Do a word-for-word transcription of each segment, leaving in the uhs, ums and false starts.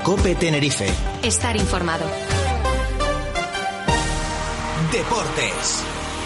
COPE Tenerife. Estar informado. Deportes.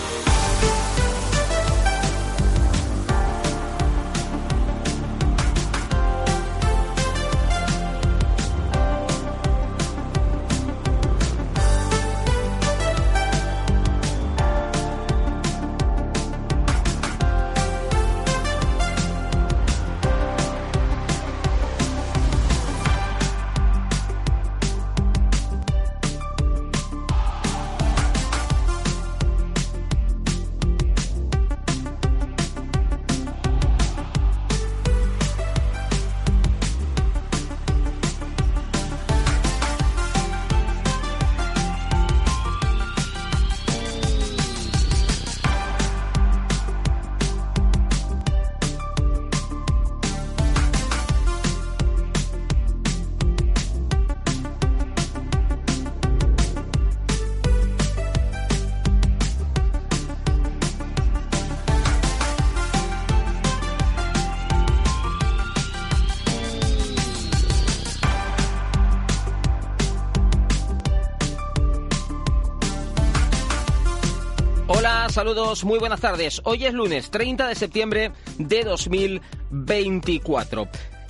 Saludos, muy buenas tardes. Hoy es lunes treinta de septiembre de dos mil veinticuatro.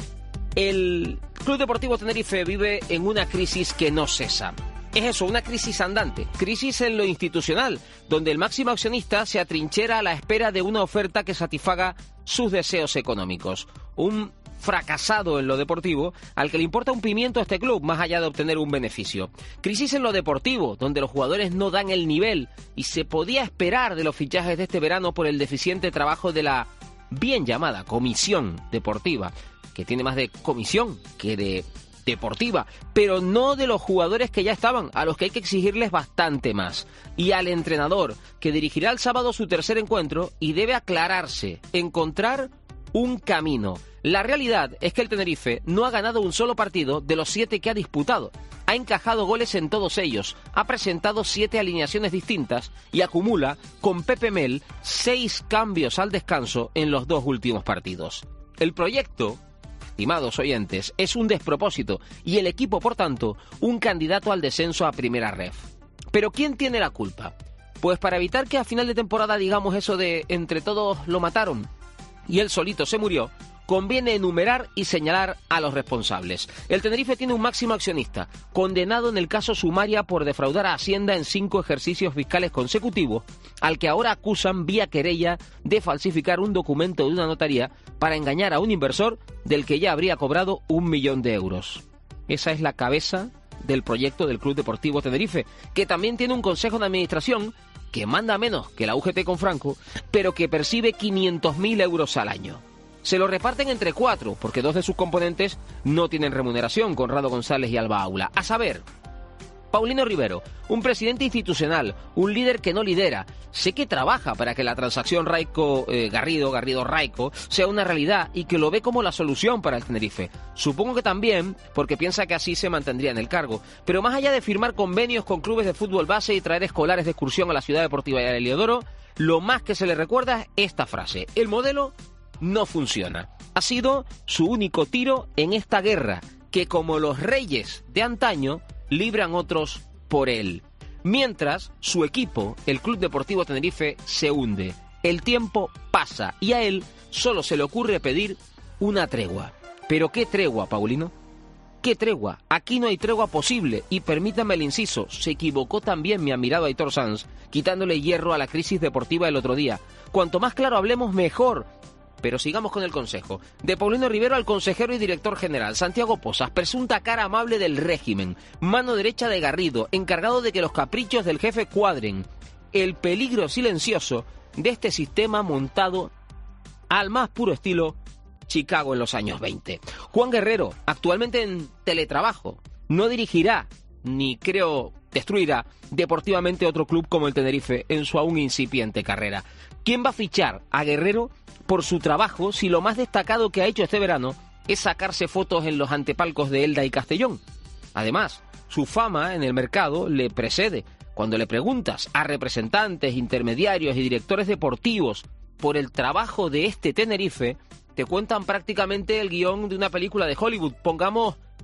El Club Deportivo Tenerife vive en una crisis que no cesa. Es eso, una crisis andante, crisis en lo institucional, donde el máximo accionista se atrinchera a la espera de una oferta que satisfaga sus deseos económicos. Un fracasado en lo deportivo, al que le importa un pimiento a este club, más allá de obtener un beneficio. Crisis en lo deportivo, donde los jugadores no dan el nivel, y se podía esperar de los fichajes de este verano por el deficiente trabajo de la bien llamada Comisión Deportiva, que tiene más de comisión que de deportiva, pero no de los jugadores que ya estaban, a los que hay que exigirles bastante más. Y al entrenador, que dirigirá el sábado su tercer encuentro y debe aclararse, encontrar un camino. La realidad es que el Tenerife no ha ganado un solo partido de los siete que ha disputado. Ha encajado goles en todos ellos, ha presentado siete alineaciones distintas y acumula, con Pepe Mel, seis cambios al descanso en los dos últimos partidos. El proyecto, estimados oyentes, es un despropósito y el equipo, por tanto, un candidato al descenso a Primera Ref. ¿Pero quién tiene la culpa? Pues para evitar que a final de temporada digamos eso de entre todos lo mataron y él solito se murió, conviene enumerar y señalar a los responsables. El Tenerife tiene un máximo accionista, condenado en el caso Sumaria por defraudar a Hacienda en cinco ejercicios fiscales consecutivos, al que ahora acusan vía querella de falsificar un documento de una notaría para engañar a un inversor del que ya habría cobrado un millón de euros. Esa es la cabeza del proyecto del Club Deportivo Tenerife, que también tiene un consejo de administración que manda menos que la U G T con Franco, pero que percibe quinientos mil euros al año. Se lo reparten entre cuatro, porque dos de sus componentes no tienen remuneración, Conrado González y Alba Aula. A saber, Paulino Rivero, un presidente institucional, un líder que no lidera. Sé que trabaja para que la transacción Raico-Garrido, eh, Garrido-Raico, sea una realidad y que lo ve como la solución para el Tenerife. Supongo que también porque piensa que así se mantendría en el cargo. Pero más allá de firmar convenios con clubes de fútbol base y traer escolares de excursión a la Ciudad Deportiva y a Heliodoro, lo más que se le recuerda es esta frase: el modelo no funciona. Ha sido su único tiro en esta guerra, que como los reyes de antaño, libran otros por él. Mientras, su equipo, el Club Deportivo Tenerife, se hunde. El tiempo pasa y a él solo se le ocurre pedir una tregua. ¿Pero qué tregua, Paulino? ¿Qué tregua? Aquí no hay tregua posible. Y permítame el inciso, se equivocó también mi admirado Aitor Sanz, quitándole hierro a la crisis deportiva el otro día. Cuanto más claro hablemos, mejor. Pero sigamos con el consejo. De Paulino Rivero al consejero y director general, Santiago Pozas, presunta cara amable del régimen, mano derecha de Garrido, encargado de que los caprichos del jefe cuadren. El peligro silencioso de este sistema montado al más puro estilo Chicago en los años veinte. Juan Guerrero, actualmente en teletrabajo, no dirigirá, ni creo destruirá, deportivamente otro club como el Tenerife en su aún incipiente carrera. ¿Quién va a fichar a Guerrero por su trabajo si lo más destacado que ha hecho este verano es sacarse fotos en los antepalcos de Elda y Castellón? Además, su fama en el mercado le precede. Cuando le preguntas a representantes, intermediarios y directores deportivos por el trabajo de este Tenerife, te cuentan prácticamente el guión de una película de Hollywood. Pongamos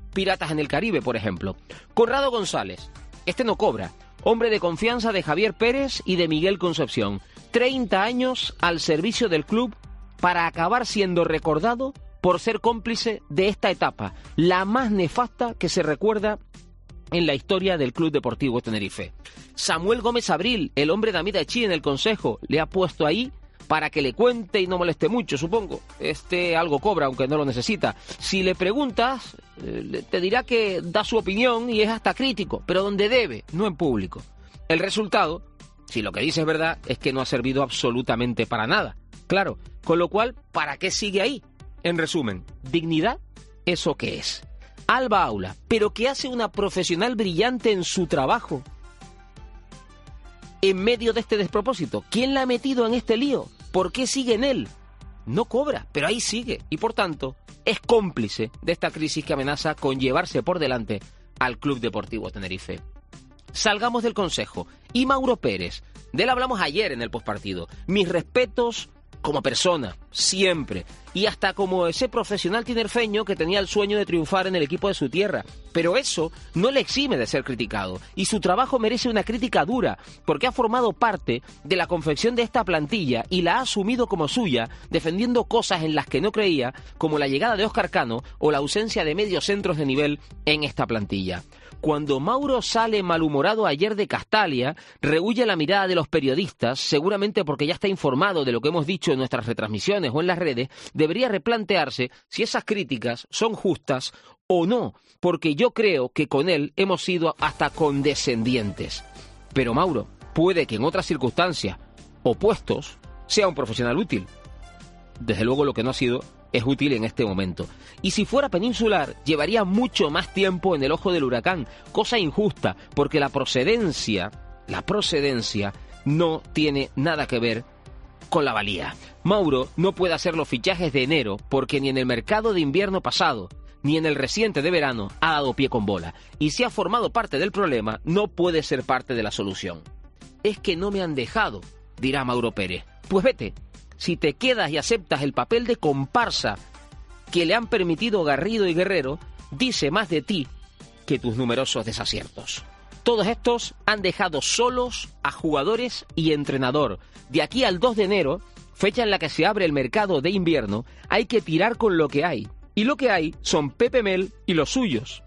Piratas en el Caribe, por ejemplo. Conrado González, este no cobra, hombre de confianza de Javier Pérez y de Miguel Concepción. treinta años al servicio del club para acabar siendo recordado por ser cómplice de esta etapa, la más nefasta que se recuerda en la historia del Club Deportivo Tenerife. Samuel Gómez Abril, el hombre de Amida Echi en el Consejo, le ha puesto ahí para que le cuente y no moleste mucho, supongo. Este algo cobra, aunque no lo necesita. Si le preguntas, eh, te dirá que da su opinión y es hasta crítico, pero donde debe, no en público. El resultado, si lo que dice es verdad, es que no ha servido absolutamente para nada. Claro, con lo cual, ¿para qué sigue ahí? En resumen, ¿dignidad? ¿Eso qué es? Alba Aula, pero ¿qué hace una profesional brillante en su trabajo en medio de este despropósito? ¿Quién la ha metido en este lío? ¿Por qué sigue en él? No cobra, pero ahí sigue, y por tanto es cómplice de esta crisis que amenaza con llevarse por delante al Club Deportivo Tenerife. Salgamos del Consejo. Y Mauro Pérez, de él hablamos ayer en el postpartido. Mis respetos como persona, siempre, y hasta como ese profesional tinerfeño que tenía el sueño de triunfar en el equipo de su tierra. Pero eso no le exime de ser criticado, y su trabajo merece una crítica dura, porque ha formado parte de la confección de esta plantilla y la ha asumido como suya, defendiendo cosas en las que no creía, como la llegada de Óscar Cano o la ausencia de medios centros de nivel en esta plantilla. Cuando Mauro sale malhumorado ayer de Castalia, rehúye la mirada de los periodistas, seguramente porque ya está informado de lo que hemos dicho en nuestras retransmisiones o en las redes, debería replantearse si esas críticas son justas o no, porque yo creo que con él hemos sido hasta condescendientes. Pero Mauro, puede que en otras circunstancias o puestos sea un profesional útil. Desde luego lo que no ha sido es útil en este momento. Y si fuera peninsular, llevaría mucho más tiempo en el ojo del huracán, cosa injusta, porque la procedencia, la procedencia no tiene nada que ver con la valía. Mauro no puede hacer los fichajes de enero porque ni en el mercado de invierno pasado, ni en el reciente de verano ha dado pie con bola. Y si ha formado parte del problema, no puede ser parte de la solución. Es que no me han dejado, dirá Mauro Pérez. Pues vete. Si te quedas y aceptas el papel de comparsa que le han permitido Garrido y Guerrero, dice más de ti que tus numerosos desaciertos. Todos estos han dejado solos a jugadores y entrenador. De aquí al dos de enero, fecha en la que se abre el mercado de invierno, hay que tirar con lo que hay. Y lo que hay son Pepe Mel y los suyos.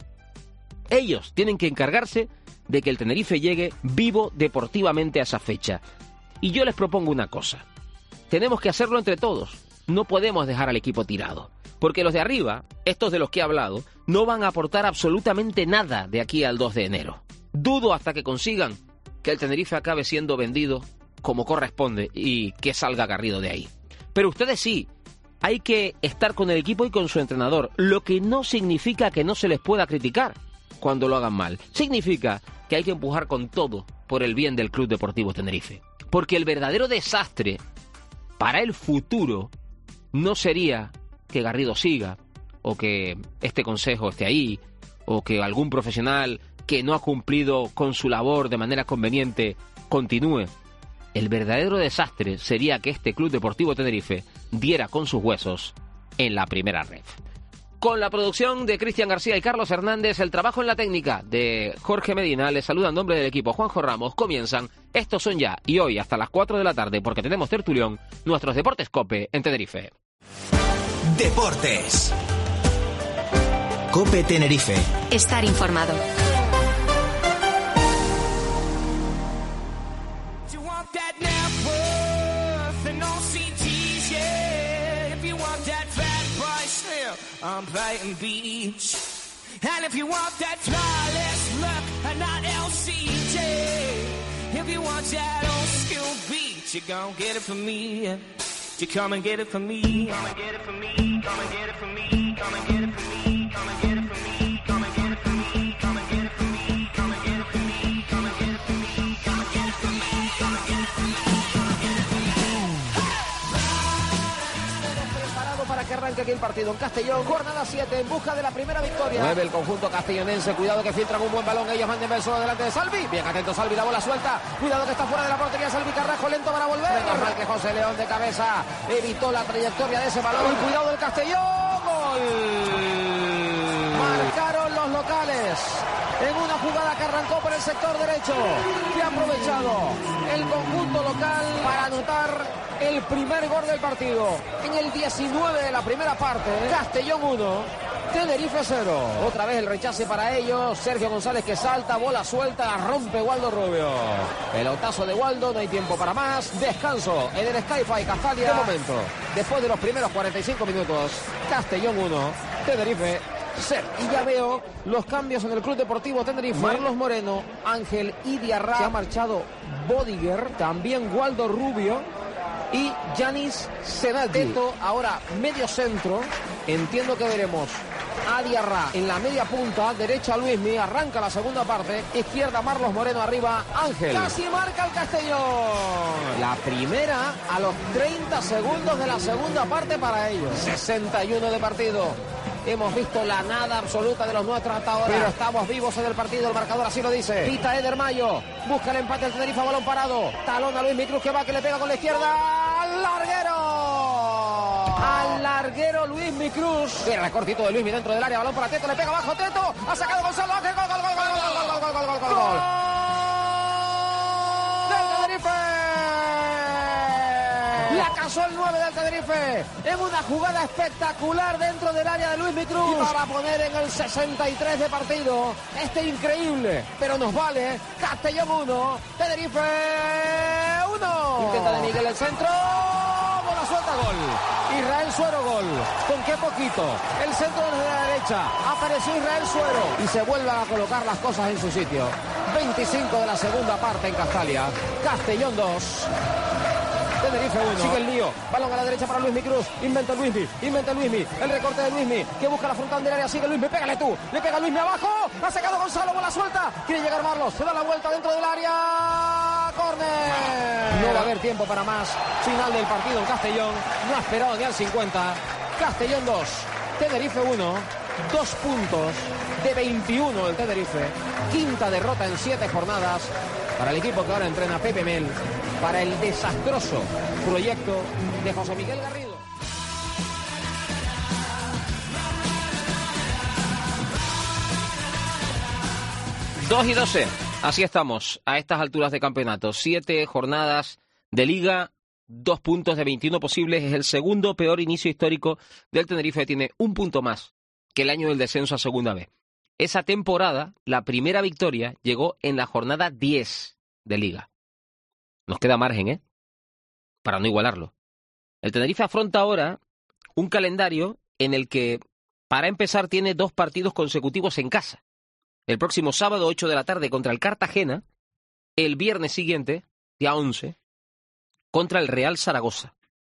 Ellos tienen que encargarse de que el Tenerife llegue vivo deportivamente a esa fecha. Y yo les propongo una cosa. Tenemos que hacerlo entre todos. No podemos dejar al equipo tirado. Porque los de arriba, estos de los que he hablado, no van a aportar absolutamente nada de aquí al dos de enero. Dudo hasta que consigan que el Tenerife acabe siendo vendido como corresponde y que salga Garrido de ahí. Pero ustedes sí, hay que estar con el equipo y con su entrenador, lo que no significa que no se les pueda criticar cuando lo hagan mal. Significa que hay que empujar con todo por el bien del Club Deportivo Tenerife. Porque el verdadero desastre para el futuro no sería que Garrido siga, o que este consejo esté ahí, o que algún profesional que no ha cumplido con su labor de manera conveniente continúe. El verdadero desastre sería que este Club Deportivo Tenerife diera con sus huesos en la primera red. Con la producción de Cristian García y Carlos Hernández, el trabajo en la técnica de Jorge Medina, les saluda en nombre del equipo Juanjo Ramos. Comienzan Estos Son Ya, y hoy hasta las cuatro de la tarde, porque tenemos tertulión, nuestros Deportes COPE en Tenerife. Deportes. COPE Tenerife. Estar informado. On Brighton Beach. And if you want that flawless look and not L C J, if you want that old school beat, you gon' get it from me. You come and get it from me. Come and get it from me. Come and get it from me. Come and get it from me. Come and get it from me. Come and get it from me. Come and get it from me. Come and get it from me. Come and get it from me. Come and get it from me. Come and get it from me. Para que arranque aquí el partido en Castellón, jornada siete, en busca de la primera victoria. Mueve el conjunto castellonense, cuidado que filtran un buen balón, ellos van de beso delante de Salvi, bien atento Salvi, la bola suelta, cuidado que está fuera de la portería Salvi Carrasco, lento para volver, menos mal que José León de cabeza evitó la trayectoria de ese balón, y cuidado del Castellón, gol. Marcaron los Torres. En una jugada que arrancó por el sector derecho, que ha aprovechado el conjunto local para anotar el primer gol del partido. En el diecinueve de la primera parte, Castellón uno, Tenerife cero. Otra vez el rechace para ellos. Sergio González que salta, bola suelta, la rompe Waldo Rubio. Pelotazo de Waldo, no hay tiempo para más. Descanso en el Sky-Fi Castalia. De momento, después de los primeros cuarenta y cinco minutos, Castellón uno, Tenerife cero. Y ya veo los cambios en el Club Deportivo Tenerife. Marlos Moreno, Ángel Idiarra. Se ha marchado Bodiger, también Waldo Rubio y Yanis Senati. Ahora medio centro. Entiendo que veremos a Diarra en la media punta, derecha Luismi, arranca la segunda parte, izquierda Marlos Moreno, arriba Ángel. Casi marca el Castellón. La primera a los treinta segundos de la segunda parte para ellos. sesenta y uno de partido. Hemos visto la nada absoluta de los nuestros hasta ahora, pero estamos vivos en el partido, el marcador así lo dice. Pita Eder Mayo, busca el empate del Tenerife, balón parado, talón a Luismi Cruz que va, que le pega con la izquierda, al larguero. Al larguero Luismi Cruz. El recortito de Luismi dentro del área, balón para Teto, le pega abajo Teto, ha sacado Gonzalo Ángel, gol, gol, gol, gol, gol, gol, gol, gol, gol, gol, gol. ¡Del Tenerife! La casó el nueve del Tenerife en una jugada espectacular dentro del área de Luismi Cruz para poner en el sesenta y tres de partido este increíble, pero nos vale. Castellón uno, Tenerife uno. Intenta de Miguel el centro, bola suelta, gol. Israel Suero, gol. ¿Con qué poquito? El centro desde la derecha, apareció Israel Suero y se vuelven a colocar las cosas en su sitio. veinticinco de la segunda parte en Castalia. Castellón dos, Tenerife uno. Sigue el lío. Balón a la derecha para Luismi Cruz. Inventa Luismi. Inventa Luismi. El recorte de Luismi. Que busca la frontal del área. Sigue Luismi. Pégale tú. Le pega Luismi abajo. Ha sacado Gonzalo. Bola suelta. Quiere llegar Marlos. Se da la vuelta dentro del área. Córner. No va a haber tiempo para más. Final del partido en Castellón. No ha esperado ni al cincuenta. Castellón dos, Tenerife uno. Dos puntos de veintiuno el Tenerife. Quinta derrota en siete jornadas para el equipo que ahora entrena Pepe Mel, para el desastroso proyecto de José Miguel Garrido. dos y doce, así estamos a estas alturas de campeonato. Siete jornadas de liga, dos puntos de veintiuno posibles. Es el segundo peor inicio histórico del Tenerife. Tiene un punto más que el año del descenso a segunda vez. Esa temporada, la primera victoria llegó en la jornada diez de liga. Nos queda margen, ¿eh? Para no igualarlo. El Tenerife afronta ahora un calendario en el que, para empezar, tiene dos partidos consecutivos en casa. El próximo sábado, ocho de la tarde, contra el Cartagena. El viernes siguiente, día once, contra el Real Zaragoza.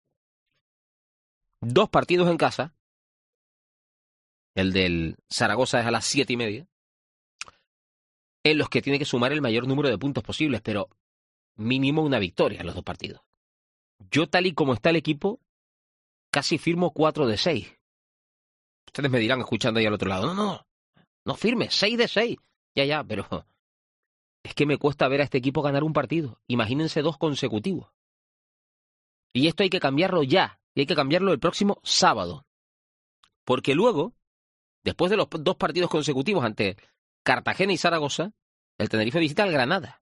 Dos partidos en casa. El del Zaragoza es a las siete y media. En los que tiene que sumar el mayor número de puntos posibles, pero mínimo una victoria en los dos partidos. Yo, tal y como está el equipo, casi firmo cuatro de seis. Ustedes me dirán, escuchando ahí al otro lado, no, no, no firme, seis de seis. Ya, ya, pero es que me cuesta ver a este equipo ganar un partido. Imagínense dos consecutivos. Y esto hay que cambiarlo ya, y hay que cambiarlo el próximo sábado. Porque luego, después de los dos partidos consecutivos ante Cartagena y Zaragoza, el Tenerife visita al Granada.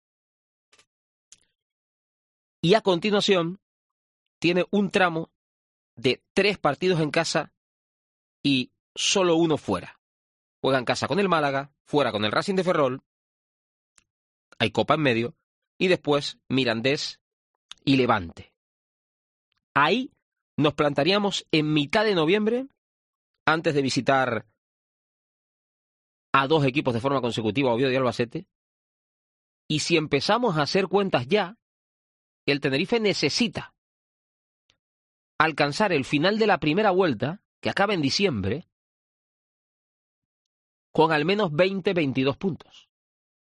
Y a continuación, tiene un tramo de tres partidos en casa y solo uno fuera. Juega en casa con el Málaga, fuera con el Racing de Ferrol, hay Copa en medio, y después Mirandés y Levante. Ahí nos plantaríamos en mitad de noviembre, antes de visitar a dos equipos de forma consecutiva, Oviedo y Albacete. Y si empezamos a hacer cuentas ya, el Tenerife necesita alcanzar el final de la primera vuelta, que acaba en diciembre, con al menos veinte, veintidós puntos.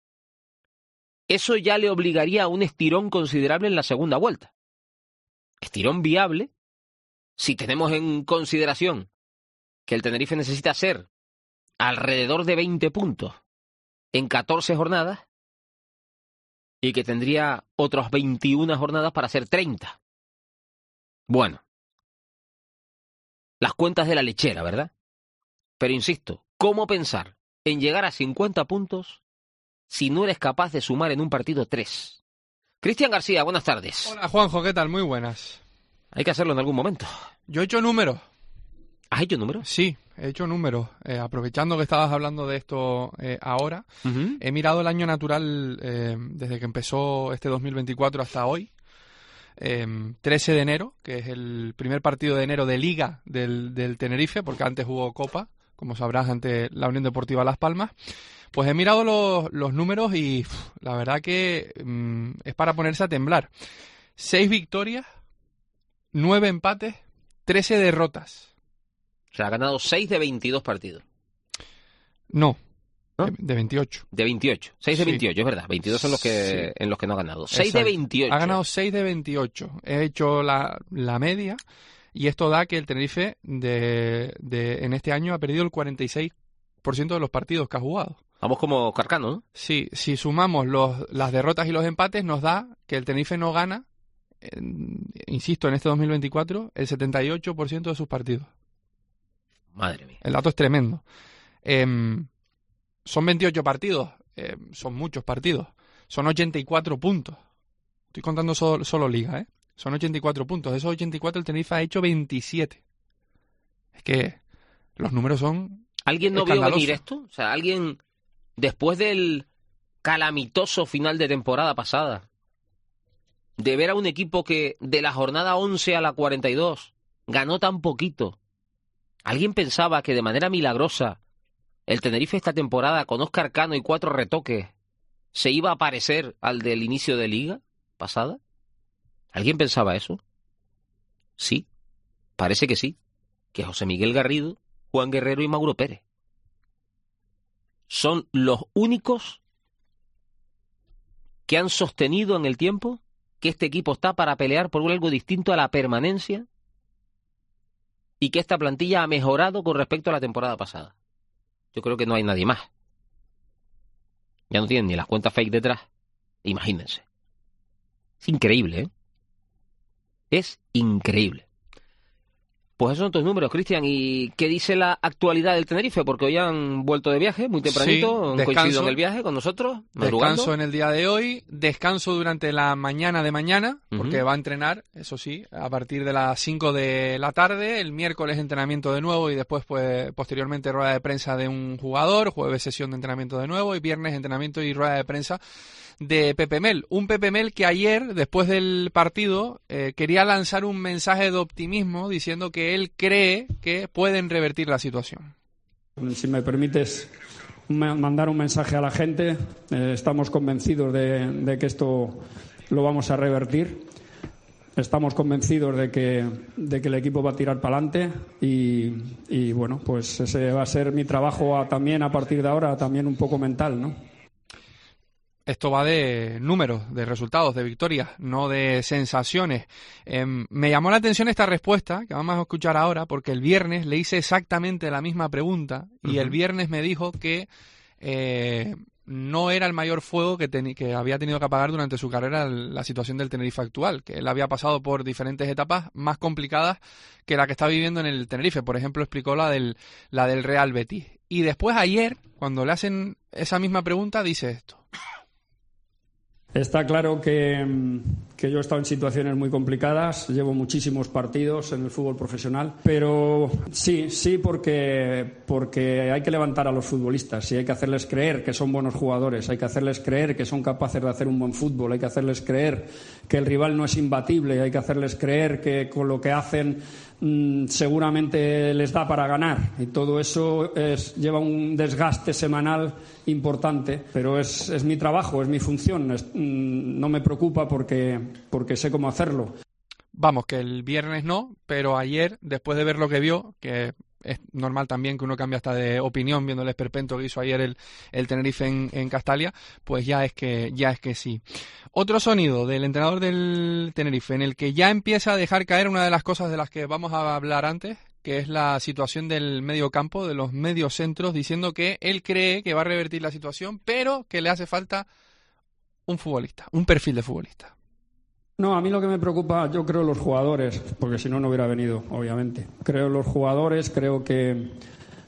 Eso ya le obligaría a un estirón considerable en la segunda vuelta. Estirón viable, si tenemos en consideración que el Tenerife necesita hacer alrededor de veinte puntos en catorce jornadas y que tendría otras veintiuna jornadas para hacer treinta. Bueno, las cuentas de la lechera, ¿verdad? Pero insisto, ¿cómo pensar en llegar a cincuenta puntos si no eres capaz de sumar en un partido tres. Cristian García, buenas tardes. Hola Juanjo, ¿qué tal? Muy buenas. Hay que hacerlo en algún momento. Yo he hecho números. ¿Has hecho números? Sí, he hecho números. Eh, aprovechando que estabas hablando de esto eh, ahora, uh-huh. he mirado el año natural eh, desde que empezó este dos mil veinticuatro hasta hoy. Eh, trece de enero, que es el primer partido de enero de Liga del, del Tenerife, porque antes hubo Copa, como sabrás, ante la Unión Deportiva Las Palmas. Pues he mirado los, los números y uf, la verdad que um, es para ponerse a temblar. Seis victorias, nueve empates, trece derrotas. O sea, ha ganado seis de veintidós partidos. No, ¿no? De, de veintiocho. De veintiocho. seis de sí. veintiocho, es verdad. veintidós son los que, sí. en los que no ha ganado. seis Exacto. de veintiocho. Ha ganado seis de veintiocho. He hecho la, la media y esto da que el Tenerife de, de, en este año ha perdido el cuarenta y seis por ciento de los partidos que ha jugado. Vamos como Carcano, ¿no? Sí, si sumamos los, las derrotas y los empates nos da que el Tenerife no gana, eh, insisto, en este dos mil veinticuatro, el setenta y ocho por ciento de sus partidos. Madre mía. El dato es tremendo. Eh, son veintiocho partidos, eh, son muchos partidos. Son ochenta y cuatro puntos. Estoy contando solo, solo Liga, ¿eh? Son ochenta y cuatro puntos. De esos ochenta y cuatro el Tenerife ha hecho veintisiete. Es que los números son ¿Alguien no vio venir esto? O sea, alguien, después del calamitoso final de temporada pasada, de ver a un equipo que de la jornada once a la cuarenta y dos ganó tan poquito, ¿alguien pensaba que de manera milagrosa el Tenerife esta temporada, con Óscar Cano y cuatro retoques, se iba a parecer al del inicio de Liga pasada? ¿Alguien pensaba eso? Sí, parece que sí. Que José Miguel Garrido, Juan Guerrero y Mauro Pérez son los únicos que han sostenido en el tiempo que este equipo está para pelear por algo distinto a la permanencia y que esta plantilla ha mejorado con respecto a la temporada pasada. Yo creo que no hay nadie más. Ya no tienen ni las cuentas fake detrás. Imagínense. Es increíble, ¿eh? Es increíble. Pues esos son tus números, Cristian. ¿Y qué dice la actualidad del Tenerife? Porque hoy han vuelto de viaje muy tempranito, sí, han coincidido en el viaje con nosotros, madrugando. Descanso en el día de hoy, descanso durante la mañana de mañana, porque uh-huh. va a entrenar, eso sí, a partir de las cinco de la tarde, el miércoles entrenamiento de nuevo y después, pues, posteriormente rueda de prensa de un jugador, jueves sesión de entrenamiento de nuevo y viernes entrenamiento y rueda de prensa de Pepe Mel. Un Pepe Mel que ayer, después del partido, eh, quería lanzar un mensaje de optimismo diciendo que él cree que pueden revertir la situación. Si me permites mandar un mensaje a la gente, eh, estamos convencidos de, de que esto lo vamos a revertir. Estamos convencidos de que, de que el equipo va a tirar para adelante y, y bueno, pues ese va a ser mi trabajo a, también a partir de ahora, también un poco mental, ¿no? Esto va de números, de resultados, de victorias, no de sensaciones. Eh, me llamó la atención esta respuesta, que vamos a escuchar ahora, porque el viernes le hice exactamente la misma pregunta y uh-huh. el viernes me dijo que eh, no era el mayor fuego que, ten- que había tenido que apagar durante su carrera la situación del Tenerife actual, que él había pasado por diferentes etapas más complicadas que la que está viviendo en el Tenerife. Por ejemplo, explicó la del, la del Real Betis. Y después ayer, cuando le hacen esa misma pregunta, dice esto. Está claro que, que yo he estado en situaciones muy complicadas, llevo muchísimos partidos en el fútbol profesional, pero sí, sí porque, porque hay que levantar a los futbolistas y hay que hacerles creer que son buenos jugadores, hay que hacerles creer que son capaces de hacer un buen fútbol, hay que hacerles creer que el rival no es imbatible, hay que hacerles creer que con lo que hacen mmm, seguramente les da para ganar y todo eso es, lleva un desgaste semanal importante, pero es, es mi trabajo, es mi función, es, mmm, no me preocupa porque, porque sé cómo hacerlo. Vamos, que el viernes no, pero ayer, después de ver lo que vio, que es normal también que uno cambie hasta de opinión viendo el esperpento que hizo ayer el, el Tenerife en, en Castalia, pues ya es que ya es que sí. Otro sonido del entrenador del Tenerife, en el que ya empieza a dejar caer una de las cosas de las que vamos a hablar antes, que es la situación del medio campo, de los mediocentros, diciendo que él cree que va a revertir la situación, pero que le hace falta un futbolista, un perfil de futbolista. No, a mí lo que me preocupa, yo creo los jugadores, porque si no, no hubiera venido, obviamente. Creo los jugadores, creo que,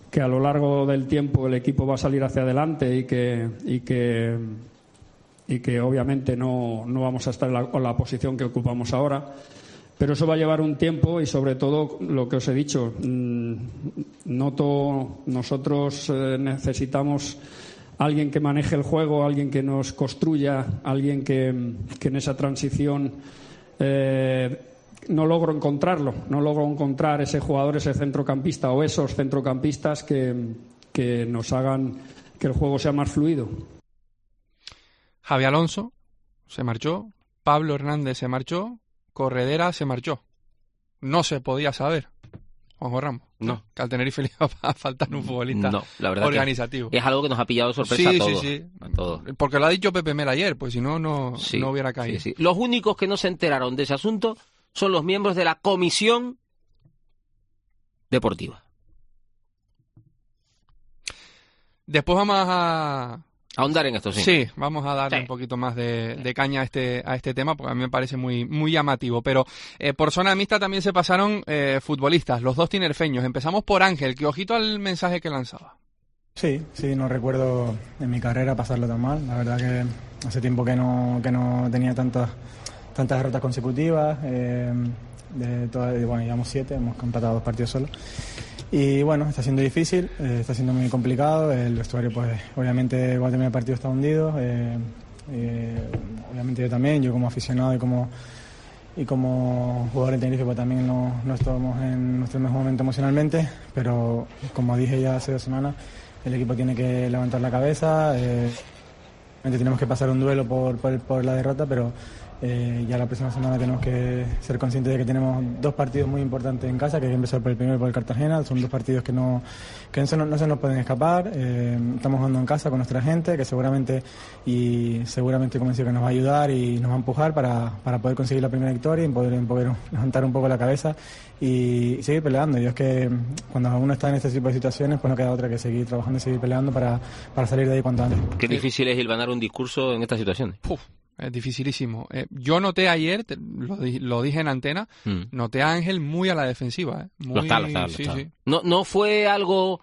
que a lo largo del tiempo el equipo va a salir hacia adelante y que y que y que obviamente no, no vamos a estar en la, en la posición que ocupamos ahora, pero eso va a llevar un tiempo y sobre todo lo que os he dicho, mmm, noto nosotros eh, necesitamos alguien que maneje el juego, alguien que nos construya, alguien que, que en esa transición eh, no logro encontrarlo, no logro encontrar ese jugador, ese centrocampista o esos centrocampistas que, que nos hagan que el juego sea más fluido. Javi Alonso se marchó, Pablo Hernández se marchó, Corredera se marchó. No se podía saber, Juanjo Ramos, no, que al Tenerife le iba a faltar un futbolista no, la verdad organizativo. Que es algo que nos ha pillado de sorpresa sí, a todos. Sí, sí, a todos. Porque lo ha dicho Pepe Mel ayer, pues si no, no, sí, no hubiera caído. Sí, sí. Los únicos que no se enteraron de ese asunto son los miembros de la comisión deportiva. Después vamos a... ahondar en esto, sí. Sí, vamos a darle sí. un poquito más de, de caña a este, a este tema, porque a mí me parece muy, muy llamativo. Pero eh, por zona mixta también se pasaron eh, futbolistas, los dos tinerfeños. Empezamos por Ángel, que ojito al mensaje que lanzaba. Sí, sí, no recuerdo en mi carrera pasarlo tan mal. La verdad que hace tiempo que no, que no tenía tantas, tantas derrotas consecutivas. Eh, de todas, bueno, llevamos siete, hemos empatado dos partidos solos. Y bueno, está siendo difícil, eh, está siendo muy complicado. El vestuario, pues, obviamente, igual termina el partido está hundido. Eh, eh, obviamente yo también, yo como aficionado y como y como jugador de Tenerife, pues también no, no estamos en nuestro mejor momento emocionalmente. Pero como dije ya hace dos semanas, el equipo tiene que levantar la cabeza. Eh, tenemos que pasar un duelo por, por, por la derrota, pero Eh, ya la próxima semana tenemos que ser conscientes de que tenemos dos partidos muy importantes en casa, que hay que empezar por el primero y por el Cartagena. Son dos partidos que no, que no, no se nos pueden escapar. Eh, estamos jugando en casa con nuestra gente, que seguramente y seguramente como decía, que nos va a ayudar y nos va a empujar para, para poder conseguir la primera victoria y poder, poder levantar un poco la cabeza y, y seguir peleando. Y es que cuando uno está en este tipo de situaciones, pues no queda otra que seguir trabajando y seguir peleando para, para salir de ahí cuanto antes. Qué difícil es hilvanar un discurso en estas situaciones. Puf. Es dificilísimo. Eh, yo noté ayer, te, lo, di, lo dije en antena, mm. noté a Ángel muy a la defensiva. ¿eh? Muy, lo está, lo está, lo sí, está. Sí. No, no fue algo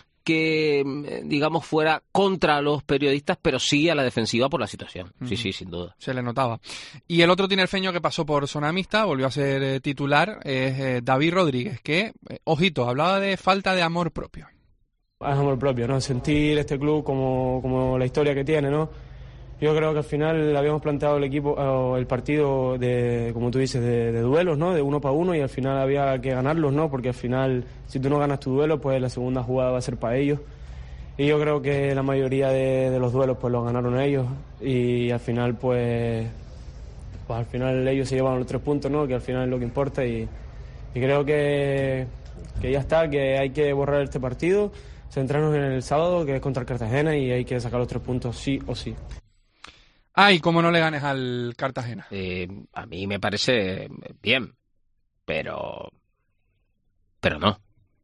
que, digamos, fuera contra los periodistas, pero sí a la defensiva por la situación. Mm. Sí, sí, sin duda. Se le notaba. Y el otro tinerfeño que pasó por zona mixta, volvió a ser eh, titular, es eh, David Rodríguez, que, eh, ojito, hablaba de falta de amor propio. Es amor propio, ¿no? Sentir este club como, como la historia que tiene, ¿no? Yo creo que al final habíamos planteado el equipo, el partido de, como tú dices, de, de duelos, ¿no? De uno para uno, y al final había que ganarlos, ¿no? Porque al final, si tú no ganas tu duelo, pues la segunda jugada va a ser para ellos. Y yo creo que la mayoría de, de los duelos, pues los ganaron ellos. Y al final, pues, pues al final ellos se llevaron los tres puntos, ¿no? Que al final es lo que importa. Y, y creo que, que ya está, que hay que borrar este partido, centrarnos en el sábado, que es contra el Cartagena, y hay que sacar los tres puntos sí o sí. Ah, ¿y cómo no le ganes al Cartagena? Eh, a mí me parece bien, pero... pero no. O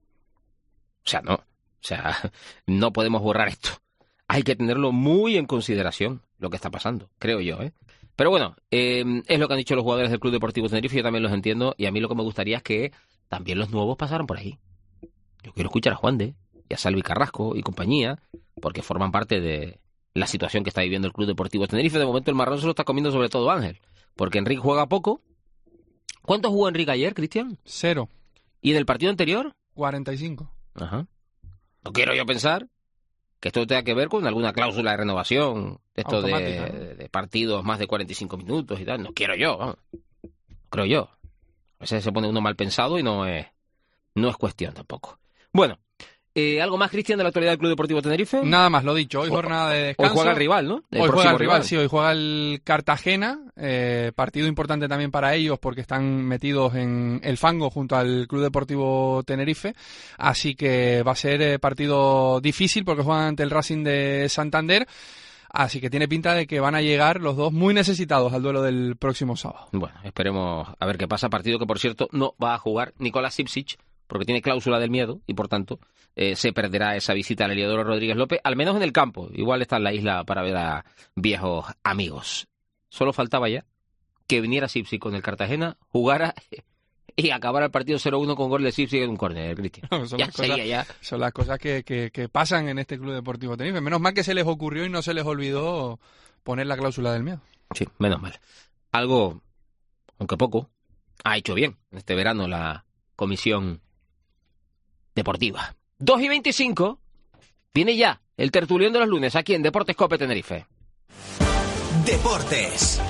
sea, no. O sea, no podemos borrar esto. Hay que tenerlo muy en consideración, lo que está pasando, creo yo, ¿eh? Pero bueno, eh, es lo que han dicho los jugadores del Club Deportivo Tenerife, yo también los entiendo, y a mí lo que me gustaría es que también los nuevos pasaran por ahí. Yo quiero escuchar a Juan de, y a Salvi Carrasco y compañía, porque forman parte de la situación que está viviendo el Club Deportivo Tenerife. De momento el marrón se lo está comiendo sobre todo Ángel, porque Enrique juega poco. ¿Cuánto jugó Enrique ayer, Cristian? Cero. ¿Y en el partido anterior? cuarenta y cinco. Ajá. No quiero yo pensar que esto tenga que ver con alguna cláusula de renovación, esto de, de, de partidos más de cuarenta y cinco minutos y tal. No quiero yo, vamos. Creo yo. A veces se pone uno mal pensado y no es, no es cuestión tampoco. Bueno. Eh, ¿Algo más, Cristian, de la actualidad del Club Deportivo Tenerife? Nada más, lo dicho. Hoy jornada de descanso. Hoy juega el rival, ¿no? El hoy juega el rival, rival, sí. Hoy juega el Cartagena. Eh, partido importante también para ellos porque están metidos en el fango junto al Club Deportivo Tenerife. Así que va a ser eh, partido difícil porque juegan ante el Racing de Santander. Así que tiene pinta de que van a llegar los dos muy necesitados al duelo del próximo sábado. Bueno, esperemos a ver qué pasa. Partido que, por cierto, no va a jugar Nicolás Sipsic, porque tiene cláusula del miedo y, por tanto, eh, se perderá esa visita al Heliodoro Rodríguez López, al menos en el campo. Igual está en la isla para ver a viejos amigos. Solo faltaba ya que viniera Sipsic con el Cartagena, jugara y acabar el partido cero uno con gol de Sipsi en un córner, Cristian. No, son, ya las cosas, ya. son las cosas que, que, que pasan en este Club Deportivo Tenerife. Menos mal que se les ocurrió y no se les olvidó poner la cláusula del miedo. Sí, menos mal. Algo, aunque poco, ha hecho bien este verano la Comisión Deportiva. dos y veinticinco, viene ya el tertulión de los lunes aquí en Deportes COPE Tenerife. Deportes.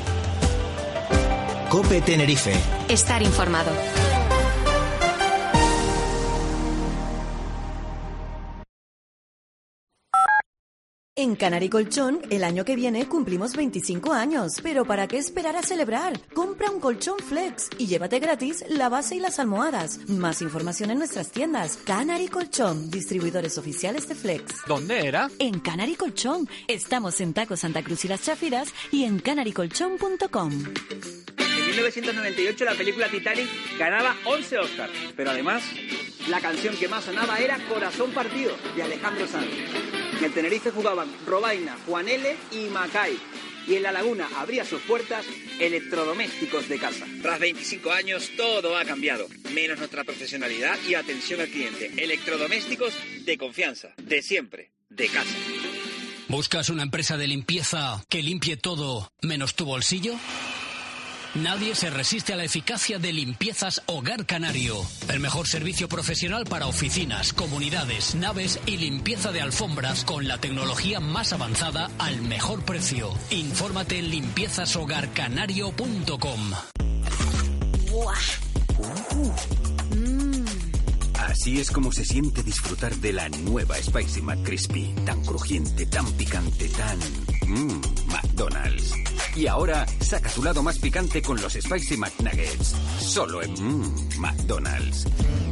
COPE Tenerife. Estar informado. En Canary Colchón, el año que viene cumplimos veinticinco años, pero ¿para qué esperar a celebrar? Compra un colchón Flex y llévate gratis la base y las almohadas. Más información en nuestras tiendas. Canary Colchón, distribuidores oficiales de Flex. ¿Dónde era? En Canary Colchón. Estamos en Taco Santa Cruz y Las Chafiras y en canary colchón punto com. En mil novecientos noventa y ocho la película Titanic ganaba once Oscars, pero además la canción que más sonaba era Corazón Partido, de Alejandro Sanz. En el Tenerife jugaban Robaina, Juan L. y Macay. Y en La Laguna abría sus puertas Electrodomésticos de Casa. Tras veinticinco años todo ha cambiado, menos nuestra profesionalidad y atención al cliente. Electrodomésticos de confianza, de siempre, de casa. ¿Buscas una empresa de limpieza que limpie todo menos tu bolsillo? Nadie se resiste a la eficacia de Limpiezas Hogar Canario. El mejor servicio profesional para oficinas, comunidades, naves y limpieza de alfombras con la tecnología más avanzada al mejor precio. Infórmate en limpiezas hogar canario punto com. Así es como se siente disfrutar de la nueva Spicy McCrispy. Tan crujiente, tan picante, tan... Mmm, McDonald's. Y ahora, saca tu lado más picante con los Spicy McNuggets. Solo en Mmm, McDonald's.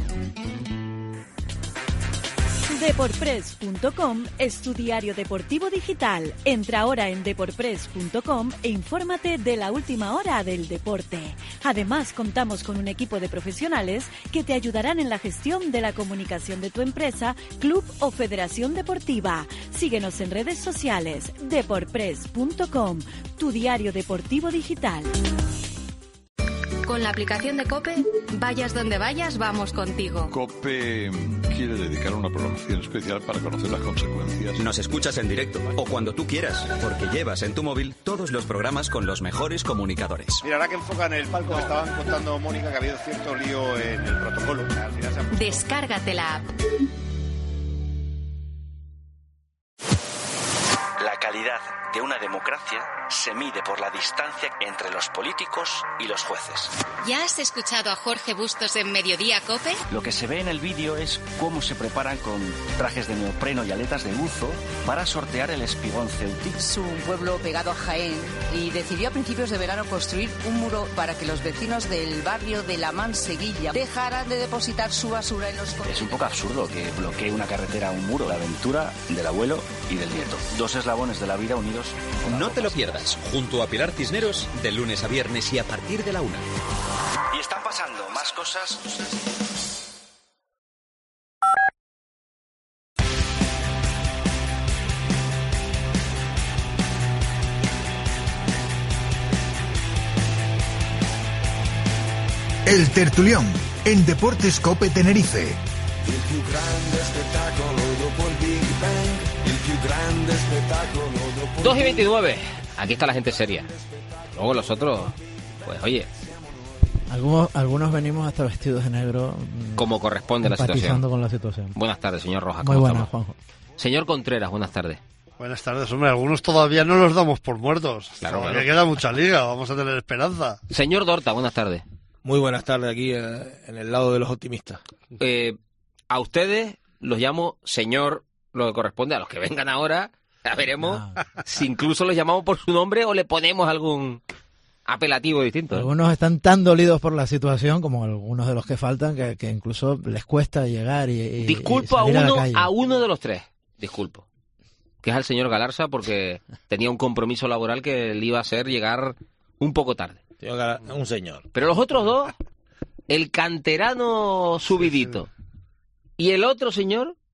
Deporpress punto com es tu diario deportivo digital. Entra ahora en deporpress punto com e infórmate de la última hora del deporte. Además, contamos con un equipo de profesionales que te ayudarán en la gestión de la comunicación de tu empresa, club o federación deportiva. Síguenos en redes sociales. Deporpress punto com, tu diario deportivo digital. Con la aplicación de COPE, vayas donde vayas, vamos contigo. COPE quiere dedicar una programación especial para conocer las consecuencias. Nos escuchas en directo o cuando tú quieras, porque llevas en tu móvil todos los programas con los mejores comunicadores. Mira, ahora que enfocan el palco, me estaban contando, Mónica, que ha habido cierto lío en el protocolo. Al final se ha... Descárgate la app. La calidad de una democracia se mide por la distancia entre los políticos y los jueces. ¿Ya has escuchado a Jorge Bustos en Mediodía COPE? Lo que se ve en el vídeo es cómo se preparan con trajes de neopreno y aletas de buzo para sortear el espigón ceutí. Es un pueblo pegado a Jaén y decidió a principios de verano construir un muro para que los vecinos del barrio de La Manseguilla dejaran de depositar su basura en los contenedores. Es un poco absurdo que bloquee una carretera un muro. La aventura del abuelo y del nieto. Dos eslabones de la vida unidos. No te lo pierdas, junto a Pilar Cisneros, de lunes a viernes y a partir de la una. Y están pasando más cosas. El tertulión en Deportes COPE Tenerife. Il più grande spettacolo dopo il Big Bang, il più grande spettacolo dopo... dos y veintinueve, aquí está la gente seria. Luego los otros, pues oye... Algunos, algunos venimos hasta vestidos de negro. Como corresponde a la situación. Empatizando con la situación. Buenas tardes, señor Rojas. Muy buenas, Juanjo. Señor Contreras, buenas tardes. Buenas tardes, hombre. Algunos todavía no los damos por muertos. Claro, todavía claro. queda mucha liga, vamos a tener esperanza. Señor Dorta, buenas tardes. Muy buenas tardes aquí eh, en el lado de los optimistas. Eh, a ustedes los llamo señor, lo que corresponde a los que vengan ahora. Ya veremos no. si incluso los llamamos por su nombre o le ponemos algún apelativo distinto. ¿eh? Algunos están tan dolidos por la situación como algunos de los que faltan que, que incluso les cuesta llegar y, y Disculpo y a uno a, a uno de los tres. Disculpo. Que es al señor Galarza porque tenía un compromiso laboral que le iba a hacer llegar un poco tarde. Un señor. Pero los otros dos, el canterano subidito y el otro señor,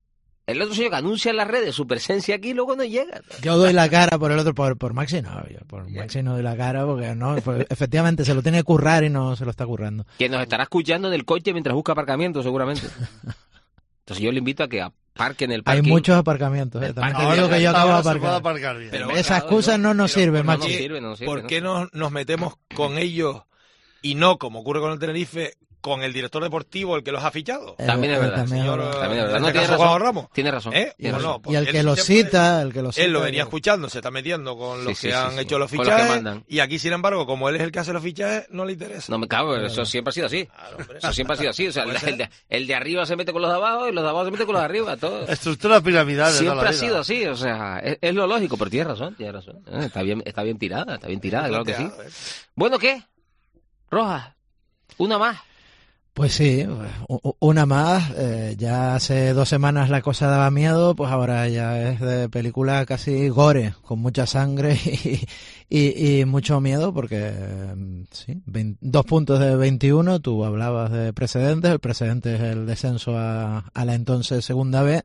El otro señor que anuncia en las redes su presencia aquí, luego no llega. Yo doy la cara por el otro, por, por Maxi no, yo por Maxi no doy la cara porque no, pues, efectivamente se lo tiene que currar y no se lo está currando. Que nos estará escuchando en el coche mientras busca aparcamiento, seguramente. Entonces yo le invito a que aparque en el parking. Hay muchos aparcamientos, eh, también te digo que yo acabo de aparcar. aparcar Pero esa excusa no nos sirve, no Maxi. nos sirve, no nos sirve, ¿Por ¿no? qué no nos metemos con ellos y no, como ocurre con el Tenerife, con el director deportivo, el que los ha fichado? También es verdad, también señor. es verdad. También es verdad. En No, este tiene caso, razón. Juan Ramos. Tiene razón. ¿Eh? Tiene Bueno, razón. pues Y el él que lo sí se puede- cita, el que lo cita. Él lo venía que- escuchando, se está metiendo con los Sí, que sí, han sí, hecho los con los que fichajes. mandan. Y aquí, sin embargo, como él es el que hace los fichajes, no le interesa. No me cago, pero eso siempre ha sido así. Eso siempre ha sido así. O sea, el, el de, el de arriba se mete con los de abajo y los de abajo se meten con los de arriba. Todo. Estructura piramidal. de toda Siempre la ha vida. sido así. O sea, es, es lo lógico, pero tienes razón, tienes razón. Eh, Está bien, está bien tirada, está bien tirada, claro que sí. Bueno, ¿qué? Rojas, una más. Pues sí, u- una más. Eh, ya hace dos semanas la cosa daba miedo, pues ahora ya es de película casi gore, con mucha sangre y, y, y mucho miedo, porque mm, sí, vein- dos puntos de veintiuno, tú hablabas de precedentes, el precedente es el descenso a, a la entonces segunda B,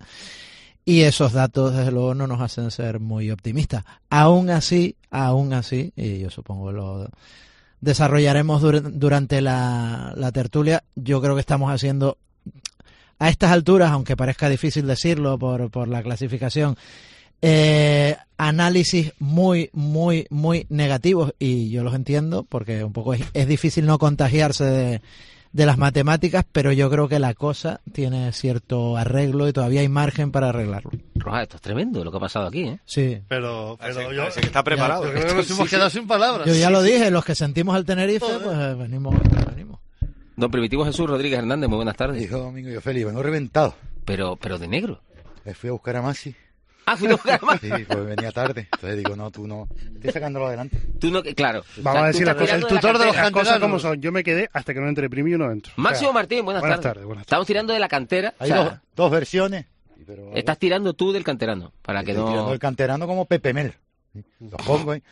y esos datos desde luego no nos hacen ser muy optimistas. Aún así, aún así, y yo supongo lo desarrollaremos dur- durante la, la tertulia, yo creo que estamos haciendo a estas alturas, aunque parezca difícil decirlo por, por la clasificación, eh, análisis muy, muy, muy negativos, y yo los entiendo porque un poco es, es difícil no contagiarse de, de las matemáticas, pero yo creo que la cosa tiene cierto arreglo y todavía hay margen para arreglarlo. Rojas, esto es tremendo lo que ha pasado aquí, ¿eh? Sí. Pero, pero Parece- yo, parece que está preparado. yo creo que Esto nos hemos sí, quedado sí. sin palabras. Yo ya Sí, lo sí. dije, los que sentimos al Tenerife, pues eh, venimos, venimos. Don Primitivo Jesús Rodríguez Hernández, muy buenas tardes. Hijo Domingo, yo feliz, vengo reventado. Pero, pero de negro. Eh, Fui a buscar a Maxi. Ah, fui a buscar a Maxi. Sí, pues venía tarde. Entonces digo, no, tú no. Estoy sacándolo adelante. Tú no, claro. Vamos a decir las cosas. El tutor de los Las cosas canteranos. como son. Yo me quedé hasta que no entre Primi y no entro. Máximo O sea, Martín, buenas, buenas tardes. tardes, buenas Estamos tirando de la cantera. Hay o sea, dos, dos versiones. Pero, estás tirando tú del canterano, para que estoy no... tirando el canterano como Pepe Mel. Lo pongo ahí.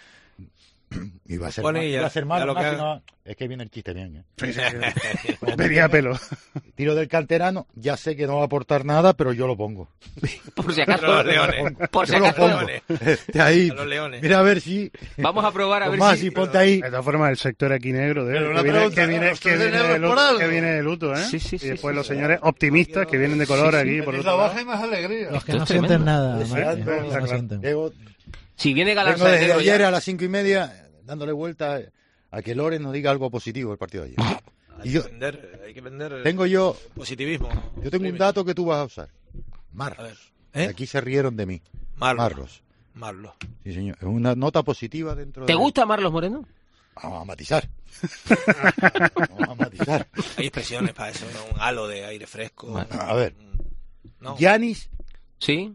Y va a ser Pone mal, y ya- iba a ser ya malo, lo que Maxi, haga. no- es que viene el chiste bien. ¿eh? Sí, sí, sí. Venía a pelo. Tiro del canterano, ya sé que no va a aportar nada, pero yo lo pongo. Por si acaso. Los leones. Por si Yo lo acaso. pongo. De ahí. A los leones. Mira a ver si. Vamos a probar a ver Más, si... y ponte ahí. De todas formas, el sector aquí negro, de, Pero que, una viene, pregunta, que, viene, ¿los que, tres de viene negro de es por luto, algo? que viene de luto, ¿eh? Sí, sí, sí, y después sí, los sí. señores optimistas que vienen de color Sí, sí. aquí. Por Y otro trabaja lado. y más alegría. Los que Esto no es sienten tremendo. nada, Exacto, Maxi, los que no exacto. sienten. Llego- Si viene Vengo Galarza de desde negro ayer ya... a las cinco y media dándole vuelta a que Loren nos diga algo positivo del partido de ayer. Hay Y yo, que vender, hay que vender tengo yo, positivismo. yo tengo un dato que tú vas a usar. A ver, Marlos. ¿eh? Aquí se rieron de mí. Marlos. Marlos. Marlos. Sí, señor. Es una nota positiva dentro ¿Te de... gusta Marlos Moreno? Vamos a matizar. Vamos a matizar. Hay expresiones para eso, ¿no? Un halo de aire fresco. Bueno, a ver. No. Yanis Sí.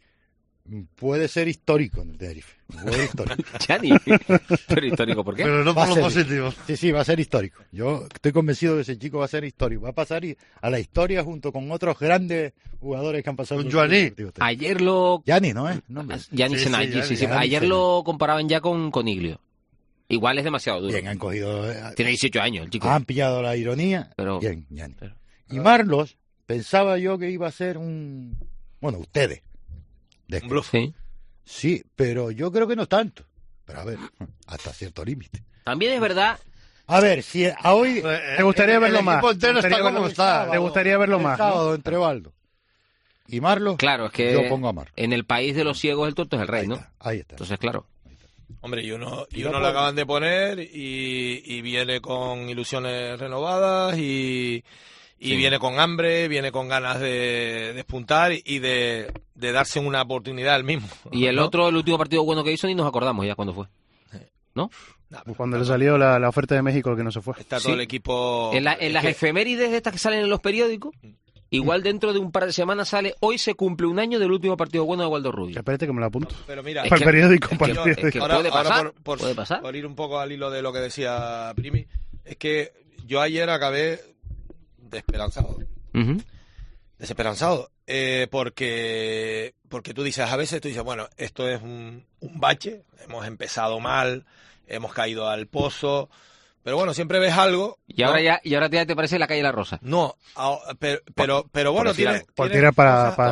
puede ser histórico en el Tenerife. Puede ser histórico. Chani. Pero histórico, ¿por qué? Pero no Va por a lo ser- positivo. Sí, sí, va a ser histórico. Yo estoy convencido de que ese chico va a ser histórico. Va a pasar y- a la historia junto con otros grandes jugadores que han pasado. Con por el Joaní. Deportivo Tenerife. Ayer lo... Yanis, ¿no es? Nombre. Gianni Sí, Senaggi, sí, sí, sí. Gianni Ayer Senaggi. lo comparaban ya con Coniglio. Igual es demasiado duro. Bien, han cogido. eh, Tiene dieciocho años el chico. Han pillado la ironía. Pero- Bien, Yanis. pero- Y Marlos, pensaba yo que iba a ser un. Bueno, ustedes. De Un bluff. Sí. Sí, pero yo creo que no tanto. Pero a ver, hasta cierto límite. También es verdad... A ver, si a hoy. ¿Te gustaría el- el verlo más? equipo entero ¿Te está gustaría como verlo- está. ¿Te gustaría verlo el más? ¿no? sábado entre Baldo y Marlos. Claro, es que Yo pongo a Marlos. en el país de los ciegos el tonto es el rey, Ahí ¿no? está, ahí está. Entonces, claro. Hombre, y uno, y Y uno no lo puede- acaban de poner y, y viene con ilusiones renovadas y, y Sí. viene con hambre, viene con ganas de, de despuntar y de, de darse una oportunidad al mismo. Y el ¿no? otro, el último partido bueno que hizo, ni nos acordamos ya cuándo fue. ¿No? Cuando le salió la, la oferta de México, que no se fue. Está Sí. todo el equipo... En, la- en es las que- efemérides de estas que salen en los periódicos, igual dentro de un par de semanas sale, hoy se cumple un año del último partido bueno de Waldo Rubio. Espérate que me lo apunto. Pero mira, Es Para que- el periódico, es para que- el es que periódico. puede pasar, por, por- puede pasar. por ir un poco al hilo de lo que decía Primi, es que yo ayer acabé desesperanzado. Ujú. Desesperanzado. Eh, porque, porque tú dices, a veces tú dices, bueno, esto es un, un bache, hemos empezado mal, hemos caído al pozo, pero bueno, siempre ves algo. Y ahora ¿no? ya, y ahora ya te parece la calle La Rosa. No, a- pero, pero, pero bueno, decir tiene, algo. Por tiene tirar para- cosas- para- por,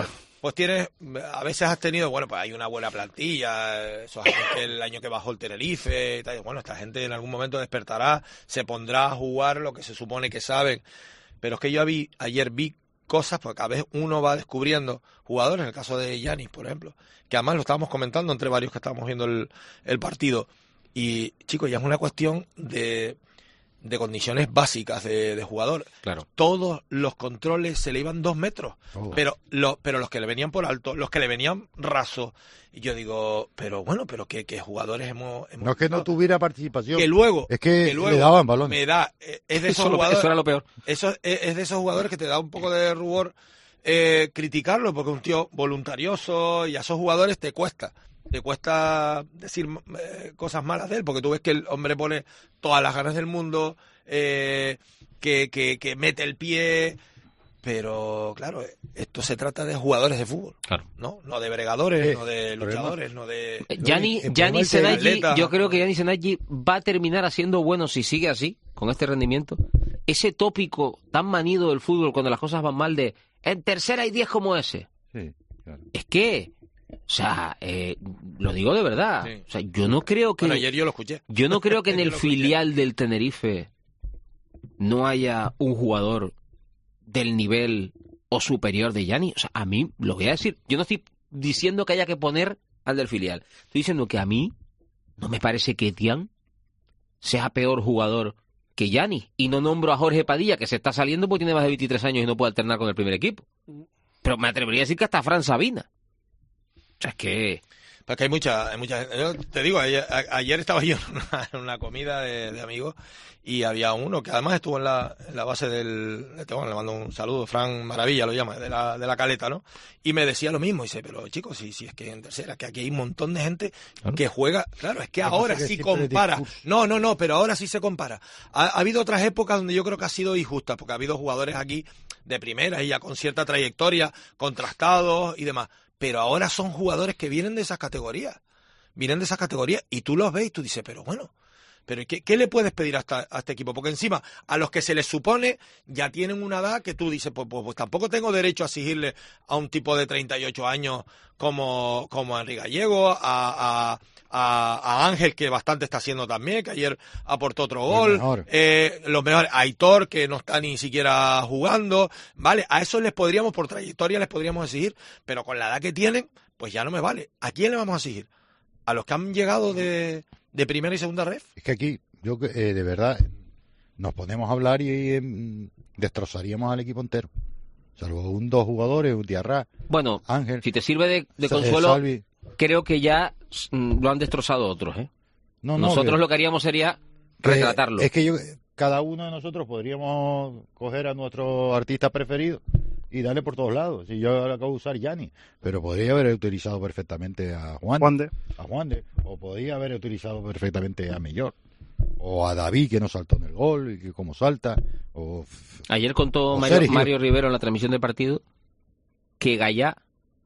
pues tienes, a veces has tenido, bueno, pues hay una buena plantilla, esos años que el año que bajó el Tenerife, y tal, bueno, esta gente en algún momento despertará, se pondrá a jugar lo que se supone que saben, pero es que yo vi, ayer vi cosas, porque a veces uno va descubriendo jugadores, en el caso de Giannis, por ejemplo, que además lo estábamos comentando entre varios que estábamos viendo el, el partido, y chicos, ya es una cuestión de... de condiciones básicas de, de jugador. Claro. Todos los controles se le iban dos metros, Oh. pero, lo, pero los que le venían por alto, los que le venían rasos. Y yo digo, pero bueno, pero ¿qué, qué jugadores hemos, hemos No es que no tuviera participación. que luego, es que, que luego le daban balones. me da, eh, es de esos Eso, lo- jugadores, eso era lo peor. eso es, es de esos jugadores que te da un poco de rubor eh, criticarlo, porque es un tío voluntarioso y a esos jugadores te cuesta. Te cuesta decir eh, cosas malas de él, porque tú ves que el hombre pone todas las ganas del mundo, eh, que, que, que mete el pie, pero claro, esto se trata de jugadores de fútbol, Claro. ¿no? No de bregadores, Eh, no de problema- luchadores, no de... Gianni, el Gianni problema es que Senagi, atleta- yo creo que Gianni Senagi va a terminar haciendo bueno si sigue así, con este rendimiento. Ese tópico tan manido del fútbol cuando las cosas van mal de en tercera hay diez como ese. Sí, claro. Es que, o sea, eh, lo digo de verdad. Sí. O sea, yo no creo que... Bueno, ayer yo lo escuché. Yo no creo que en Yo el lo escuché. filial del Tenerife no haya un jugador del nivel o superior de Gianni. O sea, a mí, lo voy a decir, yo no estoy diciendo que haya que poner al del filial. Estoy diciendo que a mí no me parece que Etienne sea peor jugador que Gianni. Y no nombro a Jorge Padilla, que se está saliendo porque tiene más de veintitrés años y no puede alternar con el primer equipo. Pero me atrevería a decir que hasta Fran Sabina. O sea, es que... Porque hay mucha, hay mucha gente. Yo te digo, ayer, a- ayer estaba yo en una, en una comida de, de amigos y había uno que además estuvo en la, en la base del... Este, bueno, le mando un saludo, Fran Maravilla lo llama, de la, de la Caleta, ¿no? Y me decía lo mismo, dice, pero chicos, si, si es que en tercera, que aquí hay un montón de gente que juega... Claro, es que Lo que ahora pasa es que sí siempre el compara. discurso. No, no, no, pero ahora sí se compara. Ha, ha habido otras épocas donde yo creo que ha sido injusta, porque ha habido jugadores aquí de primera y ya con cierta trayectoria, contrastados y demás. Pero ahora son jugadores que vienen de esas categorías. Vienen de esas categorías y tú los ves y tú dices, pero bueno, pero ¿qué, qué le puedes pedir a, esta- a este equipo? Porque encima, a los que se les supone ya tienen una edad que tú dices, pues, pues, pues tampoco tengo derecho a exigirle a un tipo de treinta y ocho años como, como a Henry Gallego, a, a, a, a Ángel, que bastante está haciendo también, que ayer aportó otro gol, mejor. eh, los mejores, Aitor, que no está ni siquiera jugando, ¿vale? A eso les podríamos, por trayectoria, les podríamos exigir, pero con la edad que tienen, pues ya no me vale. ¿A quién le vamos a exigir? A los que han llegado de, de primera y segunda ref. Es que aquí, yo eh, de verdad, nos ponemos a hablar y eh, destrozaríamos al equipo entero. Salvo un dos jugadores, un Diarra, Bueno, Ángel. si te sirve de, de Sa- eh, consuelo, Salvi. creo que ya mm, lo han destrozado otros, ¿eh? No, no, Nosotros que- lo que haríamos sería que- retratarlo. Es que yo, cada uno de nosotros podríamos coger a nuestro artista preferido y darle por todos lados. Si yo acabo de usar Gianni, pero podría haber utilizado perfectamente a Juan, Juan de. a Juan de, o podría haber utilizado perfectamente a Millor, o a David, que no saltó en el gol y que como salta, o Ayer contó o Mario, Sergio. Mario Rivero en la transmisión del partido que Gallá,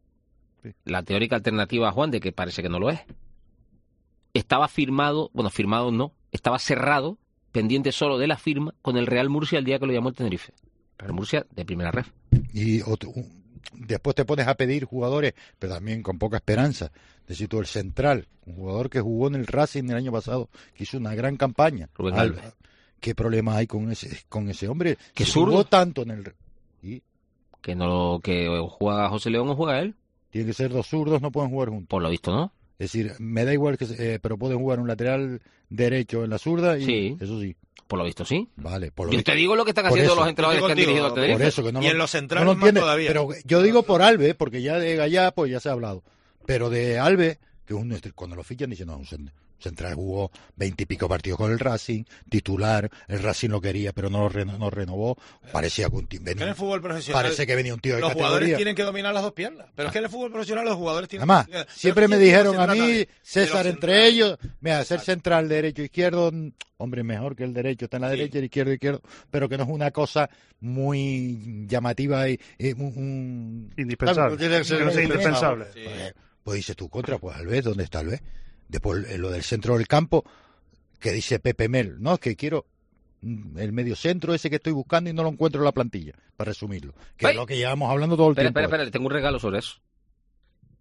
la teórica alternativa a Juan de, que parece que no lo es, estaba firmado, bueno, firmado no, estaba cerrado, pendiente solo de la firma, con el Real Murcia el día que lo llamó el Tenerife. Real Murcia de primera ref. y otro- un- después te pones a pedir jugadores, pero también con poca esperanza. Es decir, tú el central, un jugador que jugó en el Racing el año pasado, que hizo una gran campaña. Rubén Alba. Alves. ¿Qué problema hay con ese con ese hombre? Que Si zurdo. jugó tanto en el... Y Que no que o juega José León o juega él. tiene que ser dos zurdos, no pueden jugar juntos. Por lo visto, ¿no? Es decir, me da igual que... se- eh, pero pueden jugar un lateral derecho en la zurda y Sí. eso sí. Por lo visto, sí. Vale, por lo Yo visto. te digo lo que están Por haciendo eso. los entrenadores que han dirigido al Tenerife. Por eso que no Y lo- en los no centrales lo más entiende. todavía. Pero yo digo por Alves, porque ya de Gallá, pues ya se ha hablado. Pero de Alves, que es un, cuando lo fichan dicen, no, un cent- central jugó veintipico partidos con el Racing, titular, el Racing lo quería, pero no lo reno- no renovó. Parecía que un tío Que en venía, el fútbol profesional parece que venía un tío de los jugadores categoría. tienen que dominar las dos piernas. Pero es que en el fútbol profesional los jugadores tienen Además, que... siempre Pero me ¿quién dijeron se a trata mí, de- de César, los entre ellos, mira, ser central, derecho, izquierdo, mm, hombre, mejor que el derecho, está en la Sí. derecha, el izquierdo, izquierdo, pero que no es una cosa muy llamativa y, y un, un- Indispensable. ¿sabes? Tiene que ser Que no sea indispensable. Sí. Pues, pues dices tú, contra, pues Alves, ¿dónde está Alves? Después eh, lo del centro del campo, que dice Pepe Mel, no, es que quiero mm, el medio centro ese que estoy buscando y no lo encuentro en la plantilla, para resumirlo, que Ay. es lo que llevamos hablando todo el Espera, tiempo. espera, espera, le tengo un regalo sobre eso.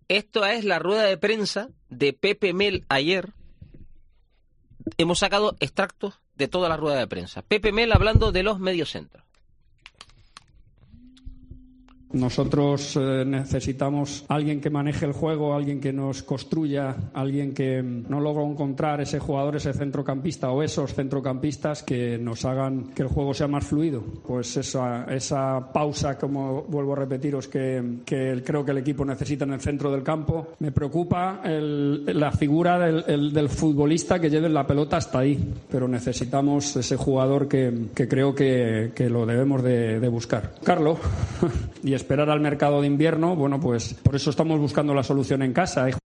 Esto es la rueda de prensa de Pepe Mel ayer. Hemos sacado extractos de toda la rueda de prensa. Pepe Mel hablando de los mediocentros. Nosotros eh, necesitamos alguien que maneje el juego, alguien que nos construya, alguien que no logro encontrar ese jugador, ese centrocampista o esos centrocampistas que nos hagan que el juego sea más fluido. Pues esa, esa pausa, como vuelvo a repetiros, que, que creo que el equipo necesita en el centro del campo. Me preocupa el, la figura del, el, del futbolista que lleve la pelota hasta ahí, pero necesitamos ese jugador que, que creo que, que lo debemos de, de buscar. Carlos, y esperar al mercado de invierno, bueno, pues por eso estamos buscando la solución en casa. Hay...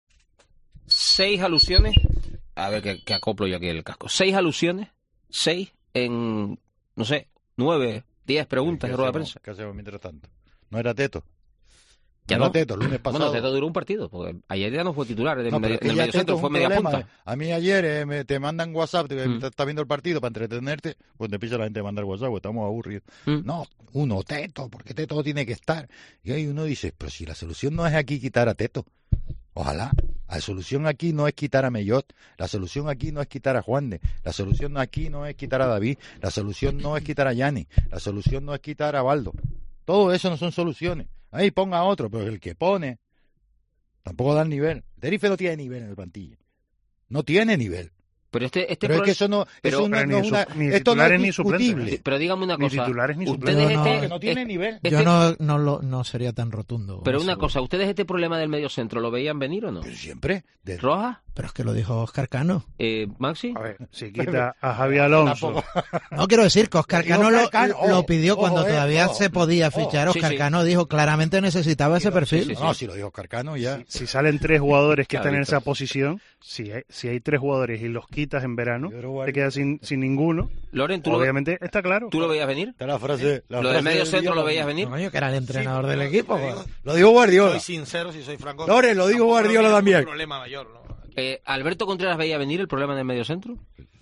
Seis alusiones. A ver que, que acoplo yo aquí el casco. Seis alusiones. Seis en, no sé, nueve, diez preguntas de rueda de prensa. ¿Qué hacemos mientras tanto? ¿No era Teto? Ya no, no. Teto, el lunes pasado. Bueno, Teto duró un partido, porque ayer ya no fue titular en el, No, medio, pero en el ya medio Teto centro, es fue un media problema. punta. A mí ayer eh, me, te mandan WhatsApp, te, Mm. estás viendo el partido para entretenerte, pues te empieza la gente a mandar WhatsApp, pues estamos aburridos. Mm. No, uno, Teto, porque Teto tiene que estar. Y ahí uno dice, pero si la solución no es aquí quitar a Teto, ojalá. La solución aquí no es quitar a Mellot, la solución aquí no es quitar a Juan de, la solución aquí no es quitar a David, la solución no es quitar a Yanni, la solución no es quitar a Baldo. Todo eso no son soluciones. Ahí ponga a otro, pero el que pone tampoco da el nivel. Tenerife no tiene nivel en el plantilla. No tiene nivel. Pero este, este pero es pro- que eso no, pero- eso no, pero no ni es una, su- ni esto no es titulares ni discutible. suplentes. Pero dígame una Ni cosa. titulares ni Ustedes suplentes. este, No, que no tiene eh, nivel. este- Yo no, no, lo, no sería tan rotundo. Pero eso. una cosa, ¿ustedes este problema del medio centro lo veían venir o no? Siempre. ¿Roja? Pero es que lo dijo Óscar Cano. Eh, ¿Maxi? A ver, si quita a Javi Alonso. No quiero decir que Óscar Digo, Cano lo, Óscar Cano, lo ojo, pidió ojo, cuando eh, todavía ojo, se podía fichar. Sí, Óscar sí. Cano dijo claramente necesitaba ese perfil. No, si lo dijo Óscar Cano ya. Si, si salen tres jugadores que Claro, están en Víctor. esa posición, si hay, si hay tres jugadores y los quitas en verano, te quedas sin, sin ninguno. Loren, ¿tú lo- Obviamente está claro. ¿Tú lo veías venir? Está la frase, la ¿Lo frase del medio del centro día, lo veías venir? No, yo que era el entrenador del equipo. pues. Lo dijo Guardiola. Soy sincero, si soy franco. Lore, lo dijo tampoco Guardiola veo también. Un problema mayor, ¿no? Eh, ¿Alberto Contreras veía venir el problema del medio centro?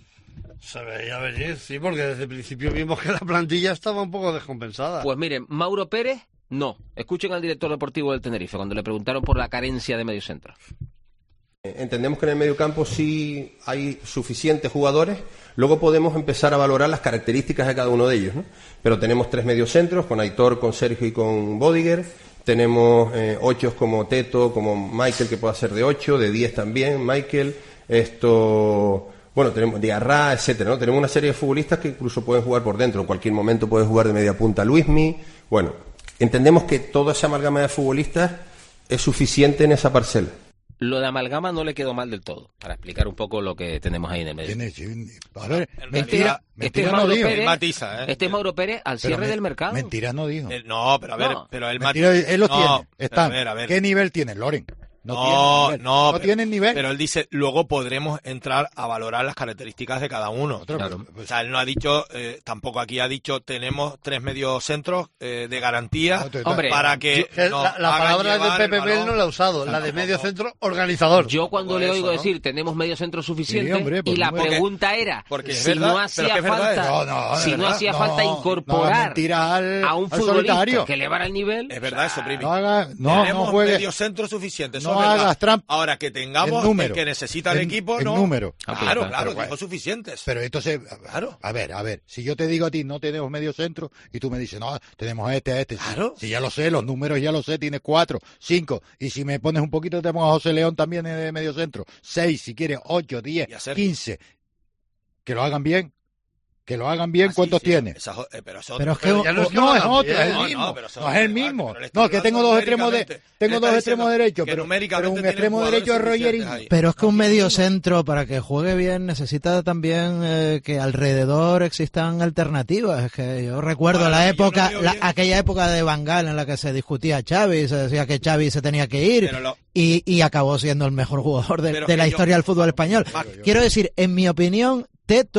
Se veía venir, sí, porque desde el principio vimos que la plantilla estaba un poco descompensada. Pues miren, Mauro Pérez, no. Escuchen al director deportivo del Tenerife cuando le preguntaron por la carencia de medio centro. Entendemos que en el mediocampo sí hay suficientes jugadores, luego podemos empezar a valorar las características de cada uno de ellos, ¿no? Pero tenemos tres mediocentros, con Aitor, con Sergio y con Bodiger, tenemos eh, ochos como Teto, como Michael, que puede ser de ocho, de diez también, Michael, esto, bueno, tenemos Diarra, etcétera, ¿no? Tenemos una serie de futbolistas que incluso pueden jugar por dentro, en cualquier momento puede jugar de media punta Luismi, bueno, entendemos que toda esa amalgama de futbolistas es suficiente en esa parcela. Lo de amalgama no le quedó mal del todo, para explicar un poco lo que tenemos ahí en el medio. A ver, Este, mentira, este mentira es no Mauro dijo. Pérez, matiza, ¿eh? este es Mauro Pérez al Pero cierre me- del mercado. Mentira no dijo. Eh, no, pero a ver, No. pero el Mentira, él los no, tiene. pero Están. a ver, a ver. ¿Qué nivel tiene Loren? No, No, tiene nivel. no, no pero- tienen nivel. Pero él dice, luego podremos entrar a valorar las características de cada uno. Claro. O sea, él no ha dicho, eh, tampoco aquí ha dicho, tenemos tres mediocentros eh, de garantía Hombre, para que Que nos la, la hagan palabra llevar de el Pepe Mel balón. no la ha usado, la de medio centro organizador. Yo cuando le eso, oigo ¿no? decir tenemos medio centro suficiente Sí, hombre, por y la número. pregunta era Porque es si verdad, no pero hacía que es verdad, falta No, no, de si no verdad, hacía no, falta no haga incorporar mentira al- a un al futbolista solitario. que elevara el nivel. Es verdad eso, Primi. No haga, no, tenemos no juegue. mediocentros suficientes. No eso es verdad. hagas trampa. Ahora que tengamos El número. el que necesita el En- equipo, en no. número. Ah, pues Claro, ya está, claro, pero dijo suficientes. Pero entonces, Claro. a ver, a ver, si yo te digo a ti no tenemos medio centro y tú me dices, no, tenemos a este, a este. Claro. Si ya lo sé, los números ya lo sé, tienes cuatro, cinco. Y si me pones un poquito, te pongo a José León también de medio centro. Seis, si quieres, ocho, diez, Y a Sergio. quince. Que lo hagan bien. Que lo hagan bien, Ah, sí, ¿cuántos sí, tienes? esa jo- eh, pero es Pero es otro. que ya no es que No, lo es hagan otro, bien. es el No, mismo. no, pero eso No es da el igual, mismo. pero le está No, que tengo hablando dos extremos de, numéricamente. tengo Él dos está extremos diciendo derechos, que pero, numéricamente pero un tiene extremo jugadores derecho es suficientes Rogerín. ahí. Pero es que un No tiene medio uno. centro, para que juegue bien, necesita también eh, que alrededor existan alternativas. Es que yo recuerdo Ahora, la yo no época, veo la- bien. aquella época de Van Gaal en la que se discutía Xavi, se decía que Xavi se tenía que ir Pero lo- y, y acabó siendo el mejor jugador de, Pero de la que yo- historia del fútbol español. Mac- Quiero decir, en mi opinión, Teto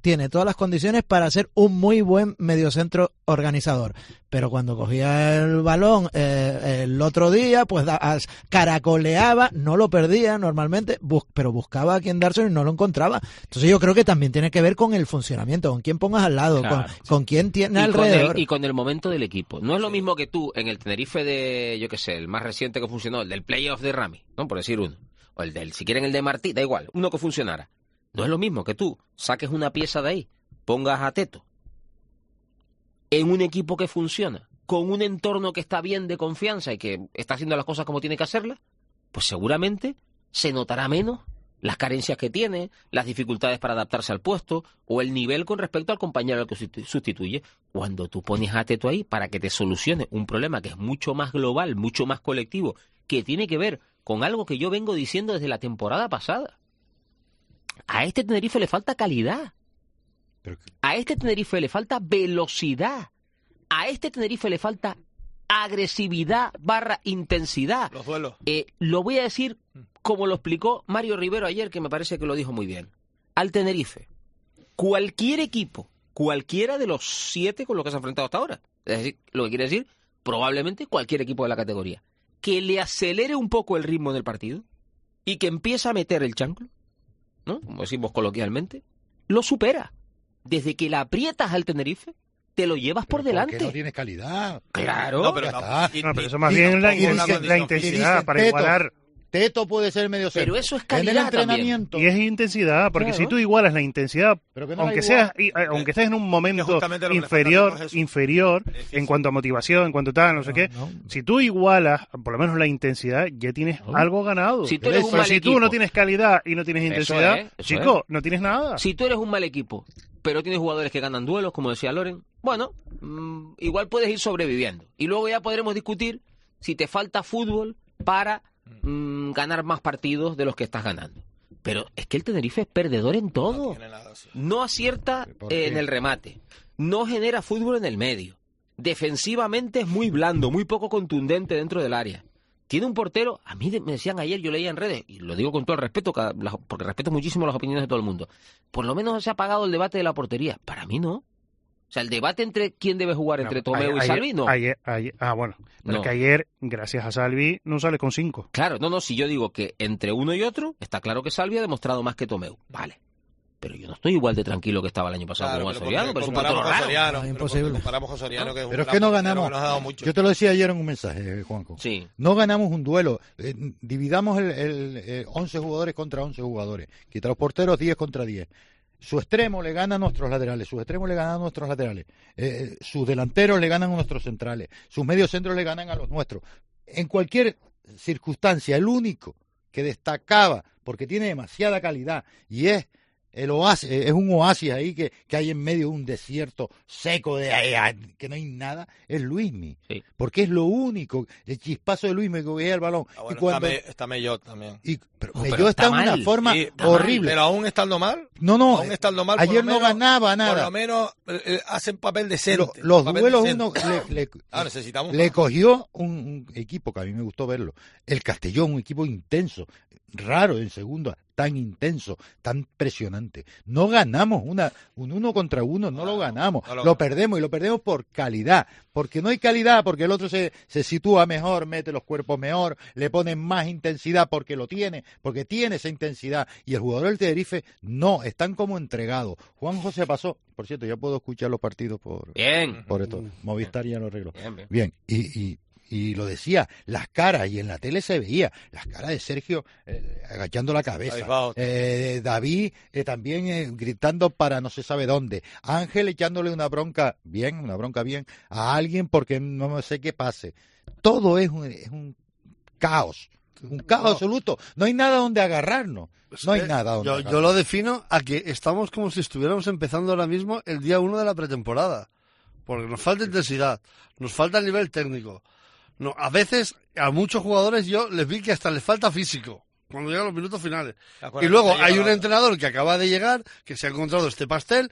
tiene todas las condiciones para ser un muy buen mediocentro organizador. Pero cuando cogía el balón eh, el otro día, pues da, caracoleaba, no lo perdía normalmente, bus, pero buscaba a quien dárselo y no lo encontraba. Entonces yo creo que también tiene que ver con el funcionamiento, con quién pongas al lado, claro, con, con quién tiene y alrededor. Con el, y con el momento del equipo. No es lo mismo que tú en el Tenerife de, yo qué sé, el más reciente que funcionó, el del playoff de Rami, ¿no? Por decir uno. O el del, si quieren el de Martí, da igual, uno que funcionara. No es lo mismo que tú saques una pieza de ahí, pongas a Teto en un equipo que funciona, con un entorno que está bien de confianza y que está haciendo las cosas como tiene que hacerlas, pues seguramente se notará menos las carencias que tiene, las dificultades para adaptarse al puesto o el nivel con respecto al compañero al que sustituye. Cuando tú pones a Teto ahí para que te solucione un problema que es mucho más global, mucho más colectivo, que tiene que ver con algo que yo vengo diciendo desde la temporada pasada. A este Tenerife le falta calidad. A este Tenerife le falta velocidad. A este Tenerife le falta agresividad barra intensidad. Los duelos. Eh, lo voy a decir como lo explicó Mario Rivero ayer, que me parece que lo dijo muy bien. Al Tenerife, cualquier equipo, cualquiera de los siete con los que se ha enfrentado hasta ahora, es decir, lo que quiere decir, probablemente cualquier equipo de la categoría, que le acelere un poco el ritmo del partido y que empiece a meter el chanclo, ¿no? Como decimos coloquialmente, lo supera. Desde que la aprietas al Tenerife, te lo llevas por delante. Porque no tienes calidad. Claro. No, pero, no, no, pero eso más bien la, la, la intensidad para Teto, igualar. Teto puede ser medio centro. Pero eso es calidad en el entrenamiento. También. Y es intensidad, porque claro, si tú igualas la intensidad, no aunque seas, aunque estés en un momento inferior, inferior en cuanto a motivación, en cuanto a tal, no, no sé no, qué, no. Si tú igualas, por lo menos la intensidad, ya tienes no. algo ganado. Si tú, eres un pero mal si equipo, tú no tienes calidad y no tienes intensidad, eso es, eso chico, es. no tienes nada. Si tú eres un mal equipo, pero tienes jugadores que ganan duelos, como decía Loren, bueno, mmm, igual puedes ir sobreviviendo. Y luego ya podremos discutir si te falta fútbol para mmm, ganar más partidos de los que estás ganando. Pero es que el Tenerife es perdedor en todo. No, nada, sí. No acierta eh, en el remate. No genera fútbol en el medio. Defensivamente es muy blando, muy poco contundente dentro del área. Tiene un portero, a mí me decían ayer, yo leía en redes, y lo digo con todo el respeto, porque respeto muchísimo las opiniones de todo el mundo, por lo menos se ha apagado el debate de la portería. Para mí no. O sea, el debate entre quién debe jugar, entre no, Tomeu ayer, y Salvi, no. Ayer, ayer, ah, bueno, pero no. Es que ayer, gracias a Salvi, no sale con cinco. Claro, no, no, si yo digo que entre uno y otro, está claro que Salvi ha demostrado más que Tomeu, vale. Pero yo no estoy igual de tranquilo que estaba el año pasado claro, con el Soriano, pero es un patrón raro. Soriano, no, imposible. Comparamos con Soriano, que es pero es que no ganamos. Que yo te lo decía ayer en un mensaje, Juanjo. Sí. No ganamos un duelo. Eh, dividamos el, el, el once jugadores contra once jugadores. Quita los porteros diez contra diez. Su extremo le gana a nuestros laterales, sus extremos le ganan a nuestros laterales, eh, sus delanteros le ganan a nuestros centrales, sus mediocentros le ganan a los nuestros. En cualquier circunstancia, el único que destacaba, porque tiene demasiada calidad, y es el oasis, es un oasis ahí que, que hay en medio de un desierto seco de que no hay nada, es Luismi, sí. Porque es lo único, el chispazo de Luismi que veía el balón. Ah, bueno, y cuando, está, está Mellot también. Y, pero oh, Mellot pero está, está en una forma sí, horrible. Pero aún estando mal. No, no, aún estando mal, ayer menos, no ganaba nada. Por lo menos eh, hacen papel decente. Lo, los papel duelos decente. uno le, le, ah, necesitamos le cogió un, un equipo que a mí me gustó verlo, el Castellón, un equipo intenso, raro en segunda, tan intenso, tan presionante. No ganamos una un uno contra uno, no, no lo ganamos, no lo, lo perdemos y lo perdemos por calidad, porque no hay calidad, porque el otro se, se sitúa mejor, mete los cuerpos mejor, le ponen más intensidad porque lo tiene, porque tiene esa intensidad y el jugador del Tenerife no, están como entregados. Juan José pasó, por cierto, ya puedo escuchar los partidos por, bien. por esto, Movistar ya lo arregló. Bien, bien. bien. y, y Y lo decía, las caras, y en la tele se veía, las caras de Sergio eh, agachando la cabeza, eh, David eh, también eh, gritando para no se sabe dónde, Ángel echándole una bronca bien, una bronca bien a alguien porque no sé qué pase. Todo es un, es un caos, un caos no. absoluto, no hay nada donde agarrarnos. No hay nada donde yo, agarrarnos. Yo lo defino a que estamos como si estuviéramos empezando ahora mismo el día uno de la pretemporada, porque nos falta intensidad, nos falta el nivel técnico. No, a veces a muchos jugadores yo les vi que hasta les falta físico cuando llegan los minutos finales. Y luego hay un entrenador que acaba de llegar, que se ha encontrado este pastel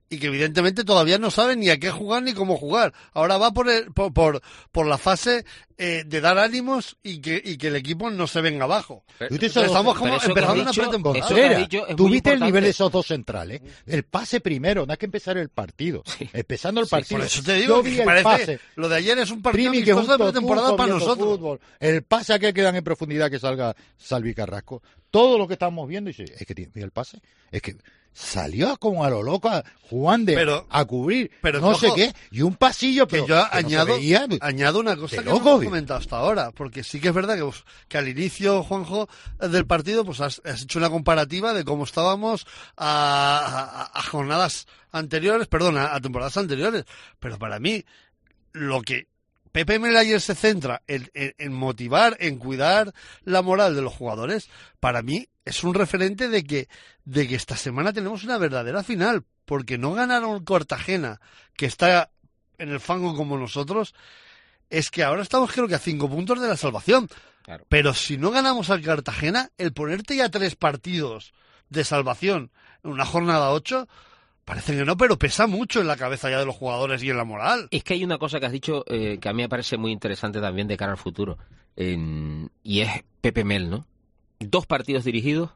y que evidentemente todavía no sabe ni a qué jugar ni cómo jugar. Ahora va por el, por, por, por la fase eh, de dar ánimos y que, y que el equipo no se venga abajo. Pero, Entonces, estamos como empezando una pretemporada. Tú viste el nivel de esos dos centrales. El pase primero, no hay que empezar el partido. Sí. Empezando el partido. Sí, por eso te digo, que parece, pase. Lo de ayer es un partido que amistoso de pretemporada para nosotros. Fútbol. El pase aquel que dan en profundidad que salga Salvi Carrasco. Todo lo que estamos viendo, y dice, es que tiene el pase, es que salió como a lo loco a Juan de pero, a cubrir pero, no ojo, sé qué y un pasillo pero que yo que añado no se veía, añado una cosa que loco, no hemos comentado hasta ahora, porque sí que es verdad que, pues, que al inicio, Juanjo, del partido pues has, has hecho una comparativa de cómo estábamos a, a, a jornadas anteriores, perdón, a, a temporadas anteriores, pero para mí lo que Pepe Mel ayer se centra en, en, en motivar, en cuidar la moral de los jugadores, para mí es un referente de que, de que esta semana tenemos una verdadera final, porque no ganaron Cartagena, que está en el fango como nosotros, es que ahora estamos creo que a cinco puntos de la salvación. Claro. Pero si no ganamos al Cartagena, el ponerte ya tres partidos de salvación en una jornada ocho... Parece que no, pero pesa mucho en la cabeza ya de los jugadores y en la moral. Es que hay una cosa que has dicho eh, que a mí me parece muy interesante también de cara al futuro. Eh, y es Pepe Mel, ¿no? Dos partidos dirigidos.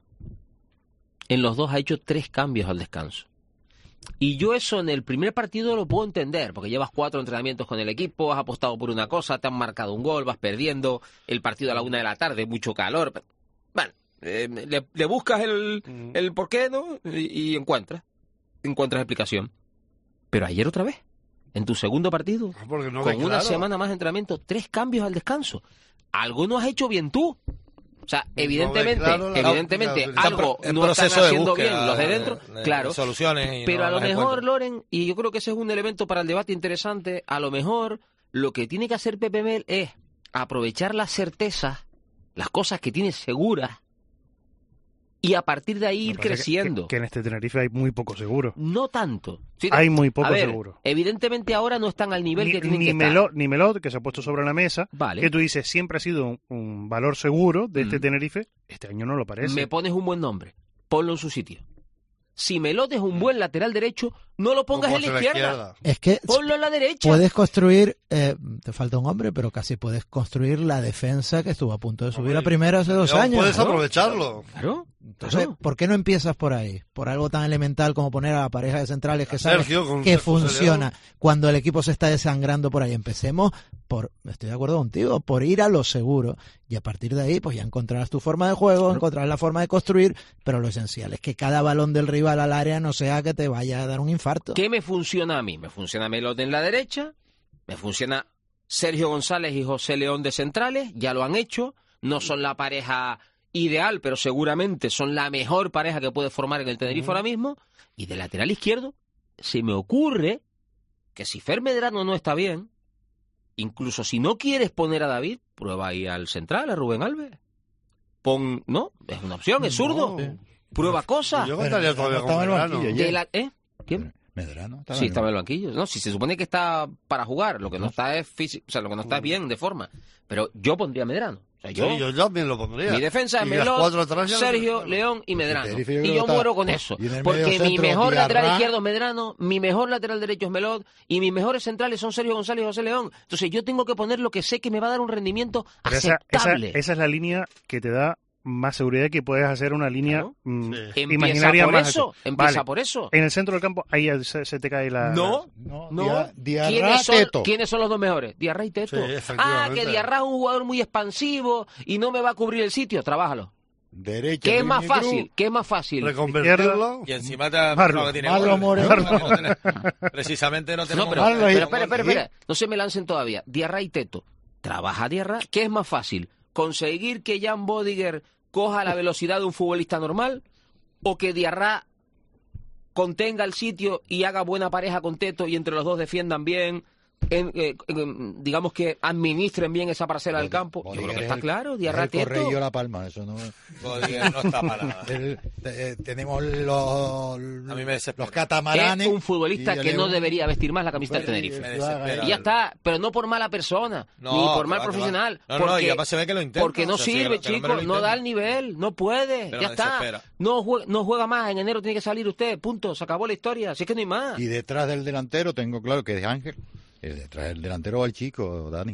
En los dos ha hecho tres cambios al descanso. Y yo eso en el primer partido lo puedo entender, porque llevas cuatro entrenamientos con el equipo, has apostado por una cosa, te han marcado un gol, vas perdiendo, el partido a la una de la tarde, mucho calor. Bueno, eh, le, le buscas el, el por qué, ¿no? Y, y encuentras. encuentras explicación. Pero ayer otra vez, en tu segundo partido, no con ve, una claro. semana más de entrenamiento, tres cambios al descanso. Algo no has hecho bien tú. O sea, evidentemente, no ve, claro, evidentemente, claro, algo el no están proceso de haciendo búsqueda, bien los de dentro, de, claro. de soluciones. Y pero no a lo las mejor, encuentran. Loren, y yo creo que ese es un elemento para el debate interesante, a lo mejor lo que tiene que hacer Pepe Mel es aprovechar las certezas, las cosas que tiene seguras, y a partir de ahí ir creciendo. Que, que en este Tenerife hay muy poco seguro. No tanto. Sí, hay muy poco a ver, seguro. Evidentemente ahora no están al nivel ni, que tienen ni que Melot, estar. Ni Melot, que se ha puesto sobre la mesa, vale. que tú dices siempre ha sido un, un valor seguro de este Mm. Tenerife, este año no lo parece. Me pones un buen nombre, ponlo en su sitio. Si Melot es un buen lateral derecho, no lo pongas No en la pongas izquierda. en la izquierda. Es que Ponlo en la derecha. puedes construir, eh, te falta un hombre, pero casi puedes construir la defensa que estuvo a punto de subir Hombre, a primera hace dos no años. puedes ¿no? aprovecharlo. Claro. Entonces, claro. ¿por qué no empiezas por ahí? Por algo tan elemental como poner a la pareja de centrales que sabe Sergio, con que Sergio funciona León. cuando el equipo se está desangrando por ahí. Empecemos por, estoy de acuerdo contigo, por ir a lo seguro y a partir de ahí pues ya encontrarás tu forma de juego, claro. encontrarás la forma de construir, pero lo esencial es que cada balón del rival al área no sea que te vaya a dar un infarto. ¿Qué me funciona a mí? Me funciona Melot en la derecha, me funciona Sergio González y José León de centrales, ya lo han hecho, no son la pareja ideal, pero seguramente son la mejor pareja que puede formar en el Tenerife uh-huh. ahora mismo, y de lateral izquierdo se me ocurre que si Fer Medrano no está bien, incluso si no quieres poner a David, prueba ahí al central, a Rubén Alves. Pon, ¿no? Es una opción, es zurdo. No. Prueba cosas. Yo contaría todavía con Medrano. De la, ¿eh? ¿Quién? Medrano. Estaba Sí, estaba en el banquillo. No, si se supone que está para jugar, lo que no está es físico, o sea, lo que no está es bien de forma. Pero yo pondría a Medrano. O sea, yo, sí, yo también lo pondría. Mi defensa es Melot, Sergio, León y Medrano. Yo y yo está... muero con eso. Porque mi mejor lateral izquierdo es Medrano, mi mejor lateral derecho es Melot y mis mejores centrales son Sergio González y José León. Entonces yo tengo que poner lo que sé que me va a dar un rendimiento Pero aceptable. Esa, esa, esa es la línea que te da más seguridad, que puedes hacer una línea claro. mm, sí. imaginaria por más eso, así. empieza Vale. por eso. En el centro del campo ahí se, se te cae la... No, no. no. Dia, ¿Quiénes, son, Teto. ¿Quiénes son los dos mejores? Diarra y Teto. Sí, ah, que Diarra es un jugador muy expansivo y no me va a cubrir el sitio. Trabájalo. Derecha. ¿Qué es más fácil? ¿Qué es más fácil? Reconvertirlo. Y encima te ha Marlo, que tiene Marlo gol. Moreno. No, no tiene- precisamente no tenemos No, pero, Marlo pero, y- espera, espera, espera. No se me lancen todavía. Diarra y Teto. Trabaja Diarra. ¿Qué es más fácil? ¿Conseguir que Jan Bodiger coja la velocidad de un futbolista normal? ¿O que Diarra contenga el sitio y haga buena pareja con Teto y entre los dos defiendan bien, en, eh, en, digamos que administren bien esa parcela del campo. Yo creo que está claro, Diarra Tieto. Correio La Palma, eso no. Bodiger no está para nada. El, eh, tenemos los, A mí me desespera. los catamaranes. Es un futbolista que no León. debería vestir más la camiseta del Tenerife. Me desespera. Y ya está, pero no por mala persona, No, ni por que mal va, que profesional. va. No, no, porque, y además se ve que lo intenta. Porque no O sea, sí, sirve, que el hombre chicos, lo no intenta. da el nivel, no puede, Pero ya me está. desespera. No juega, no juega más, en enero tiene que salir usted, punto, se acabó la historia, así es que no hay más. Y detrás del delantero tengo claro que es Ángel. Y detrás del delantero va el chico, Dani.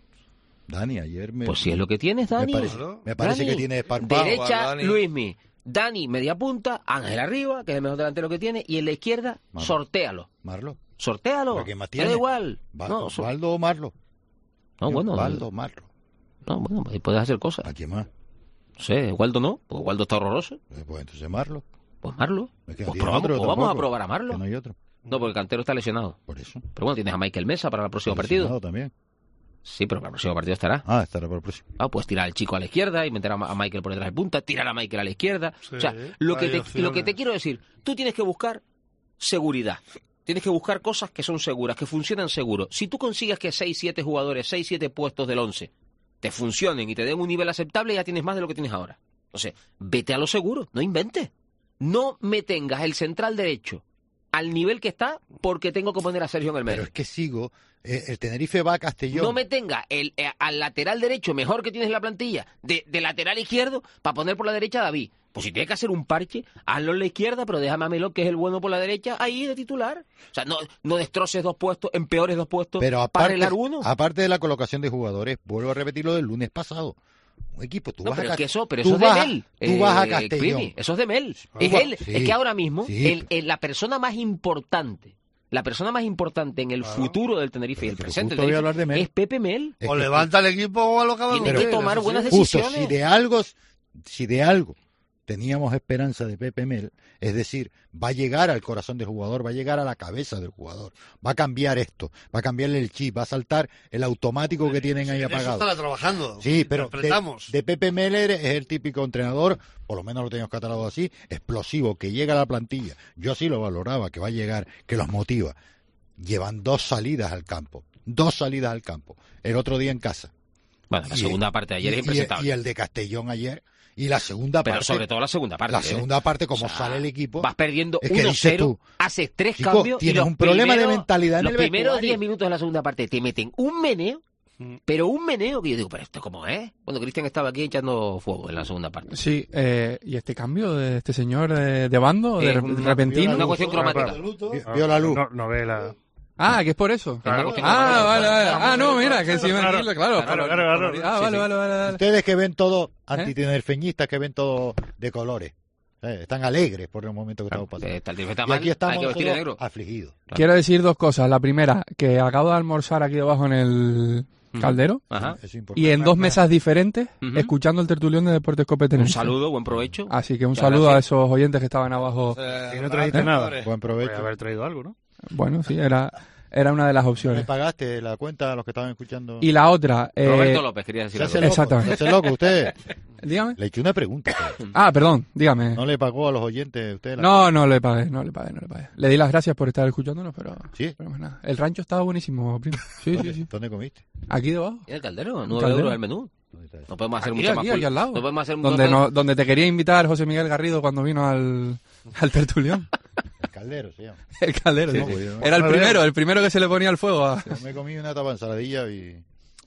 Dani, ayer me... Pues si es lo que tienes, Dani. Me parece, me parece Dani, que tiene esparpado. Derecha, Dani. Luismi. Dani, media punta, Ángel arriba, que es el mejor delantero que tiene, y en la izquierda, Marlo. sortéalo. Marlo. Sortéalo. ¿Pero quién más Me da tiene? igual. Va- No, so- Valdo o Marlo. no, bueno. Valdo o Marlo. No, bueno, ahí puedes hacer cosas. ¿A quién más? No sé, Waldo no, porque Waldo está horroroso. Eh, Pues entonces Marlo. Pues Marlo. Es que no Pues, tiene probamos, otro pues vamos a tampoco. probar a Marlo. Que no hay otro. No, porque el cantero está lesionado. Por eso. Pero bueno, tienes a Michael Mesa para el próximo Está partido. lesionado también. Sí, pero para el próximo partido estará. Ah, estará para el próximo. Ah, pues tirar al chico a la izquierda y meter a, Ma- a Michael por detrás de punta, tirar a Michael a la izquierda. Sí, o sea, lo que, hay te, opciones. lo que te quiero decir, tú tienes que buscar seguridad. Tienes que buscar cosas que son seguras, que funcionan seguro. Si tú consigues que seis, siete jugadores, seis, siete puestos del once te funcionen y te den un nivel aceptable, ya tienes más de lo que tienes ahora. Entonces, vete a lo seguro, no inventes. No me tengas el central derecho al nivel que está porque tengo que poner a Sergio en el medio. Pero es que sigo. eh, el Tenerife va a Castellón. No me tenga el, eh, al lateral derecho mejor que tienes en la plantilla de, de lateral izquierdo para poner por la derecha a David. Pues si tienes que hacer un parche, hazlo en la izquierda, pero déjame a Melo, que es el bueno por la derecha, ahí de titular. O sea, no, no destroces dos puestos, empeores dos puestos Pero para aparte, arreglar uno. aparte de la colocación de jugadores, vuelvo a repetir lo del lunes pasado. Un equipo, tú No, vas pero a es que Cas- eso, pero tú eso es de vas a- Mel. Tú vas a eh, Castellón. Primi, eso es de Mel. Ah, Es, bueno, él, sí, es que ahora mismo, sí, el- el- la persona más importante, la persona más importante en el futuro del Tenerife y el presente del justo voy a Tenerife hablar de Mel. es Pepe Mel. Es O que- levanta el equipo o a lo que Tiene que tomar buenas Justo, decisiones. si de algo, si de algo teníamos esperanza de Pepe Mel, es decir, va a llegar al corazón del jugador, va a llegar a la cabeza del jugador, va a cambiar esto, va a cambiarle el chip, va a saltar el automático que tienen ahí En eso apagado. estará trabajando. Sí, pero de, Interpretamos. de Pepe Meller es el típico entrenador, por lo menos lo teníamos catalogado así, explosivo, que llega a la plantilla. Yo así lo valoraba, que va a llegar, que los motiva. Llevan dos salidas al campo, dos salidas al campo. El otro día en casa. Bueno, la Y- segunda parte de ayer y- es impresentable. Y, y el de Castellón ayer. Y la segunda Pero parte. sobre todo la segunda parte. La ¿eh? segunda parte, como O sea, sale el equipo. Vas perdiendo es que uno dices cero, tú, haces tres chico, cambios y tienes los un problema de primeros- mentalidad en los el primeros vestuario. diez minutos de la segunda parte te meten un meneo, pero un meneo que yo digo, pero esto cómo es. Bueno, Cristian estaba aquí echando fuego en la segunda parte. Sí, eh, y este cambio de este señor eh, de bando, de, Es re- una- repentino. una cuestión cromática. Vio la luz. No, no ve la... Ah, que es por eso. Claro. Ah, vale, vale. Ah, no, mira, que sí me Claro, entiendo, claro. claro, por- claro, por- claro. Ah, Sí, vale, sí. vale, vale, vale. Ustedes que ven todo antitenerfeñistas, que ven todo de colores. Eh, Están alegres por el momento que estamos pasando. Está el Tenerife está Y mal, aquí estamos hay que vestir de nosotros negro. afligidos. Quiero decir dos cosas. La primera, que acabo de almorzar aquí debajo en el caldero. Ajá. Eso es importante. Y en dos mesas diferentes, Ujú. escuchando el tertulión de Deportes Cope Un Tenerife. saludo, buen provecho. Así que un Muchas saludo gracias. a esos oyentes que estaban abajo. Y no trajiste ¿Eh? nada. Buen provecho. Podría haber traído algo, ¿no? Bueno, sí, era, era una de las ¿Me opciones. pagaste la cuenta a los que estaban escuchando? Y la otra... eh, Roberto López, quería decir Se hace algo. loco, Exactamente. se hace loco usted. Dígame. Le eché una pregunta. pero Ah, perdón, dígame. ¿No le pagó a los oyentes usted? La... No, no le pagué, no le pagué, no le pagué. Le di las gracias por estar escuchándonos, pero, ¿Sí? pero más nada. El rancho estaba buenísimo, primo. Sí, sí, sí. ¿Dónde comiste? Aquí debajo. ¿Y el caldero? El nueve caldero. euros el menú. No podemos hacer Aquí, mucha aquí, más aquí pul- al lado. No podemos hacer Donde, no no, podemos- donde te quería invitar José Miguel Garrido cuando vino al, al tertulión. El caldero se llama. El caldero, Sí, sí. sí. Era el primero, el primero que se le ponía al fuego. A... Yo me comí una tapa de ensaladilla y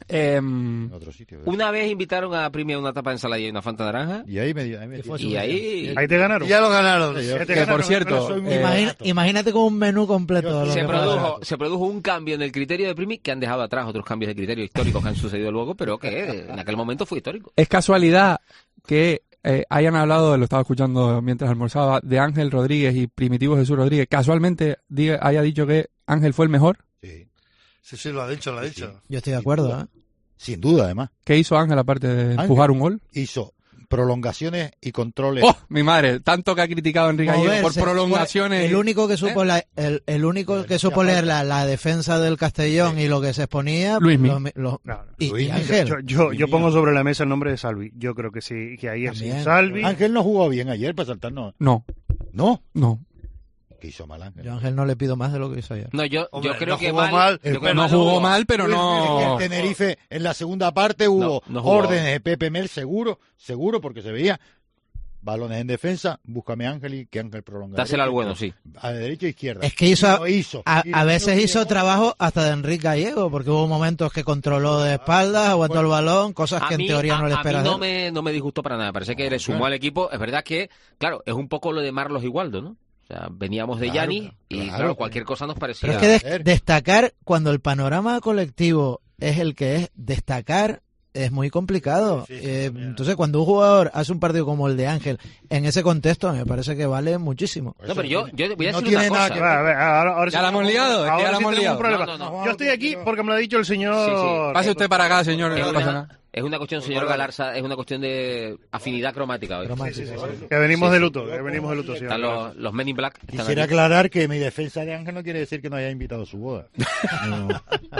Em, en otro sitio. Una vez invitaron a Primi a una tapa de ensalada y una fanta naranja. Y ahí me, ahí me Y ahí... Ahí te ganaron. Ya lo ganaron. Sí, yo- Ya te que ganaron, por cierto, soy muy eh, Imagina- barato. imagínate con un menú completo. lo Se que produjo, pasa. se produjo un cambio en el criterio de Primi que han dejado atrás otros cambios de criterio históricos que han sucedido luego, pero que en aquel momento fue histórico. es casualidad que eh, hayan hablado, lo estaba escuchando mientras almorzaba, de Ángel Rodríguez y Primitivo Jesús Rodríguez. Casualmente diga- haya dicho que Ángel fue el mejor. Sí, Sí, sí, lo ha dicho, lo ha dicho. Yo estoy de acuerdo, ¿eh? sin duda, además. ¿Qué hizo Ángel aparte de Ángel. empujar un gol? Hizo prolongaciones y controles. ¡Oh, mi madre! Tanto que ha criticado a Enrique Gallego por Moverse, prolongaciones. fue El único que ¿Eh? supo, la- el, el único que supo leer la, la defensa del Castellón y lo que se exponía. Luismi. los- los- No, no. y, y Luismi. Ángel. Yo, yo, yo pongo sobre la mesa el nombre de Salvi. Yo creo que sí, que ahí es También. Salvi. Ángel no jugó bien ayer para saltarnos. No, No, no. Que hizo mal Ángel. Yo a Ángel no le pido más de lo que hizo ayer. No, yo, Hombre, yo creo no que jugó mal, mal, yo el creo que no mal jugó hubo. mal, pero no... En Tenerife, en la segunda parte, hubo No, no jugó. órdenes de Pepe Mel, seguro, seguro, porque se veía balones en defensa, búscame a Ángel y que Ángel prolonga. Dásela al bueno, sí. A derecha e izquierda. Es que hizo, Y lo hizo. a, Y a lo veces que hizo llegó- trabajo hasta de Enrique Gallego, porque hubo momentos que controló de espaldas, aguantó el balón, cosas A que mí, en teoría a- no le a esperas. mí de no él. me, no me disgustó para nada. Parece que le sumó al equipo. Es verdad que, claro, es un poco lo de Marlos y Waldo, ¿no? O sea, veníamos de Claro, Yanni y, claro. claro, cualquier cosa nos parecía... Pero es que des- destacar, cuando el panorama colectivo es el que es, destacar es muy complicado. Eh, entonces, cuando un jugador hace un partido como el de Ángel, en ese contexto, me parece que vale muchísimo. No, pero yo, yo voy a no decir tiene una nada cosa. que- A ver, ahora, ahora Ya sí la hemos tenemos- liado, es que ahora ya la sí hemos tenemos un liado. problema. No, no, no. Yo estoy aquí porque me lo ha dicho el señor... Sí, sí. Pase usted para acá, señor, Es no pasa una, nada. es una cuestión, señor Galarza, es una cuestión de afinidad cromática hoy. Que venimos Sí, de sí. luto, que venimos de luto, señor. Están los, los Men in Black. están Quisiera aquí. aclarar que mi defensa de Ángel no quiere decir que no haya invitado a su boda. No.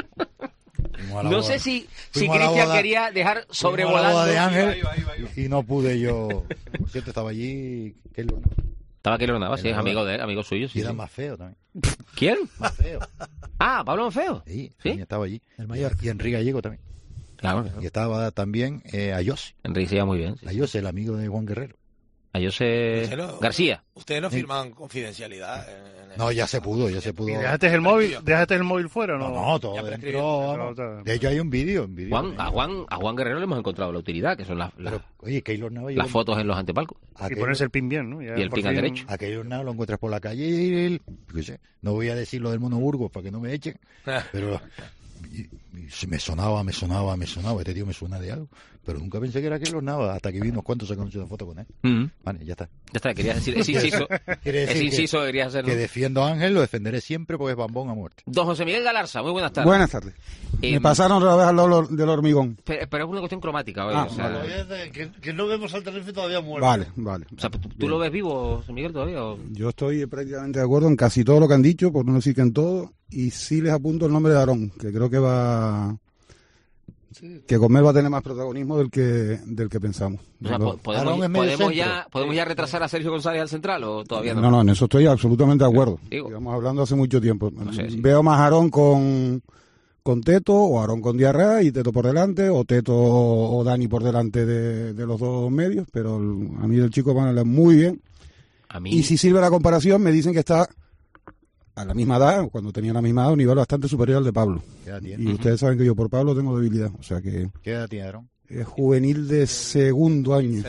Fuimos a la No boda. sé si, si Fuimos a la Cristian boda- quería dejar fuimos a la sobrevolando. boda de Ángel y no pude yo. Por cierto, estaba allí. ¿Qué es lo- Estaba Keylor Navas, sí, es Keylor amigo Navas. de él, amigo suyo. Sí, Y era sí. más feo también. ¿Quién? Más feo. Ah, Pablo Monfeo. Sí, ¿Sí? sí, estaba allí. El mayor. Y Enrique Gallego también. Claro. Y estaba también eh, Ayose. Enrique se llama muy bien. Sí. Ayose, el amigo de Juan Guerrero. Ayose Ustedes no- García. Ustedes no firman confidencialidad. en- en- No, ya se pudo, ya se pudo. ¿Y dejaste el móvil, dejaste el móvil fuera o no? No, no, todo Ya dentro. prescribió. vamos. Todo, todo. De hecho, hay un vídeo. un vídeo Juan, a, Juan, a Juan Guerrero le hemos encontrado la utilidad, que son las, las, Pero, oye, Keylor Navas. las fotos en los antepalcos. Y ponerse el pin bien, ¿no? Ya Y el por pin al fin- derecho. A Keylor Navas lo encuentras por la calle y él, yo qué sé, no voy a decir lo del Mono Burgos para que no me echen, pero y- y se me sonaba, me sonaba, me sonaba, este tío me suena de algo, pero nunca pensé que era Keylor Navas hasta que vi unos cuantos sacaron una foto con él. Mm. Vale, ya está. Ya está, querías decir, es inciso. Quiere Es decir inciso que, que querías hacer. que ¿no? defiendo a Ángel, lo defenderé siempre porque es bambón a muerte. Don José Miguel Galarza, muy buenas tardes. Buenas tardes. Eh, Me pasaron otra vez al lado del hormigón. Pero, pero es una cuestión cromática hoy. Ah, o sea, Todavía es de- que, que no vemos al Tenerife todavía muerto. Vale, vale. o sea, ¿tú, tú lo ves vivo, José Miguel, todavía? O... Yo estoy prácticamente de acuerdo en casi todo lo que han dicho, por no decir que en todo, y sí les apunto el nombre de Aarón, que creo que va... que con él va a tener más protagonismo del que del que pensamos. O sea, No, po- podemos, Aarón es medio podemos, centro. ya, ¿Podemos ya retrasar a Sergio González al central o todavía no? no, no, en eso estoy absolutamente de acuerdo. Digo. Estamos hablando hace mucho tiempo. No sé, sí. Veo más Aarón con, con Teto, o Aarón con Diarra y Teto por delante, o Teto o Dani por delante de, de los dos medios, pero el- a mí el chico van a hablar muy bien. A mí, Y si sirve la comparación, me dicen que está a la misma edad, cuando tenía la misma edad, un nivel bastante superior al de Pablo. ¿Qué edad tiene? Y ustedes saben que yo por Pablo tengo debilidad, o sea que ¿Qué edad tiene Aarón? es juvenil de segundo año.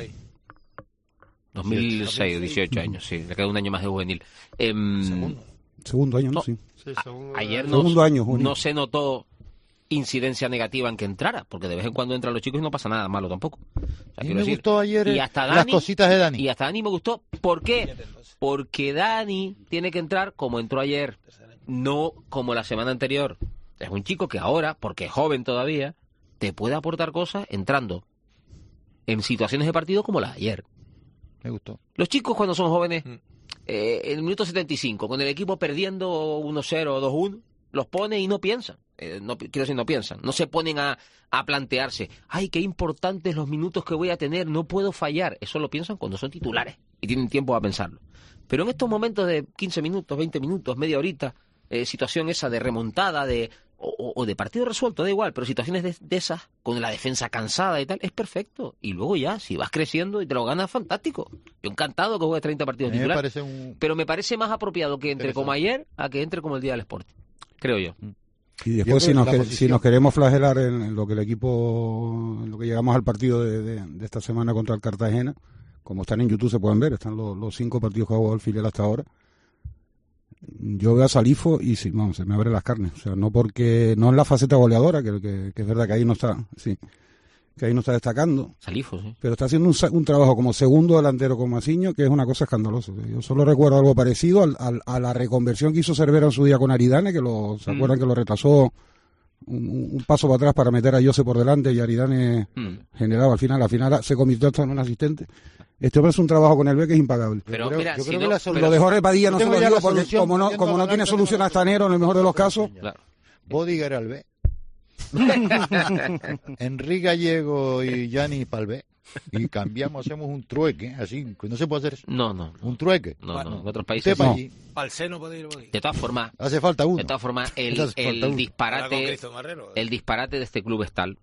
dos mil seis, dieciocho años, sí, le queda un año más de juvenil. Em, Segundo año, ¿no? No. Sí. Sí, según- ayer no, Segundo año, juvenil. no se notó incidencia negativa en que entrara, porque de vez en cuando entran los chicos y no pasa nada malo tampoco. O sea, A mí quiero me decir, gustó ayer y eh, hasta las Dani, cositas de Dani. Y hasta Dani me gustó. ¿Por qué? Porque Dani tiene que entrar como entró ayer, no como la semana anterior. Es un chico que ahora, porque es joven todavía, te puede aportar cosas entrando en situaciones de partido como la de ayer. Me gustó. Los chicos cuando son jóvenes, Mm. eh, en el minuto setenta y cinco, con el equipo perdiendo uno cero o dos uno, los pone y no piensan. Eh, no, quiero decir, no piensan. No se ponen a, a plantearse, ay, qué importantes los minutos que voy a tener, no puedo fallar. Eso lo piensan cuando son titulares y tienen tiempo a pensarlo. Pero en estos momentos de quince minutos, veinte minutos, media horita, eh, situación esa de remontada, de o, o de partido resuelto, da igual, pero situaciones de, de esas, con la defensa cansada y tal, es perfecto. Y luego ya, si vas creciendo y te lo ganas, fantástico. Yo encantado que juegues treinta partidos A mí me titulares. parece un... Pero me parece más apropiado que entre como ayer a que entre como el día del Sporting. Creo yo. Y Yo después, si creo nos, que que- la si posición- nos queremos flagelar en, en lo que el equipo, en lo que llegamos al partido de, de- de esta semana contra el Cartagena, como están en YouTube se pueden ver, están los, los cinco partidos que ha jugado el filial hasta ahora. Yo veo a Salifo y sí, vamos, se me abren las carnes. O sea, no porque, no en la faceta goleadora, que, que, que es verdad que ahí no está, sí, que ahí no está destacando. Salifo, sí. Pero está haciendo un, sa- un trabajo como segundo delantero con Masiño, que es una cosa escandalosa. Yo solo recuerdo algo parecido al, al- a la reconversión que hizo Cervera en su día con Aridane, que lo, ¿se Mm. acuerdan que lo retrasó un, un- un paso para atrás para meter a Jose por delante y Aridane Mm. generaba al final, al final se convirtió hasta en un asistente. Este hombre es un trabajo con el B que es impagable. Pero creo- mira, yo si creo no- que la solu- pero- Lo de Jorge Padilla no Yo se tengo lo ya digo la porque solución, como no, yendo como no adelante, tiene no solución me hasta enero en el mejor de los casos, Claro. Bodiger al B. Enrique Gallego y Gianni Palvé. y cambiamos, hacemos un trueque, así, no se puede hacer eso. No, no. Un trueque. No, no, en otros países no. Para el seno puede ir De todas formas, hace falta uno. De todas formas, el, Hace falta el uno. disparate, el disparate de este club es tal,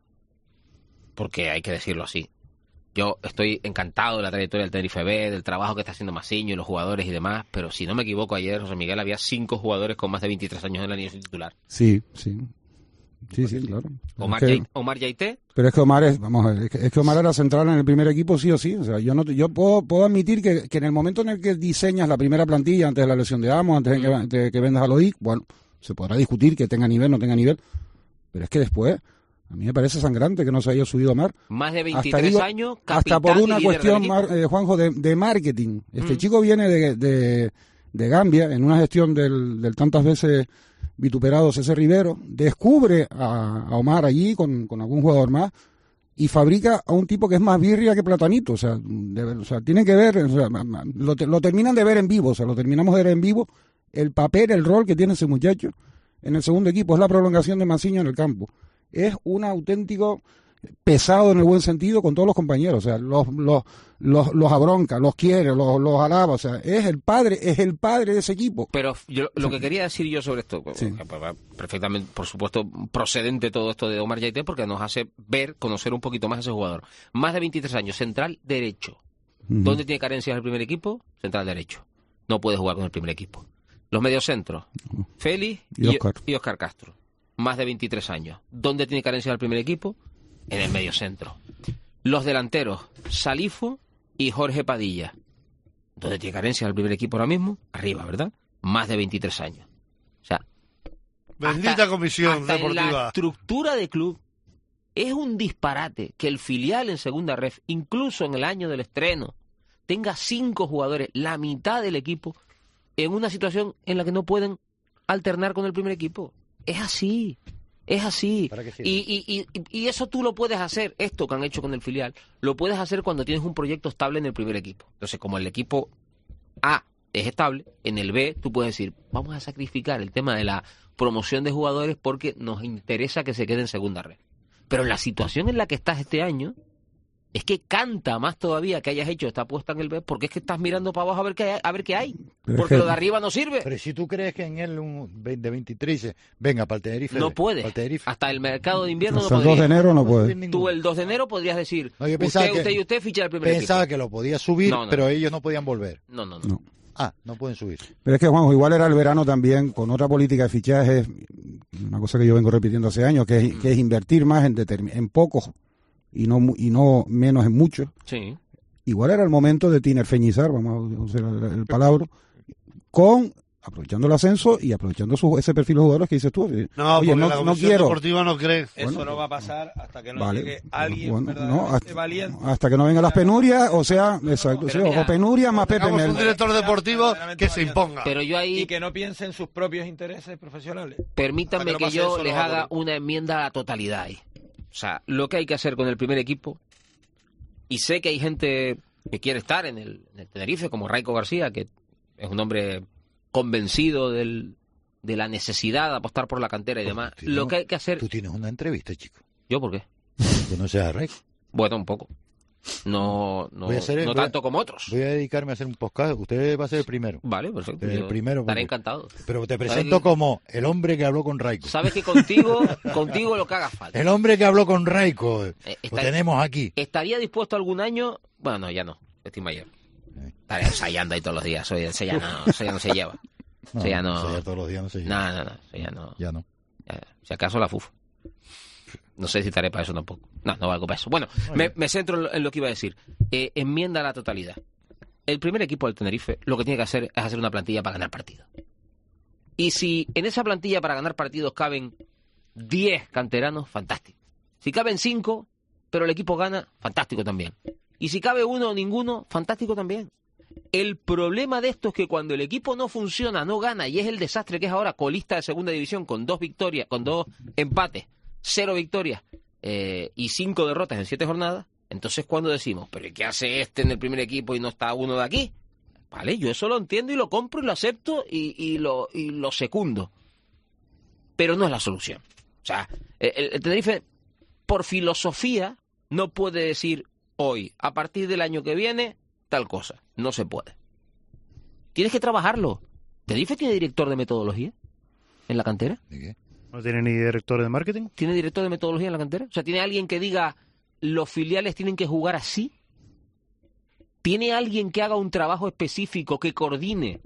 porque hay que decirlo así. Yo estoy encantado de la trayectoria del Tenerife B, del trabajo que está haciendo Masiño y los jugadores y demás, pero si no me equivoco, ayer, José Miguel, había cinco jugadores con más de veintitrés años en la alineación titular. Sí, sí. Sí, sí, claro. Omar, Es que- Yai- Omar Yaité, Pero es que Omar es, vamos a ver, es que, es que Omar era central en el primer equipo sí o sí. O sea, yo no, yo puedo, puedo admitir que, que en el momento en el que diseñas la primera plantilla, antes de la lesión de Amos, antes de que, Mm. de que vendas a Loic, bueno, se podrá discutir que tenga nivel, no tenga nivel, pero es que después, a mí me parece sangrante que no se haya subido Omar. más de Hasta, veintitrés digo, años, hasta capitán por y una líder del cuestión, equipo. Mar- eh, Juanjo, de, de marketing. Este Mm. chico viene de, de, de Gambia, en una gestión del, del tantas veces vituperado César Rivero, descubre a, a Omar allí con, con algún jugador más y fabrica a un tipo que es más birria que platanito. O sea, de- o sea tienen que ver, o sea, ma- ma- lo, te- lo terminan de ver en vivo, o sea, lo terminamos de ver en vivo, el papel, el rol que tiene ese muchacho en el segundo equipo, es la prolongación de Masiño en el campo. Es un auténtico pesado en el buen sentido con todos los compañeros, o sea, los los los, los abronca, los quiere, los, los alaba, o sea, es el padre, es el padre de ese equipo. Pero yo, lo que quería decir yo sobre esto, Sí. que, pues, va perfectamente, por supuesto, procedente todo esto de Omar Yaité, porque nos hace ver, conocer un poquito más a ese jugador. Más de veintitrés años, central derecho. Ujú. ¿Dónde tiene carencias el primer equipo? Central derecho. No puede jugar con el primer equipo. Los mediocentros, Félix Y y, Óscar. y Óscar Castro. Más de veintitrés años. ¿Dónde tiene carencias el primer equipo? En el mediocentro. Los delanteros, Salifo y Jorge Padilla. ¿Dónde tiene carencias el primer equipo ahora mismo? Arriba, ¿verdad? Más de veintitrés años. O sea, Bendita hasta- comisión hasta en la deportiva. estructura de club es un disparate que el filial en segunda ref, incluso en el año del estreno, tenga cinco jugadores, la mitad del equipo, en una situación en la que no pueden alternar con el primer equipo. Es así. Es así. Y, y, y, y eso tú lo puedes hacer, esto que han hecho con el filial, lo puedes hacer cuando tienes un proyecto estable en el primer equipo. Entonces, como el equipo A es estable, en el B tú puedes decir, vamos a sacrificar el tema de la promoción de jugadores porque nos interesa que se quede en segunda red. Pero en la situación en la que estás este año, es que canta más todavía que hayas hecho esta apuesta en el B, porque es que estás mirando para abajo a ver qué hay. A ver qué hay. Pero es Porque que- lo de arriba no sirve. Pero si tú crees que en él un ve- de veintitrés dice, venga, para el Tenerife. No ve, puede. para el Tenerife. Hasta el mercado de invierno Hasta no el dos podría. de enero no puede. Tú el dos de enero podrías decir, No, yo usted, pensaba que- usted y usted ficha el primer Pensaba equipo. que lo podía subir, No, no. pero ellos no podían volver. No, no, no. No. Ah, no pueden subir. Pero es que, Juanjo, igual era el verano también, con otra política de fichajes, una cosa que yo vengo repitiendo hace años, que es, que es invertir más en, determin- en pocos y no mu- y no menos en muchos. Sí. Igual era el momento de tinerfeñizar, vamos a usar el, el palabra, con aprovechando el ascenso y aprovechando su, ese perfil de jugadores que dices tú. eh, No, Oye, porque no, la no comisión quiero. deportiva no cree. Eso no va a pasar hasta que no Vale. llegue alguien Bueno, no, verdaderamente hasta, valiente. hasta que no vengan las penurias, o sea, exacto, sí, o penurias más Pepe Tengamos Mel. un director deportivo que se imponga. Pero yo ahí, Y que no piense en sus propios intereses profesionales. permítanme Hasta que, que no pase yo eso, les no va a haga ocurrir. una enmienda a la totalidad ahí. O sea, lo que hay que hacer con el primer equipo, y sé que hay gente que quiere estar en el, en el Tenerife, como Raico García, que es un hombre convencido del, de la necesidad de apostar por la cantera y demás. tienes- Lo que hay que hacer... Tú tienes una entrevista, chico. ¿Yo por qué? Que no seas rey. Bueno, un poco. No, no, Voy a hacer- no voy a- tanto como otros. Voy a dedicarme a hacer un podcast. Usted va a ser el primero. Vale, perfecto. El Yo primero. estaré porque- encantado. Pero te ¿Sabes presento que- como el hombre que habló con Raico. Sabes que contigo, contigo lo que haga falta. El hombre que habló con Raico. Eh, Lo está- tenemos aquí. ¿Estaría dispuesto algún año? Bueno, no, ya no. Estoy mayor. Estaré ensayando ahí todos los días. Eso, eso ya no, eso ya no se lleva. No, Eso ya no. eso ya todos los días no se lleva. No, no, no. Eso ya no. Ya no. Ya, si acaso la FUF. No sé si estaré para eso tampoco. No, no valgo para eso. Bueno, me, me centro en lo, en lo que iba a decir. Eh, enmienda a la totalidad. El primer equipo del Tenerife lo que tiene que hacer es hacer una plantilla para ganar partidos. Y si en esa plantilla para ganar partidos caben diez canteranos, fantástico. Si caben cinco, pero el equipo gana, fantástico también. Y si cabe uno o ninguno, fantástico también. El problema de esto es que cuando el equipo no funciona, no gana, y es el desastre que es ahora colista de segunda división con dos victorias, con dos empates, cero victorias eh, y cinco derrotas en siete jornadas, entonces cuando decimos, pero ¿y qué hace este en el primer equipo y no está uno de aquí? Vale, yo eso lo entiendo y lo compro y lo acepto y, y, lo, y lo secundo. Pero no es la solución. O sea, el, el Tenerife, por filosofía, no puede decir, hoy, a partir del año que viene, tal cosa. No se puede. Tienes que trabajarlo. ¿Tenerife tiene director de metodología en la cantera? ¿De qué? ¿No tiene ni director de marketing? ¿Tiene director de metodología en la cantera? O sea, ¿tiene alguien que diga los filiales tienen que jugar así? ¿Tiene alguien que haga un trabajo específico que coordine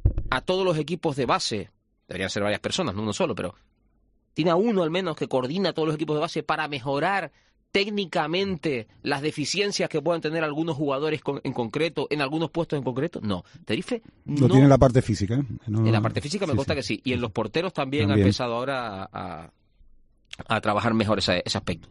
a todos los equipos de base? Deberían ser varias personas, no uno solo, pero tiene a uno al menos que coordina a todos los equipos de base para mejorar técnicamente las deficiencias que puedan tener algunos jugadores con, en concreto, en algunos puestos en concreto. No, Tenerife no, no tiene la parte física, ¿eh? No, en la parte física me sí, consta sí. que sí, y en los porteros también, también. ha empezado ahora a, a, a trabajar mejor ese, ese aspecto.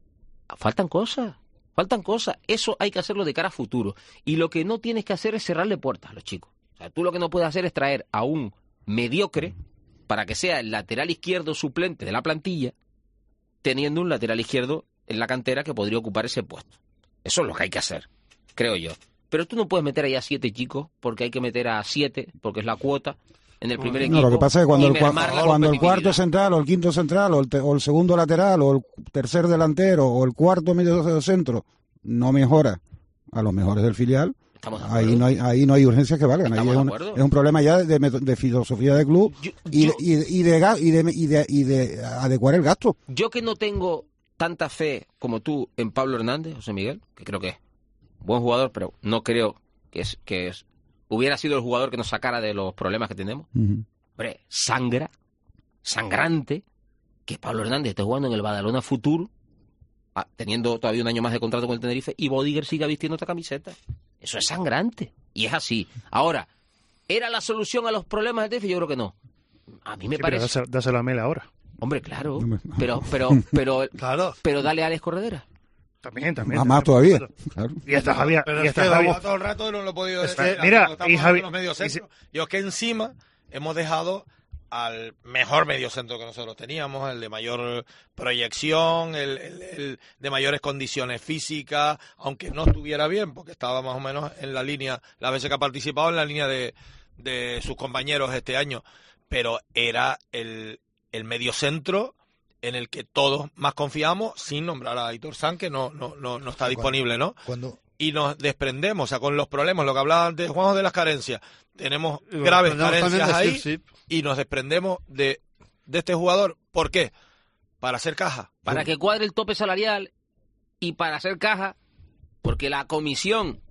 Faltan cosas, faltan cosas, eso hay que hacerlo de cara a futuro, y lo que no tienes que hacer es cerrarle puertas a los chicos. O sea, tú lo que no puedes hacer es traer a un mediocre para que sea el lateral izquierdo suplente de la plantilla, teniendo un lateral izquierdo en la cantera que podría ocupar ese puesto. Eso es lo que hay que hacer, creo yo. Pero tú no puedes meter ahí a siete chicos, porque hay que meter a siete, porque es la cuota en el primer equipo. No, lo que pasa es que cuando, el, cua- mermar la cuando el competitividad. cuarto central, o el quinto central, o el, te- o el segundo lateral, o el tercer delantero, o el cuarto medio centro no mejora a los mejores del filial, Estamos de ahí acuerdo. no hay ahí no hay urgencias que valgan. Ahí Estamos es de un, acuerdo. es un problema ya de, meto- de filosofía de club Yo- y, yo- y, y, de, ga- y, de, y, de, y de adecuar el gasto. Yo que no tengo tanta fe como tú en Pablo Hernández, José Miguel, que creo que es buen jugador, pero no creo que es que es, hubiera sido el jugador que nos sacara de los problemas que tenemos. Uh-huh. Hombre, sangra, sangrante, que Pablo Hernández esté jugando en el Badalona Futuro, ah, teniendo todavía un año más de contrato con el Tenerife, y Bodiger siga vistiendo esta camiseta. Eso es sangrante, y es así. Ahora, ¿era la solución a los problemas del Tenerife? Yo creo que no. A mí me Sí, pero parece... dáselo, dáselo a Mela ahora. Hombre, claro, pero, pero, pero, Claro. pero dale a Alex Corredera. También, también. Más, más también. todavía. Claro. Y hasta Javier. Pero y es hasta que Javier. vamos todo el rato no lo he podido Es decir. que, mira, Estamos y hablando Javi- de los medios y centros. Yo es que encima hemos dejado al mejor mediocentro que nosotros teníamos, el de mayor proyección, el, el- el de mayores condiciones físicas, aunque no estuviera bien, porque estaba más o menos en la línea, las veces que ha participado en la línea de, de sus compañeros este año, pero era el, el mediocentro en el que todos más confiamos, sin nombrar a Aitor San, que no, no, no, no está disponible, ¿no? Cuando Y nos desprendemos, o sea, con los problemas, lo que hablaba antes Juanjo de las carencias, tenemos Y lo graves aprendemos también carencias de ahí Steve Sip. y nos desprendemos de, de este jugador. ¿Por qué? Para hacer caja. Para que cuadre el tope salarial y para hacer caja, porque la comisión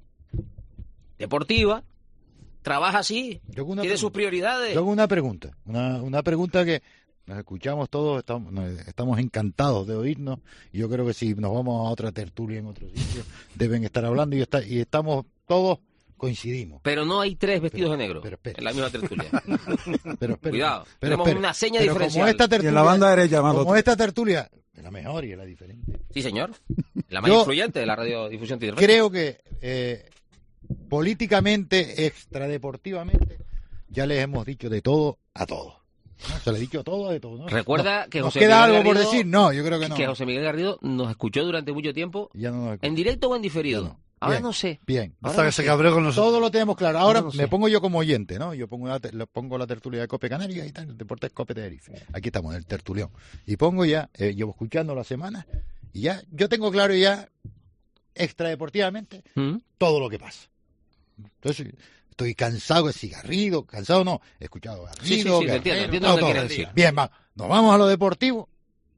deportiva trabaja así, Yo hago una tiene sus pregunta. prioridades. Yo hago una pregunta, una, una pregunta que nos escuchamos todos, estamos, nos- estamos encantados de oírnos, y yo creo que si nos vamos a otra tertulia en otro sitio, deben estar hablando y, está, y estamos todos, coincidimos. Pero no hay tres vestidos de negro pero espera. en la misma tertulia. Pero, espera, Cuidado, pero tenemos espera. una seña Pero diferencial. Como esta tertulia, Y en la banda derecha, más como otro. esta tertulia es la mejor y es la diferente. Sí, señor. La más Yo influyente de la radiodifusión tiene Creo que eh, políticamente, extradeportivamente, ya les hemos dicho de todo a todos. ¿no? Se le ha dicho todo de todo. ¿no? Recuerda No, que ¿nos José queda Miguel algo por Garrido- decir? No, yo creo que no. Que José Miguel Garrido nos escuchó durante mucho tiempo, Ya no nos escucha. en directo o en diferido. Ya no. Ahora Bien, no sé. Bien. Ahora Hasta no que se sé. cabreó con nosotros. Todo lo tenemos claro. Ahora No lo me sé. pongo yo como oyente, ¿no? Yo pongo la, te- le pongo la tertulia de Cope Canarias y tal, el Deportes Cope Tenerife. Aquí estamos, en el tertulión. Y pongo ya, eh, llevo escuchando la semana, y ya, yo tengo claro ya, extradeportivamente, ¿Mm? todo lo que pasa. Entonces, estoy cansado de cigarrillo, cansado no, he escuchado a Sí, sí, Garrido, sí, te Guerrero, entiendo, entiendo todo, lo que todo. quieres decir. Bien, va, nos vamos a lo deportivo,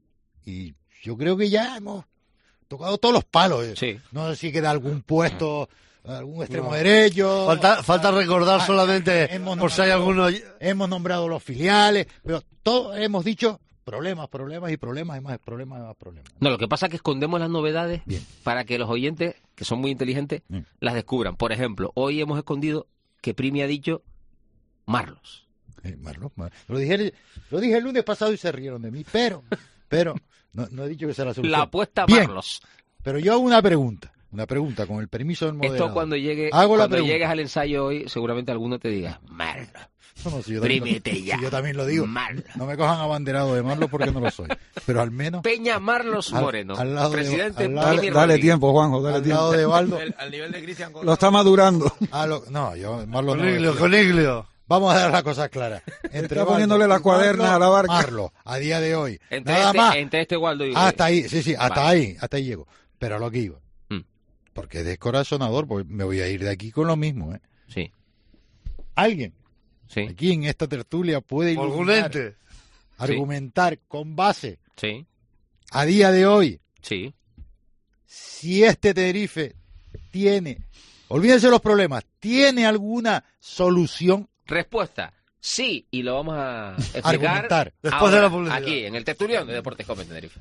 y yo creo que ya hemos tocado todos los palos. eh. Sí. No sé si queda algún puesto, algún extremo No. derecho. Falta, falta recordar Ah, solamente, hemos por si hay nombrado- alguno... Hemos nombrado los filiales, pero todos hemos dicho problemas, problemas y problemas y más problemas y más problemas. No, lo que pasa es que escondemos las novedades Bien. para que los oyentes, que son muy inteligentes, Bien. las descubran. Por ejemplo, hoy hemos escondido que Primi ha dicho Marlos. Eh, Marlos, Mar- Lo dije, lo dije el lunes pasado y se rieron de mí, pero, pero no, no he dicho que sea la solución. La apuesta Bien, Marlos. pero yo hago una pregunta, una pregunta con el permiso del moderador. Esto cuando llegue, Hago la cuando pregunta. llegues al ensayo hoy, seguramente alguno te diga Marlos. No, no, si yo también, Prímete lo, ya. si yo también lo digo. Marlos. No me cojan abanderado de Marlos porque no lo soy. Pero al menos Peña Marlos Al- Moreno, al lado de- presidente al lado- Primi Dale, dale Rodríguez. tiempo, Juanjo, dale al tiempo. lado de Baldo. Al, al nivel de Cristian Lo está madurando. Ah, lo- no, yo Marlos no. Coniglio, decía. Coniglio. Vamos a dar las cosas claras. Entre Está poniéndole Baldo las y cuadernas Marlos, a la barca. Marlos, a día de hoy. Entre Nada este, más. entre este Waldo y Hasta ahí, sí, sí, hasta Vale. ahí, hasta ahí llego. Pero a lo que iba. Mm. porque es descorazonador, porque me voy a ir de aquí con lo mismo, ¿eh? Sí. ¿Alguien sí. aquí en esta tertulia puede iluminar, argumentar sí. con base sí. a día de hoy sí. si este Tenerife tiene, olvídense los problemas, tiene alguna solución? Respuesta, sí, y lo vamos a explicar argumentar después ahora, de la publicidad. Aquí, en el tertulión de Deportes Cope Tenerife.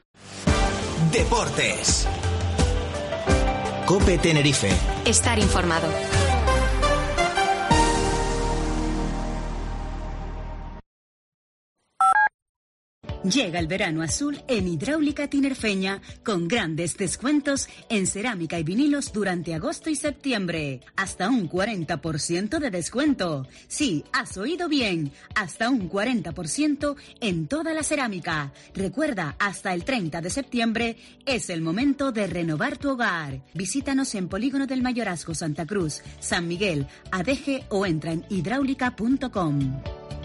Deportes. Cope Tenerife. Estar informado. Llega el verano azul en Hidráulica Tinerfeña con grandes descuentos en cerámica y vinilos durante agosto y septiembre. Hasta un cuarenta por ciento de descuento. Sí, has oído bien. Hasta un cuarenta por ciento en toda la cerámica. Recuerda, hasta el treinta de septiembre es el momento de renovar tu hogar. Visítanos en Polígono del Mayorazgo, Santa Cruz, San Miguel, Adeje o entra en hidráulica punto com.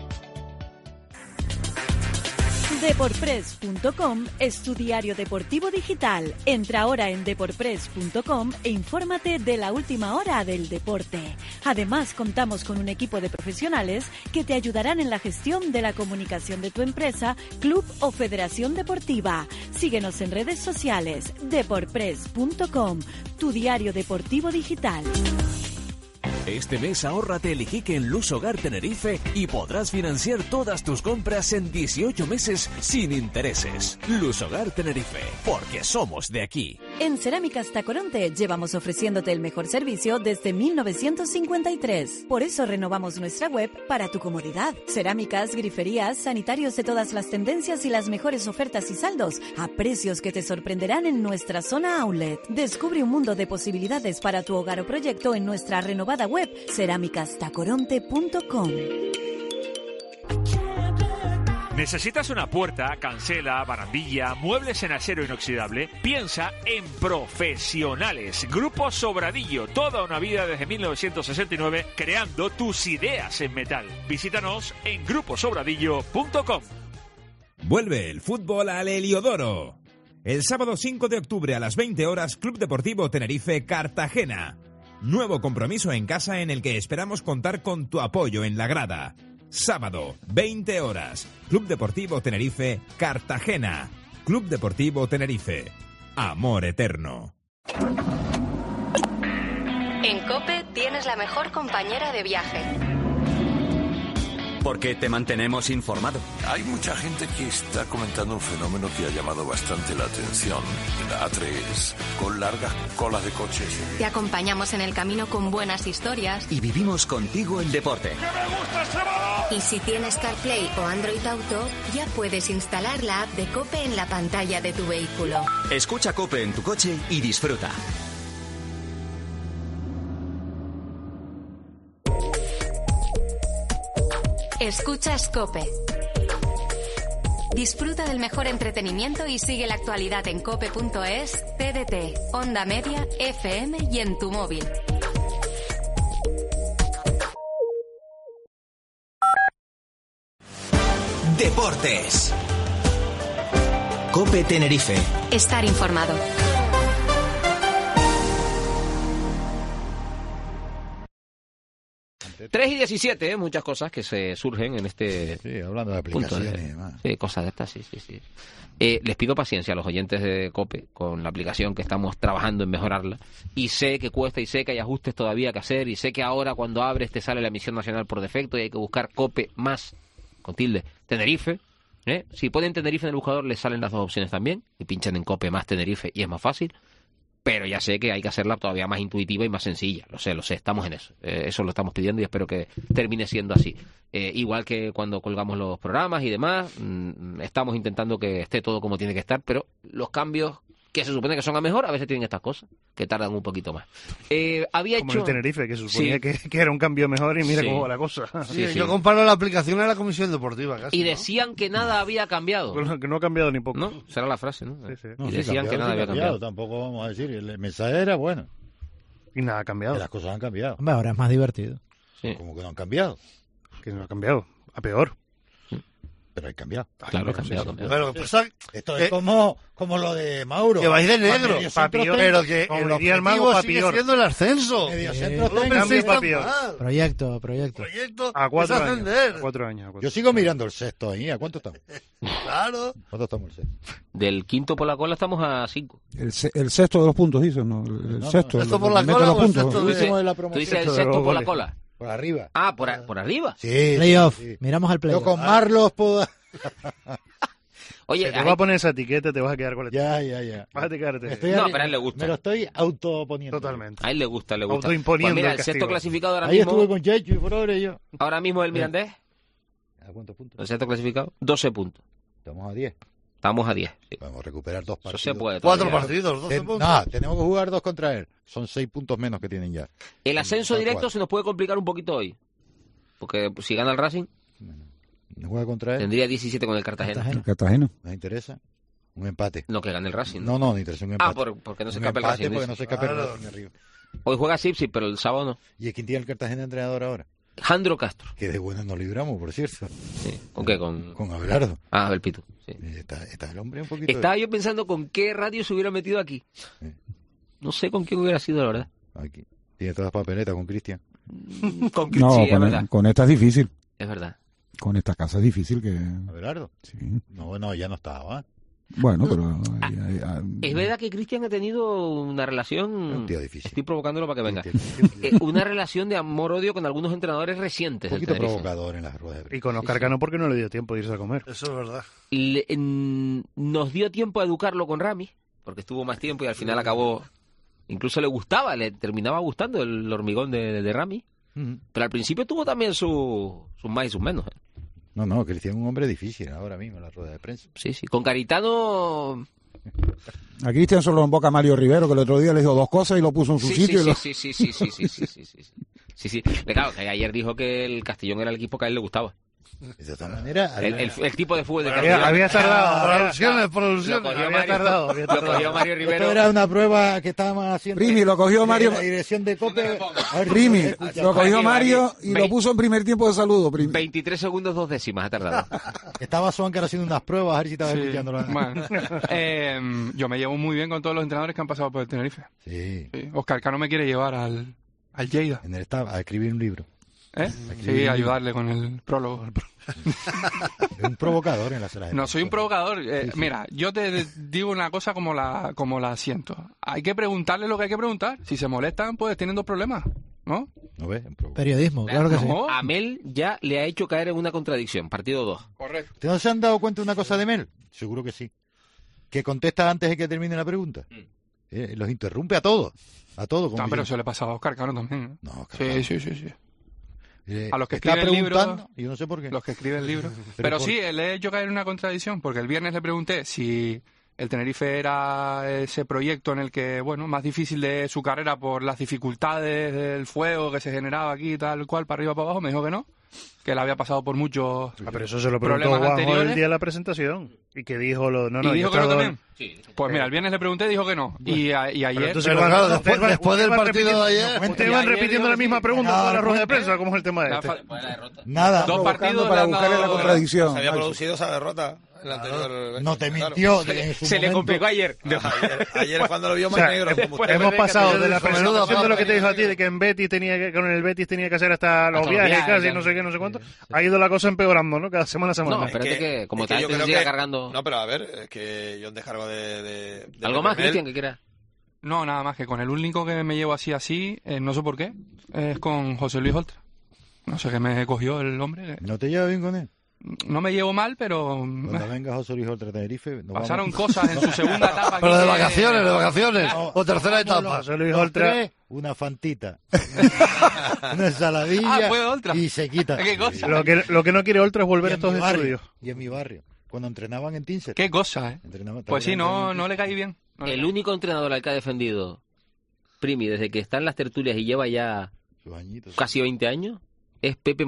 Deporpress punto com es tu diario deportivo digital. Entra ahora en deporpress punto com e infórmate de la última hora del deporte. Además, contamos con un equipo de profesionales que te ayudarán en la gestión de la comunicación de tu empresa, club o federación deportiva. Síguenos en redes sociales. Deporpress punto com, tu diario deportivo digital. Este mes ahórrate el Iquique en Luz Hogar Tenerife y podrás financiar todas tus compras en dieciocho meses sin intereses. Luz Hogar Tenerife, porque somos de aquí. En Cerámicas Tacoronte llevamos ofreciéndote el mejor servicio desde mil novecientos cincuenta y tres. Por eso renovamos nuestra web para tu comodidad. Cerámicas, griferías, sanitarios de todas las tendencias y las mejores ofertas y saldos a precios que te sorprenderán en nuestra zona outlet. Descubre un mundo de posibilidades para tu hogar o proyecto en nuestra renovada web cerámicas tacoronte punto com. ¿Necesitas una puerta, cancela, barandilla, muebles en acero inoxidable? Piensa en Profesionales. Grupo Sobradillo, toda una vida desde mil novecientos sesenta y nueve creando tus ideas en metal. Visítanos en grupo sobradillo punto com. Vuelve el fútbol al Heliodoro. El sábado cinco de octubre a las veinte horas, Club Deportivo Tenerife Cartagena. Nuevo compromiso en casa en el que esperamos contar con tu apoyo en la grada. Sábado, veinte horas. Club Deportivo Tenerife Cartagena. Club Deportivo Tenerife. Amor eterno. En COPE tienes la mejor compañera de viaje. Porque te mantenemos informado. Hay mucha gente que está comentando un fenómeno que ha llamado bastante la atención. En la A tres, con largas colas de coches. Te acompañamos en el camino con buenas historias. Y vivimos contigo el deporte. ¡Que me gusta ese balón! Y si tienes CarPlay o Android Auto, ya puedes instalar la app de COPE en la pantalla de tu vehículo. Escucha COPE en tu coche y disfruta. Escuchas COPE. Disfruta del mejor entretenimiento y sigue la actualidad en cope punto es, T D T, Onda Media, F M y en tu móvil. Deportes. Cope Tenerife. Estar informado. tres y diecisiete, ¿eh? Muchas cosas que se surgen en este... Sí, hablando de aplicaciones y demás. Sí, cosas de estas, sí, sí, sí. Eh, les pido paciencia a los oyentes de COPE con la aplicación que estamos trabajando en mejorarla. Y sé que cuesta y sé que hay ajustes todavía que hacer. Y sé que ahora cuando abres te sale la emisión nacional por defecto y hay que buscar COPE más, con tilde, Tenerife. ¿eh? Si ponen Tenerife en el buscador les salen las dos opciones también. Y pinchan en COPE más Tenerife y es más fácil. Pero ya sé que hay que hacerla todavía más intuitiva y más sencilla. Lo sé, lo sé, estamos en eso. Eh, eso lo estamos pidiendo y espero que termine siendo así. Eh, igual que cuando colgamos los programas y demás, mmm, estamos intentando que esté todo como tiene que estar, pero los cambios que se supone que son a mejor, a veces tienen estas cosas, que tardan un poquito más. Eh, había Como hecho... el Tenerife, que se suponía sí. que, que era un cambio mejor y mira Sí. cómo va la cosa. Sí, sí. Yo comparo la aplicación a la comisión deportiva casi. Y decían que nada había cambiado. Bueno, que no ha cambiado ni poco. ¿No? Será la frase, ¿no? Sí, sí. No, y sí, decían cambiado, que nada sí, había cambiado. Tampoco vamos a decir, el mensaje era bueno. Y nada ha cambiado. Que las cosas han cambiado. Hombre, ahora es más divertido. Sí. Como que no han cambiado. Que no ha cambiado. A peor. Pero hay cambiado. Claro, cambiado, cambiado. Pero, pues, ¿sabes? Esto es como, como lo de Mauro. Que vais de negro, Papillón, pero que como el diría el objetivo mago, sigue Papillón. siendo el ascenso. Mediocentro No técnico. penséis tan Papillón. mal. Proyecto, proyecto. Proyecto A cuatro es años. ascender. A cuatro años. a cuatro Yo sigo mirando el sexto ahí. ¿A cuánto estamos? Claro. ¿Cuánto estamos el sexto? Del quinto por la cola estamos a cinco. El, se- el sexto de los puntos, dices, ¿no? El, el No, no, sexto. ¿sexto el- por la el mete cola los o el puntos. sexto El de- último de la ¿Tú promoción. dices el de sexto los por la goles. cola? Por arriba. Ah, por, a- por arriba. Sí. Playoff. sí, sí. Miramos al Yo playoff. con Marlos puedo... Oye, Si te hay- va a poner esa etiqueta, te vas a quedar con la etiqueta. Ya, ya, ya. Vas a quedarte. Estoy No, arri- pero a él le gusta. Me lo estoy autoponiendo. Totalmente. a él le gusta, le gusta. Autoimponiendo Pues mira, el el sexto castigo. clasificado ahora Ahí mismo, estuve con Chechu y Flores y yo. ahora mismo el Mirandés, ¿A cuántos puntos? el sexto clasificado, doce puntos. Estamos a diez. Estamos a diez. Sí. Podemos recuperar dos Eso partidos. se puede. Cuatro todavía. partidos, doce Ten- puntos. No, tenemos que jugar dos contra él. Son seis puntos menos que tienen ya. El ascenso Tal directo cual. se nos puede complicar un poquito hoy. Porque pues, si gana el Racing, ¿No juega contra él? tendría diecisiete con el Cartagena. Cartagena. Cartagena. ¿Nos interesa? Un empate. No, que gane el Racing. No, no, nos interesa un empate. Ah, por, porque no se un escape el empate Racing. porque no dice. se escape el Claro. Racing arriba. Hoy juega Sipsi, pero el sábado no. ¿Y quién tiene el Cartagena entrenador ahora? Jandro Castro. Que de buenas nos libramos, por cierto. Sí. ¿Con qué? Con... Con Abelardo. Ah, Abel Pitu. Sí. Está, está el hombre un poquito... Estaba yo pensando con qué radio se hubiera metido aquí. Sí. No sé con quién hubiera sido, la verdad. Aquí. Tiene todas las papeletas con Cristian. Con No, sí, es con, verdad. con esta es difícil. Es verdad. Con esta casa es difícil que... ¿Abelardo? Sí. No, no, ya no estaba. Bueno, pero... ahí- ahí- ahí- Es verdad que Cristian ha tenido una relación... Un tío difícil. Estoy provocándolo para que venga. Un tío difícil. Eh, una relación de amor-odio con algunos entrenadores Un recientes del poquito Tenerife. provocador en las ruedas de prensa. Y con Oscar Cano porque no le dio tiempo de irse a comer. Eso es verdad. Le- en- nos dio tiempo a educarlo con Rami, porque estuvo más tiempo y al final acabó... Incluso le gustaba, le terminaba gustando el hormigón de, de Rami. Ujú. Pero al principio tuvo también su- sus más y sus menos. ¿eh? No, no, Cristian es un hombre difícil ahora mismo en la rueda de prensa. Sí, sí. Con Caritano... A Cristian solo invoca a Mario Rivero, que el otro día le dijo dos cosas y lo puso en su Sí, sitio. y sí, lo- sí, sí, sí, sí, sí, sí, sí, sí, sí. Sí, sí. Pero claro, que ayer dijo que el Castellón era el equipo que a él le gustaba. De esta manera... El, el- el tipo de fútbol de Había, Castellón. había tardado. Por había- alusiones, por Lo alusiones. cogió había Mario, tardado, había lo tardado. cogió Mario Rivero. Esto era una prueba que estábamos haciendo. Rimi, lo cogió de Mario- La dirección de Cope. A ver, Rimi, escucha, lo cogió aquí, Mario aquí. y Ve- lo puso en primer tiempo de saludo. Primi. veintitrés segundos, dos décimas ha tardado. Estaba Suáncar haciendo unas pruebas, a ver si estaba Sí, escuchándolo. bueno. Eh, yo me llevo muy bien con todos los entrenadores que han pasado por el Tenerife. Sí, Sí. Oscar Cano me quiere llevar al, al Lleida. en el staff, a escribir un libro. ¿Eh? Sí, ayudarle con el prólogo. Es un provocador en la sala de No prensa. soy un provocador. Eh, Sí, sí. Mira, yo te digo una cosa como la como la siento. Hay que preguntarle lo que hay que preguntar. Si se molestan, pues tienen dos problemas, ¿no? ¿No ves? Un provocador. Periodismo, claro que sí. No. A Mel ya le ha hecho caer en una contradicción. Partido dos. Correcto. ¿Ustedes no se han dado cuenta de una cosa de Mel? Seguro que sí. Que contesta antes de que termine la pregunta. Eh, los interrumpe a todos. A todos. como No, pero si- eso le pasaba a Oscar Cano también. ¿eh? No, Sí, claro. sí, sí, sí. Eh, A los que está escriben libros- preguntando, y yo no sé por qué. Los que escriben libros. Pero Pero, por- sí, le he hecho caer en una contradicción, porque el viernes le pregunté si el Tenerife era ese proyecto en el que, bueno, más difícil de su carrera por las dificultades del fuego que se generaba aquí, tal cual, para arriba, para abajo. Me dijo que no, que él había pasado por muchos Ah, pero eso se lo preguntó problemas Juanjo el anteriores. día de la presentación. Y que dijo lo. No, no, ¿Y dijo yo que no estaba- también? Pues mira, el viernes le pregunté y dijo que no. Y, a- y Pero ayer... entonces, Pero cuando- claro, ustedes después- van- después del ustedes van partido de repitiendo- ayer- Ustedes Y van ayer repitiendo dijo la que misma sí. pregunta No, en toda la no, rueda de no, prensa. ¿Cómo es el tema La este? fa- Nada. Dos Provocando partidos para le han buscarle la dado- contradicción. Se había Nacho. producido esa derrota en la anterior. No te Claro. mintió. en su Se le momento. complicó ayer. Ayer, ayer es cuando lo vio O más sea, negro. como usted. hemos pasado de la Menuda presentación de lo que papa. te dijo a ti, de que en Betis tenía que, con el Betis tenía que hacer hasta los los viajes, viajes, casi, ya. no sé qué, no sé cuánto. Ha ido la cosa empeorando, ¿no? Cada semana a semana. No, espérate que, como es tal, yo te creo siga que- cargando... No, pero a ver, es que yo descargo de. de, de ¿Algo más, Mel. Cristian, que quiera? No, nada más que con el único que me llevo así, así, eh, no sé por qué, es con José Luis Oltra. No sé qué me cogió el hombre. ¿No te llevas bien con él? No me llevo mal, pero Cuando venga José Luis Oltra Tenerife... nos pasaron vamos- cosas en su segunda etapa. Pero aquí de que- vacaciones, de vacaciones. No, O tercera vámonos, etapa. José Luis los Oltra. tres, una fantita. Una ensaladilla. Ah, fue Oltra. Y se quita. ¿Qué cosa? Lo que, lo que no quiere Oltra es Y volver a en estos mi barrio, estudios. y en mi barrio. Cuando entrenaban en Tinset. Qué cosa, ¿eh? Entrenaban- Pues sí, entrenaban no, en no le caí bien. No le El caí. único entrenador al que ha defendido Primi desde que está en las tertulias y lleva ya Sus añitos. casi veinte años es Pepe Moré.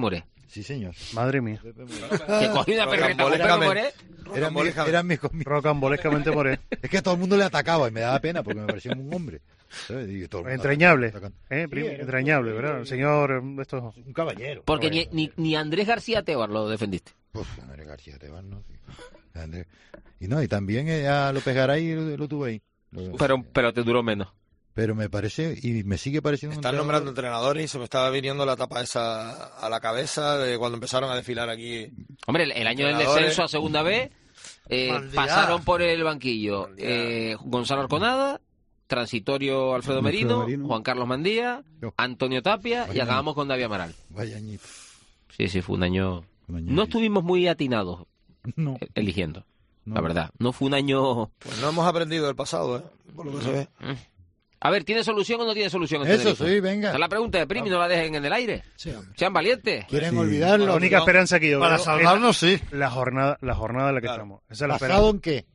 Sí, señor. Madre mía. Que cogí una perreta con Pepe Moré. Era mi, era mi, mi... Rocambolescamente Moré. Es que a todo el mundo le atacaba y me daba pena porque me parecía un hombre. ¿Sabes? Todo el entrañable. atacando. ¿eh? Sí, entrañable, ¿verdad? El señor... Esto... Un caballero. Porque caballero. Ni, ni, ni Andrés García Tebar lo defendiste. Uf, Andrés García Tebar, no. Andrés... Y no, y también a López Garay lo, lo tuve ahí. Lo... Pero, pero te duró menos. Pero me parece, y me sigue pareciendo... Están nombrando entrenadores y se me estaba viniendo la tapa esa a la cabeza de cuando empezaron a desfilar aquí. Hombre, el, el año del descenso a segunda B eh, pasaron por el banquillo eh, Gonzalo Arconada, transitorio Alfredo Merino, Merino, Juan Carlos Mandía, Yo. Antonio Tapia Vaya y acabamos año. con David Amaral. Vaya año. Sí, sí, fue un año... Un año no estuvimos muy atinados no. eligiendo, no. la verdad. No fue un año... Pues no hemos aprendido del pasado, ¿eh? Por lo que no. se ve. A ver, ¿tiene solución o no tiene solución? Eso sí, venga. Esa es la pregunta de Primi, no la dejen en el aire. Sí, Sean valientes. Quieren sí. olvidarlo. La única no. esperanza que yo Para veo salvarnos, sí. La jornada, la jornada en la que claro. estamos. Esa es la ¿Basado esperanza. en qué?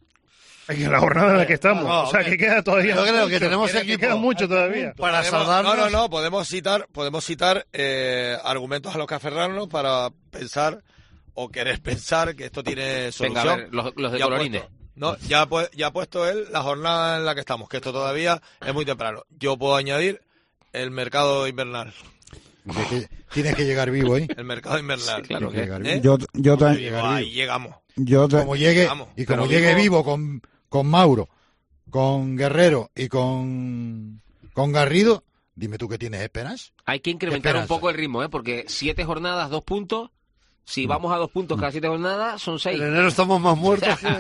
En la jornada en la que estamos. No, o sea, okay. que queda todavía. Yo creo que tenemos equipo. Que queda mucho todavía. Para salvarnos. No, no, no. Podemos citar, podemos citar eh, argumentos a los que aferrarnos para pensar o querer pensar que esto tiene solución. Venga, a ver, los, los de ya colorines. Puesto, no, ya, ya ha puesto él la jornada en la que estamos, que esto todavía es muy temprano. Yo puedo añadir el mercado invernal. Que tienes que llegar vivo ahí. El mercado invernal. Sí, claro que, ¿eh? Yo, yo te... Ahí llegamos. Yo te... Como llegue, llegamos. y como Pero llegue vivo... vivo con, con Mauro, con Guerrero y con, con Garrido, dime tú que tienes esperanza. Hay que incrementar un poco el ritmo, ¿eh? Porque siete jornadas, dos puntos. Si no. vamos a dos puntos cada siete jornadas, son seis. En enero estamos más muertos que...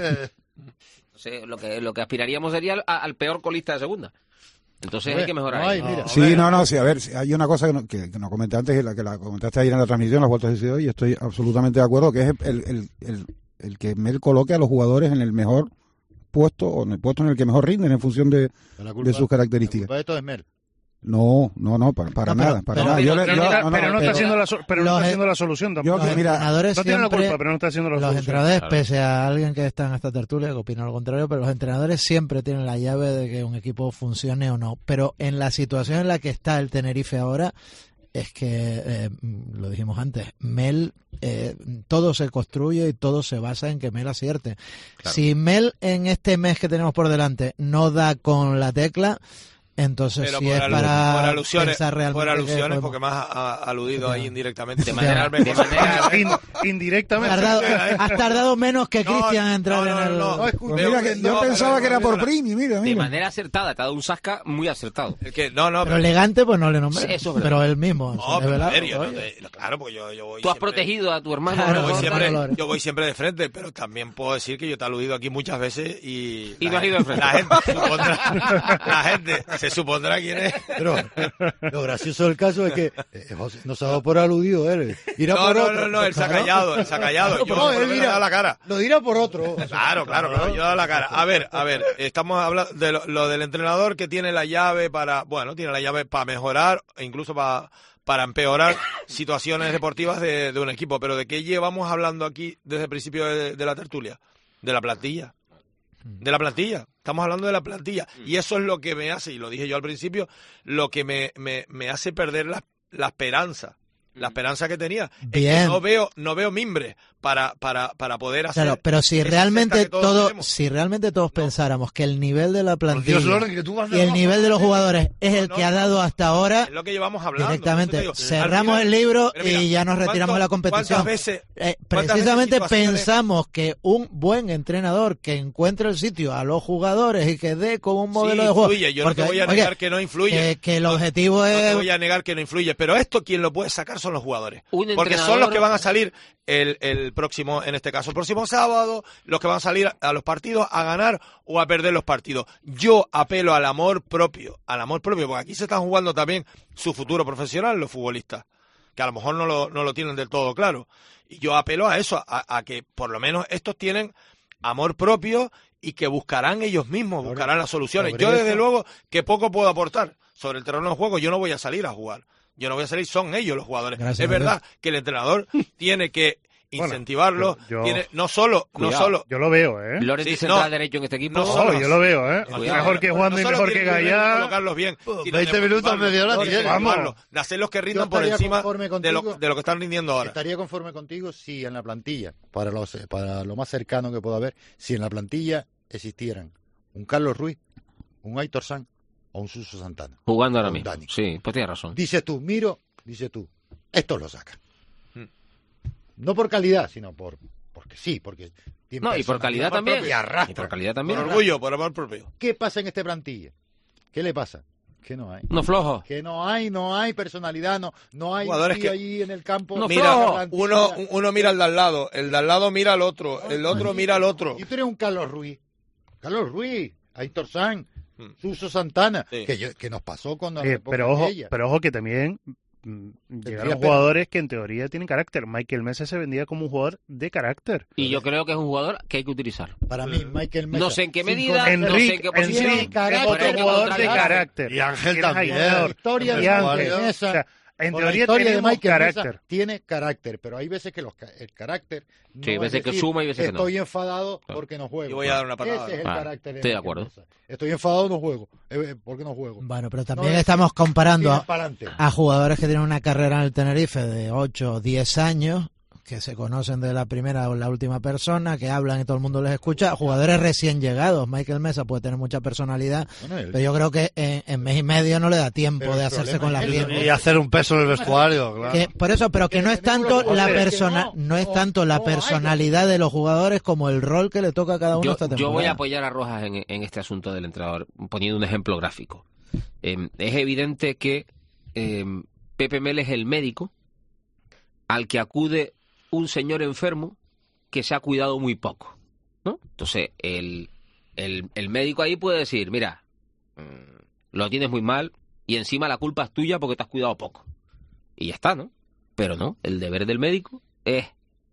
No sé, lo que, lo que aspiraríamos sería al, al peor colista de segunda. Entonces hay que mejorar. Ay, mira. Sí, no, no, sí, a ver, hay una cosa que no, que, que no comenté antes, que la, que la comentaste ayer en la transmisión, las vueltas a decir hoy, y estoy absolutamente de acuerdo, que es el, el, el, el que Mel coloque a los jugadores en el mejor puesto, o en el puesto en el que mejor rinden en función de, culpa, de sus características. La culpa de todo es Mel. No, no, no, para, para no, nada, para pero, nada. Pero, yo pero, le, no, yo, está, no, pero no, no está pero, haciendo la, so, pero no está haciendo la solución tampoco. Los entrenadores no tiene la siempre, culpa, pero no está haciendo la los solución. entrenadores, claro. pese a alguien que está en esta tertulia que opina lo contrario, pero los entrenadores siempre tienen la llave de que un equipo funcione o no. Pero en la situación en la que está el Tenerife ahora, es que, eh, lo dijimos antes, Mel, eh, todo se construye y todo se basa en que Mel acierte. Claro. Si Mel en este mes que tenemos por delante no da con la tecla, entonces pero si por es alu para por alusiones, pensar realmente por alusiones podemos... porque más ha aludido sí, ahí indirectamente de manera, de manera in, indirectamente has tardado, has tardado menos que no, Cristian en entrar no, no, en el no, no, no, pues mira que yo pensaba que era por Primi, mira, mira. De manera acertada, te ha dado un zasca muy acertado. Es que, no, no, pero, pero elegante pues no le nombré, sí, eso, pero él mismo. No, pero en serio, no te, claro, porque yo, yo voy Tú has siempre, protegido a tu hermano. Claro, yo, voy siempre, yo voy siempre de frente, pero también puedo decir que yo te he aludido aquí muchas veces y... Y no has ido de frente. La gente, supondrá, la gente se supondrá quién es. Pero lo gracioso del caso es que eh, José no se ha dado por aludido él. Irá no, por no, otro. no, no, él se ha callado, él se ha callado. Yo no, él él dirá, da la cara. Lo dirá por otro. Claro, claro, claro, yo he dado la cara. A ver, a ver, estamos hablando de lo, lo del entrenador que tiene la llave para, bueno, tiene la llave para mejorar e incluso para, para empeorar situaciones deportivas de, de un equipo. Pero ¿de qué llevamos hablando aquí desde el principio de, de la tertulia? De la plantilla. De la plantilla, estamos hablando de la plantilla y eso es lo que me hace, y lo dije yo al principio, lo que me, me, me hace perder la, la esperanza, la esperanza que tenía. Bien. Es que no veo, no veo mimbres para, para, para poder hacer. Claro, pero si realmente todo, si realmente todos no. pensáramos que el nivel de la plantilla Dios, Lord, que tú vas de y el nivel de los jugadores es el no, que ha dado hasta ahora, es lo que llevamos hablando. Directamente digo, cerramos final, el libro mira, y ya nos retiramos de la competición. Veces, eh, precisamente pensamos que un buen entrenador que encuentre el sitio a los jugadores y que dé como un modelo sí, de juego. Influye. Yo porque, no te voy a negar oye, que no influye. Que, que el objetivo no, es. No te voy a negar que no influye, pero esto quien lo puede sacar son los jugadores. Un porque son los que van a salir el, el próximo, en este caso, el próximo sábado, los que van a salir a los partidos a ganar o a perder los partidos. Yo apelo al amor propio, al amor propio, porque aquí se están jugando también su futuro profesional los futbolistas, que a lo mejor no lo, no lo tienen del todo claro. Y yo apelo a eso, a, a que por lo menos estos tienen amor propio y que buscarán ellos mismos, buscarán las soluciones. Yo desde luego que poco puedo aportar sobre el terreno de juego, yo no voy a salir a jugar. Yo no voy a salir, son ellos los jugadores. Gracias, es verdad que el entrenador tiene que incentivarlo. Bueno, yo, yo, tiene, no solo, cuidado, no solo. Yo lo veo, ¿eh? Lorenz Sí, central no, derecho en este equipo. no solo, yo lo veo, ¿eh? Cuidado. Mejor que Juan no y solo mejor que tiene Gallá. colocarlos bien. sino veinte de minutos, motivarlos, media hora, de tiene. motivarlos, de hacerlos que rindan por encima de lo, de lo que están rindiendo ahora. Estaría conforme contigo si en la plantilla, para, los, para lo más cercano que pueda haber, si en la plantilla existieran un Carlos Ruiz, un Aitor Sanz o un Suso Santana. Jugando ahora un mismo. Dani. Sí, pues tienes razón. Dices tú, Miro, dices tú, estos lo sacan. No por calidad, sino por porque sí, porque tiene No, y por calidad también. Y arrastra. Y por calidad también. Por orgullo, por amor propio. ¿Qué pasa en este plantilla? ¿Qué le pasa? Que no hay. No flojo. Que no hay, no hay personalidad, no, no hay Jugadores un tío que- allí en el campo. No, Mira, plantilla. uno, uno mira al de al lado, el de al lado mira al otro, el otro mira al otro. Y tú eres un Carlos Ruiz. Carlos Ruiz, Aitor Sanz, Hmm. Suso Santana, Sí. que, yo- que nos pasó cuando Eh, pero ojo, pero ojo que también mm, llegaron pena. jugadores que en teoría tienen carácter. Michael Mesa se vendía como un jugador de carácter. Y yo creo que es un jugador que hay que utilizar. Para mí, Michael Mesa. No sé en qué sin medida, con- no sé Enrique, en qué posición. Tiene Enrique carácter, es otro hay que jugador de contrariar. carácter. Y Ángel Que es también. ayudador. La historia Y de Ángel, Michael Mesa, o sea, en con la teoría historia de tenemos Michael carácter. Mesa, tiene carácter, pero hay veces que los, ca- el carácter no Sí, hay es veces que decir, suma y veces que no. estoy enfadado Claro. porque no juego. Y voy a dar una patada. Ese es el Ah, carácter. estoy de Michael acuerdo. Mesa. Estoy enfadado, no juego. Eh, ¿Por qué no juego? Bueno, pero No, también es- estamos comparando tira a, pa'lante. a jugadores que tienen una carrera en el Tenerife de ocho o diez años, que se conocen de la primera o la última persona, que hablan y todo el mundo les escucha, jugadores recién llegados. Michael Mesa puede tener mucha personalidad, Bueno, él- pero yo creo que en, en mes y medio no le da tiempo Pero de el hacerse problema con las es eso, riendas. Y hacer un peso en el vestuario, claro. Que, por eso, pero que Que no es tenemos tanto los la jugadores que persona, no, no es no, tanto la no hay. personalidad de los jugadores como el rol que le toca a cada uno Yo, esta temporada. yo voy a apoyar a Rojas en, en este asunto del entrenador, poniendo un ejemplo gráfico. Eh, es evidente que eh, Pepe Mel es el médico al que acude un señor enfermo que se ha cuidado muy poco, ¿no? Entonces, el, el, el médico ahí puede decir, mira, mmm, lo tienes muy mal y encima la culpa es tuya porque te has cuidado poco. Y ya está, ¿no? Pero no, el deber del médico es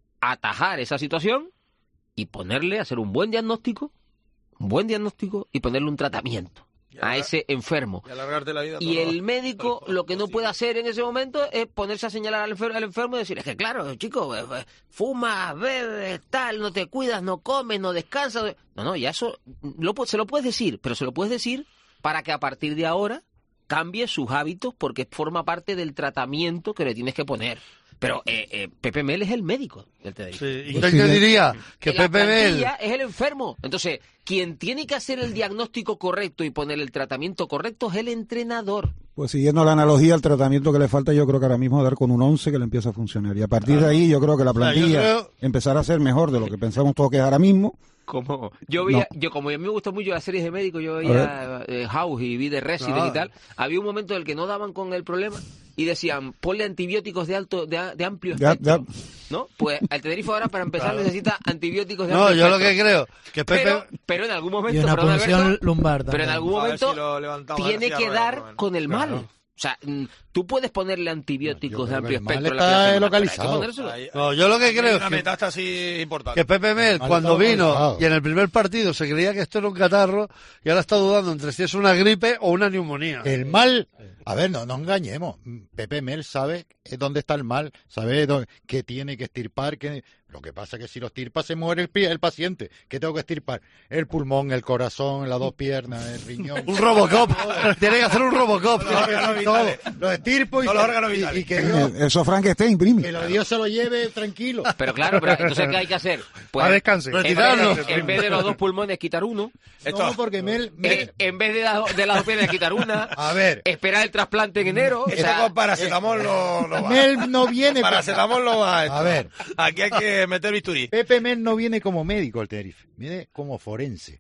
atajar esa situación y ponerle, hacer un buen diagnóstico, un buen diagnóstico y ponerle un tratamiento a ese enfermo. Y alargarte la vida. Y todo. el médico lo que no puede hacer en ese momento es ponerse a señalar al enfermo, al enfermo y decir, es que claro, chico, eh, eh, fumas, bebes, tal, no te cuidas, no comes, no descansas. No, no, ya eso lo, pu- se lo puedes decir, pero se lo puedes decir para que a partir de ahora cambie sus hábitos porque forma parte del tratamiento que le tienes que poner. Pero eh, eh, Pepe Mel es el médico del Tenerife. Sí, y yo te diría que la Pepe Mel... plantilla es el enfermo. Entonces, quien tiene que hacer el diagnóstico correcto y poner el tratamiento correcto es el entrenador. Pues siguiendo la analogía, el tratamiento que le falta yo creo que ahora mismo dar con un once que le empieza a funcionar. Y a partir de ahí yo creo que la O sea, yo plantilla creo- empezará a ser mejor de lo que pensamos todos que es ahora mismo. Como yo veía, yo como a mí me gustó mucho las series de médicos, yo veía eh, House y vi de Resident Ah. y tal, había un momento en el que no daban con el problema y decían, ponle antibióticos de alto, de, a- de amplio Ya- espectro, ya. ¿no? Pues el Tenerife ahora para empezar necesita antibióticos de No, amplio yo lo espectro. que creo que Pepe... Pero, pero en algún momento, Y una perdón, punción Alberto, lumbar pero también. en algún A ver momento si lo levantamos, a ver tiene si que arregla, dar por lo menos. con el mal. Claro. O sea, mm, tú puedes ponerle antibióticos Yo de creo que amplio el mal espectro en la está primera semana, localizado. pero hay que ponérselo. Ahí- No, yo lo que ahí creo hay es una que- metástasis importante. Que Pepe Mel, Mal cuando estado vino organizado. y en el primer partido se creía que esto era un catarro y ahora está dudando entre si es una gripe o una neumonía. El mal, a ver, no nos engañemos. Pepe Mel sabe dónde está el mal, sabe dónde- qué tiene que estirpar. Qué... Lo que pasa es que si lo estirpa se muere el, pi- el paciente. ¿Qué tengo que estirpar? El pulmón, el corazón, las dos piernas, el riñón. Un Robocop. Tiene que hacer un Robocop. Todo. Lo estirpo y, Todos los órganos y- vitales. y que, Dios, Eso Frankenstein, primi. que lo Dios se lo lleve tranquilo. Pero claro, pero entonces ¿qué hay que hacer? Pues, A descanse. en vez, Retirarnos. de, en vez de los dos pulmones quitar uno, No, porque Mel, en, Mel- en vez de, las- de las dos piernas quitar una, a ver, esperar el trasplante en enero. o Eso sea, con paracetamol no, no va. Mel no viene con- Paracetamol no va. esto. A ver. Aquí hay que meter bisturí. Pepe Mel no viene como médico al Tenerife, viene como forense.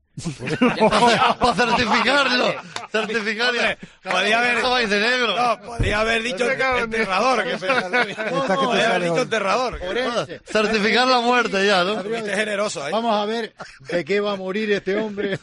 Para certificarlo. Certificar Hombre, podía haber- Vais de negro. No, podía haber dicho enterrador. Que No, no, podía haber dicho enterrador. Forense. Certificar la muerte ya, ¿no? Fuiste generoso, ¿eh? Vamos a ver de qué va a morir este hombre.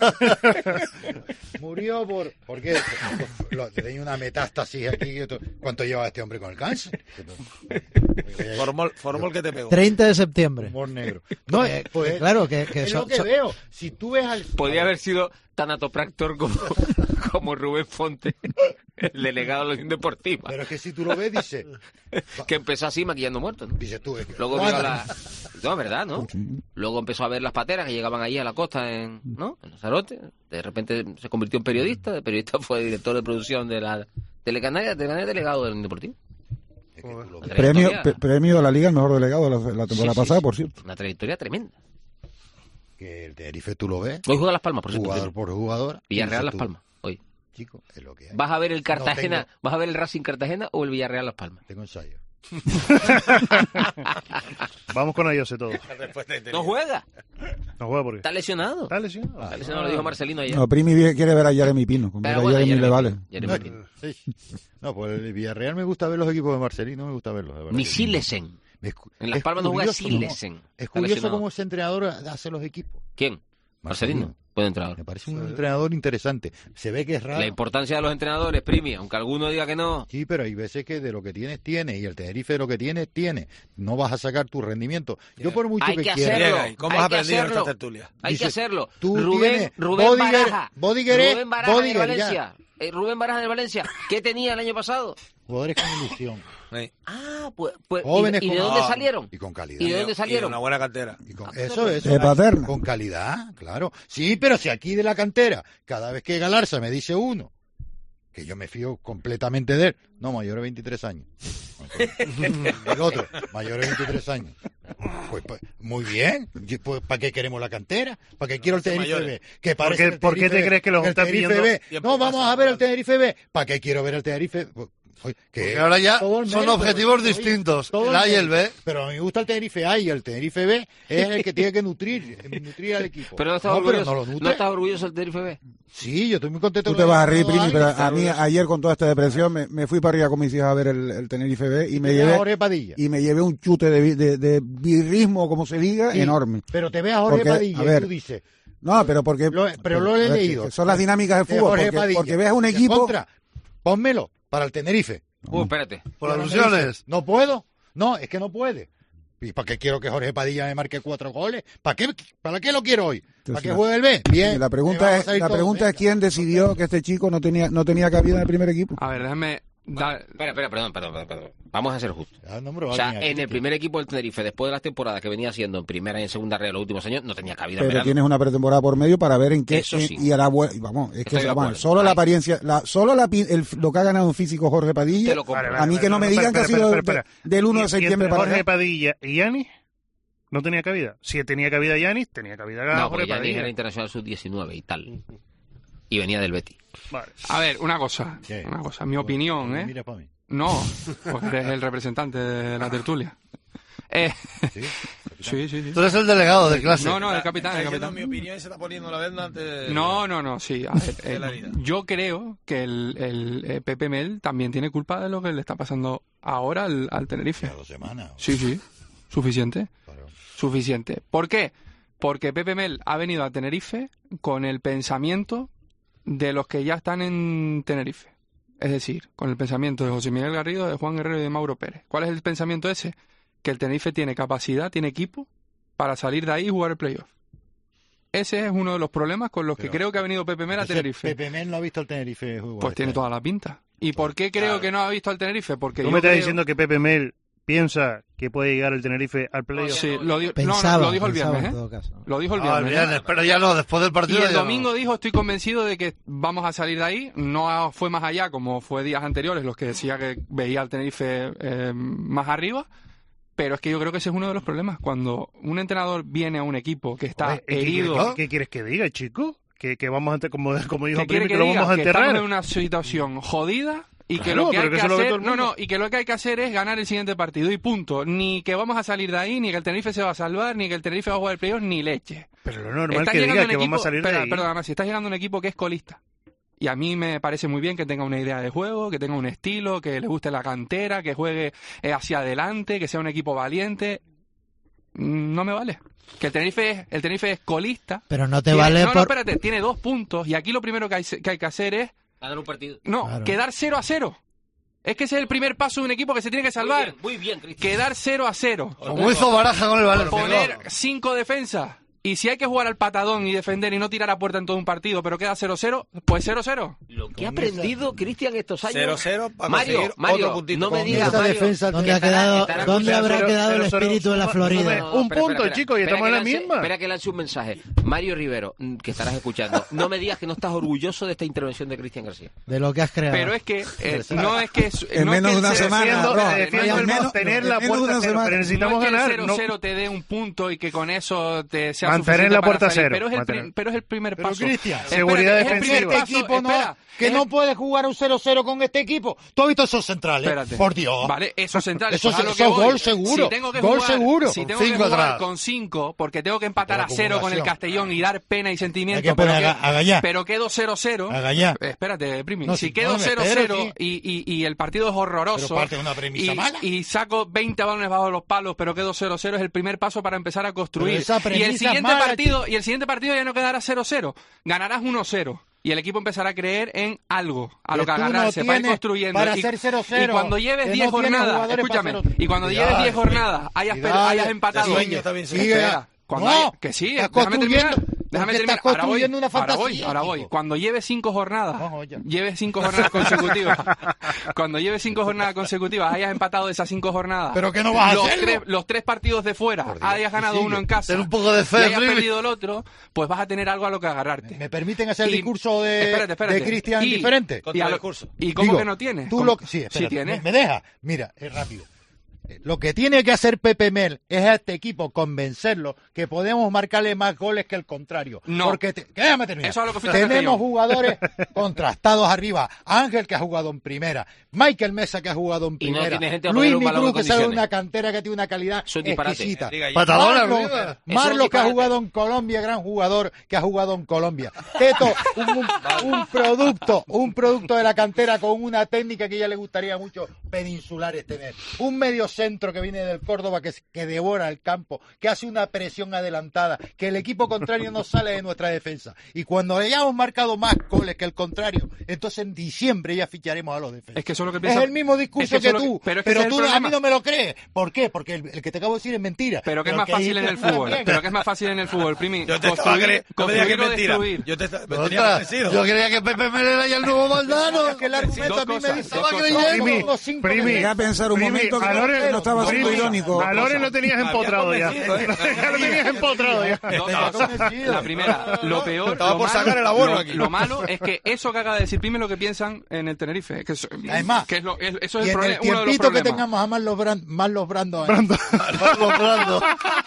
Murió por... porque lo- tenía una metástasis aquí. que to- ¿Cuánto lleva este hombre con el cáncer? Formol, formol que te pegó. treinta de septiembre. Humor negro. No, Eh, pues, claro que, que es son- lo que son- veo. Si tú ves al... podría haber sido tanatopractor como, como Rubén Fonte. El delegado de la Unión Deportiva. Pero es que si tú lo ves, dice... que empezó así maquillando muertos, ¿no? Dices tú, es que... Luego vio la... No, es verdad, ¿no? Luego empezó a ver las pateras que llegaban allí a la costa, en, ¿no? En Lanzarote. De repente se convirtió en periodista. De periodista fue director de producción de la Telecanaria, Telecanaria delegado de la Unión Deportiva. Premio, pe- premio de la Liga, el mejor delegado de la, la temporada sí, sí, pasada, sí. por cierto. Una trayectoria tremenda. Que el Tenerife tú lo ves. Hoy juega Las Palmas, por cierto. Jugador por jugador. Villarreal Las Palmas, hoy. Chico, es lo que hay. ¿Vas a ver el Cartagena, no tengo... vas a ver el Racing Cartagena o el Villarreal Las Palmas? Tengo ensayo. Vamos con ellos todo. ¿No juega? No juega porque ¿Está lesionado? Está lesionado. Está lesionado, lo dijo Marcelino ayer. No, Primi quiere ver a Jeremy Pino. Con ver a bueno, Jeremy, Jeremy le vale. Jeremy Pino. No, sí. No, pues el Villarreal me gusta ver los equipos de Marcelino, me gusta verlos. Ni Silesen. En Las Palmas no juega Silesen. Es curioso cómo ese entrenador hace los equipos. ¿Quién? Marcelino. Buen entrenador. Me parece un entrenador interesante. Se ve que es raro. La importancia de los entrenadores, Primi, aunque alguno diga que no. Sí, pero hay veces que de lo que tienes, tienes. Y el Tenerife de lo que tienes, tiene. No vas a sacar tu rendimiento. Yo por mucho hay que, que quiera... hacerlo. ¿Cómo hay has que aprendido hacerlo. esta tertulia? Hay Dice, que hacerlo. tú Rubén, tienes Rubén Bodiger, Baraja. Bodiger, Rubén Baraja Bodiger, de Valencia. Eh, Rubén Baraja de Valencia. ¿Qué tenía el año pasado? Jugadores con ilusión. Sí. Ah, pues... pues Jóvenes ¿Y, y de con... dónde ah, salieron? Y con calidad. ¿Y de dónde salieron? Y una buena cantera. Y con, eso, eso. De Paterna. Con calidad, claro. Sí, pero si aquí de la cantera, cada vez que Galarza me dice uno, que yo me fío completamente de él, no, mayor de veintitrés años. El otro, mayor de veintitrés años. Pues, pues muy bien. Pues, ¿para qué queremos la cantera? ¿Para qué quiero el Tenerife B? ¿Qué ¿Por qué, ¿por qué te crees que los estás viendo? B? No, vamos a ver el Tenerife B. ¿Para qué quiero ver el Tenerife? Oye, que porque ahora ya son mérito, objetivos oye, distintos, el, el A y el B. Pero a mí me gusta el Tenerife A y el Tenerife B es el que tiene que nutrir, nutrir al equipo. Pero no estás no, orgulloso, pero no, lo ¿no estás orgulloso del Tenerife B? Sí, yo estoy muy contento. Tú te vas a reír, Primi, pero a mí ayer con toda esta depresión me, me fui para arriba con mis hijas a ver el, el Tenerife B y me llevé Jorge Padilla. y me llevé un chute de, de, de birrismo, como se diga, sí, enorme. Pero te ves a Jorge porque, Padilla a ver, y tú dices... No, pero porque... Lo, pero lo he leído. Son las dinámicas del fútbol, porque, porque ves un equipo... Contra, pónmelo para el Tenerife. Uh, espérate. Por alusiones. No puedo. No, es que no puede. ¿Y para qué quiero que Jorge Padilla me marque cuatro goles? ¿Para qué, para qué lo quiero hoy? ¿Para qué juegue el B? Bien. La pregunta es, la pregunta es quién decidió que este chico no tenía no tenía cabida en el primer equipo. A ver, déjame... Da... Espera, espera, perdón, perdón, perdón. Vamos a ser justos. No o sea, en el primer equipo del Tenerife, después de las temporadas que venía haciendo en primera y en segunda red los últimos años, no tenía cabida. Pero tienes una pretemporada por medio para ver en qué Eso sí. y hará bueno. Vamos, es que vamos, solo la apariencia, la, solo la, el, lo que ha ganado un físico Jorge Padilla. Vale, vale, a mí vale, que no vale, me digan espera, que ha sido espera, espera, espera. del uno de septiembre para Jorge acá. Padilla y Yanis no tenía cabida. Si tenía cabida Yanis, tenía cabida no, Jorge Yanis Padilla. era internacional sub diecinueve y tal. Y venía del Betis. Vale. A ver, una cosa, ¿Qué? una cosa, mi opinión, ¿eh? Mira para mí. No, porque eres el representante de la tertulia. Eh, ¿Sí? sí, sí, sí. Tú eres el delegado de clase. No, no, el capitán, el capitán. Mi opinión se está poniendo la venda antes. No, no, no, sí. A ver, eh, yo creo que el, el eh, Pepe Mel también tiene culpa de lo que le está pasando ahora al, al Tenerife. Dos semanas. Sí, sí, suficiente. Claro. Suficiente. ¿Por qué? Porque Pepe Mel ha venido a Tenerife con el pensamiento de los que ya están en Tenerife. Es decir, con el pensamiento de José Miguel Garrido, de Juan Guerrero y de Mauro Pérez. ¿Cuál es el pensamiento ese? Que el Tenerife tiene capacidad, tiene equipo para salir de ahí y jugar el playoff. Ese es uno de los problemas con los Pero, que creo que ha venido Pepe Mel a Tenerife. Pepe Mel no ha visto el Tenerife jugar. Pues tiene toda la pinta. ¿Y por qué creo claro. que no ha visto al Tenerife? Porque ¿Tú yo me estás creo... diciendo que Pepe Mel piensa que puede llegar el Tenerife al playoff? Sí, lo, di... Pensaba, no, no, lo dijo el pensaba viernes, en ¿eh? todo caso. Lo dijo el Ah, viernes. el viernes, ¿eh? pero ya no, después del partido. Y el ya domingo no. dijo, estoy convencido de que vamos a salir de ahí. No fue más allá como fue días anteriores, los que decía que veía al Tenerife eh, más arriba. Pero es que yo creo que ese es uno de los problemas. Cuando un entrenador viene a un equipo que está Oye, ¿qué herido... quieres- ¿Qué quieres que diga, chico? Que, que vamos a, enter- como, como dijo ¿Qué quiere Primi, que que lo diga? vamos a Que enterrar. estamos en una situación jodida y que Claro, lo que pero hay que que eso lo ve hacer... todo el No, mundo. no, y que lo que hay que hacer es ganar el siguiente partido y punto. Ni que vamos a salir de ahí, ni que el Tenerife se va a salvar, ni que el Tenerife va a jugar el playoff, ni leche. Pero lo normal Estás que llegando diga un que equipo- vamos a salir de espera, ahí. Perdona, si estás llegando a un equipo que es colista. Y a mí me parece muy bien que tenga una idea de juego, que tenga un estilo, que le guste la cantera, que juegue eh, hacia adelante, que sea un equipo valiente. Mm, No me vale. Que el Tenerife es, el Tenerife es colista. Pero no te Tiene- vale no, no, por... espérate, tiene dos puntos y aquí lo primero que hay, que hay que hacer es... Ganar un partido. No, Claro. quedar cero a cero. Es que ese es el primer paso de un equipo que se tiene que salvar. Muy bien, muy bien, Cristian. Quedar cero a cero. Como hizo Baraja con el Valencia. Poner cinco defensas. Y si hay que jugar al patadón y defender y no tirar a puerta en todo un partido, pero queda cero cero, pues cero cero. Lo que ha aprendido Cristian estos años. cero cero para Mario, conseguir Mario, otro puntito. no me Con digas, esa Mario, defensa ¿Dónde, ha quedado, ¿dónde habrá quedado el espíritu de la Florida? No, un punto, espera, chicos, y espera estamos en la lance, misma. Espera que lance un mensaje. Mario Rivero, que estarás escuchando, no me digas que no estás orgulloso de esta intervención de Cristian García. De lo que has creado. Pero es que eh, no es que... Es, en no menos es que de una se- semana, defiendo- bro, defiendo el menos- tener en la menos de puerta una cero, semana. pero necesitamos no es que ganar. el cero cero te dé un punto y que con eso te sea Mantener suficiente la para puerta salir, cero, Pero es, el mantener. pri- pero es el primer Pero, paso. Cristian, Espérate, seguridad es el primer defensiva. paso, equipo no, espera, que es- no puede jugar un cero cero con este equipo. ¿Tú has visto esos centrales? Espérate. Por Dios. Vale, esos centrales. Eso pues a es- lo eso que es voy. gol seguro. Si tengo que Gol jugar, seguro. Si Con tengo que cinco jugar atrás. con cinco, porque tengo que empatar La a cero con el acumulación. Castellón y dar pena y sentimiento. Hay que pero, poner a- a Gallá. pero quedo cero cero. A Gallá. Espérate, Primi. No, si si quedo no me cero espero, cero y, y, y el partido es horroroso. Pero parte de una premisa y, mala. y saco veinte balones bajo los palos, pero quedo cero cero, es el primer paso para empezar a construir. Pero esa Y premisa el siguiente mala, partido, y el siguiente partido ya no quedará cero cero. Ganarás uno cero. Y el equipo empezará a creer en algo, a lo que Que tú no agarrarse, para ir tienes construyendo. para y, hacer cero cero, y cuando lleves que diez no tienes jornadas, jugadores para escúchame, cero- y cuando Cuidado, lleves diez cuidado. jornadas, hayas, per- Cuidado, hayas empatado. de sueño también se Espera, juega. cuando No, haya- que sí, estás déjame terminar. construyendo- Déjame porque terminar. estás Ahora voy, construyendo una ahora voy, fantasía, ahora voy. chico. Cuando lleves cinco jornadas, Vamos, ya. lleves cinco jornadas consecutivas, cuando lleves cinco jornadas consecutivas, hayas empatado esas cinco jornadas. ¿Pero qué no vas a los hacerlo? tres, los tres partidos de fuera, hayas ganado sigue. uno en casa, Ten un poco de fe, y hayas Rivi. perdido el otro, pues vas a tener algo a lo que agarrarte. ¿Me permiten hacer el Y- discurso de, espérate, espérate. de Cristian Y- diferente? y a lo- ¿Y cómo Digo, que no tiene? Tú ¿Cómo? lo, sí, espérate, Sí tiene. ¿Me, me deja? Mira, es rápido. Eh, Lo que tiene que hacer Pepe Mel es a este equipo convencerlo que podemos marcarle más goles que el contrario. No. Porque te- déjame terminar. Eso es lo que fuiste Tenemos Castellón. jugadores contrastados arriba. Ángel, que ha jugado en primera. Michael Mesa, que ha jugado en Y no primera. tiene gente a Luis poner un balón en Micruz, que sale de condiciones. una cantera que tiene una calidad Eso es disparate. exquisita. Diga ya. Patadón Marlo, arriba. Eso es Marlo, que ha disparate. jugado en Colombia, gran jugador que ha jugado en Colombia. Teto, un, un- un producto, un producto de la cantera con una técnica que ya le gustaría mucho peninsulares tener. Un medio centro que viene del Córdoba que, que devora el campo, que hace una presión adelantada, que el equipo contrario no sale de nuestra defensa. Y cuando hayamos marcado más goles que el contrario, entonces en diciembre ya ficharemos a los defensas. Es que eso es lo que Es piensa- el mismo discurso es que que, eso es lo tú, que- pero pero, es que ese es el tú a problema. mí no me lo crees. ¿Por qué? Porque el, el que te acabo de decir es mentira. Pero que es más fácil en el fútbol. Pero que es más fácil en el fútbol, Primi. Yo te estaba Construir, cre- no me digas que construir es o mentira. destruir. Yo te esta- me tenía Ostras, convencido. yo creía que Pepe Mel era ya el nuevo Valdano. Es que el argumento dos a mí me cosas, dice dos que cosas. yo Primi, tengo cinco Primi, de- Llegué a pensar un Primi, momento que a Lore- no estaba siendo Primi, irónico. A Lore lo tenías Había empotrado ya. convencido, ¿eh? Ya lo tenías empotrado ya. Dos Estaba cosas. convencido. La primera, lo peor, Estaba lo por malo, sacar el abono lo, aquí. lo malo es que eso que acaba de decir Primi es lo que piensan en el Tenerife. Que es, Además, que es lo, es- eso es y el en el problema, uno de los tiempito que problemas. tengamos a Marlos Brando, Marlos Brando, Brando. Marlos Brando.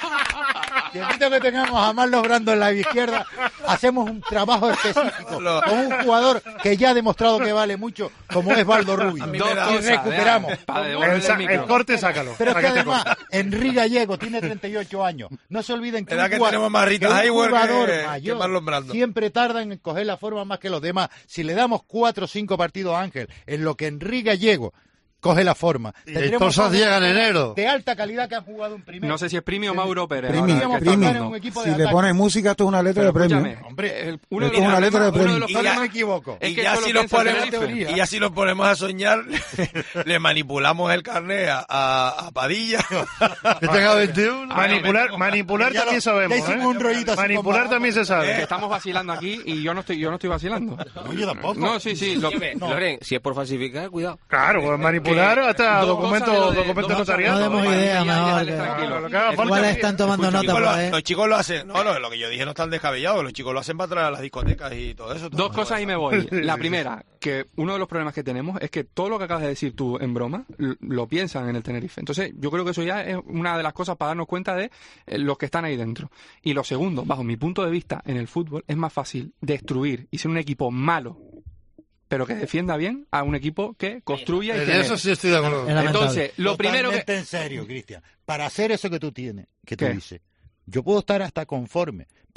tiempito que tengamos a Marlos Brando en la izquierda, hacemos un trabajo específico Lo- con un jugador que ya ha demostrado que vale mucho, como es Valdo Rubio. A mí Dos me da- Y cosas, recuperamos. ya, para El, devolverle sa- el el micro. corte, sácalo. Pero es que Sácate además, corte. Enrique Gallego tiene treinta y ocho años. No se olviden que, Edad un que jugador- tenemos más Rita que un Hayworth jugador que- que mayor Marlon Brando. siempre tardan en coger la forma más que los demás. Si le damos cuatro o cinco partidos a Ángel, en lo que Enrique Gallego coge la forma, Y tendremos estos dos llegan en jugadores enero. de alta calidad que han jugado en primera. No sé si es Primi o Mauro Pérez. Primi, ahora, que está Primi. hablando. un equipo de Si le ataque. pones música, esto es una letra Pero de premio. escúchame, Hombre, el- uno de esto los es una letra de problemas- uno de premio. los Y ya problemas me equivoco. es Y que ya, eso si lo nos piensa el ponemos, Tenerife. y ya si nos ponemos a soñar, le manipulamos el carnet a, a, a Padilla. Que tenga veintiuno. Manipular, manipular Ya lo- también sabemos. ya hicimos ¿eh? un rollito así Manipular con- también se Que sabe. estamos vacilando aquí y yo no estoy, yo no estoy vacilando. No, yo tampoco. No, sí, sí. Lo, No. Loren, si es por falsificar, cuidado. Claro, pues manipular hasta dos documentos cosas de lo de- documentos dos notariales. No demos Vale, idea, ya, mejor. déjales que- tranquilo. Lo que haga falta. Igual están tomando Los nota chicos, por lo, ahí. los chicos lo hacen, no, no, lo que yo dije no están descabellados, los chicos lo hacen para traer a las discotecas y todo eso. todo Dos eso. cosas y me voy. La primera, que uno de los problemas que tenemos es que todo lo que acabas de decir tú en broma l- lo piensan en el Tenerife. Entonces, yo creo que eso ya es una de las cosas para darnos cuenta de eh, los que están ahí dentro. Y lo segundo, bajo mi punto de vista, en el fútbol es más fácil destruir y ser un equipo malo, pero que defienda bien, a un equipo que construya y En genere. eso sí estoy de acuerdo. Es lamentable. Entonces, lo primero que... Totalmente en serio, Cristian. Para hacer eso que tú tienes, que tú ¿Qué? dices, yo puedo estar hasta conforme,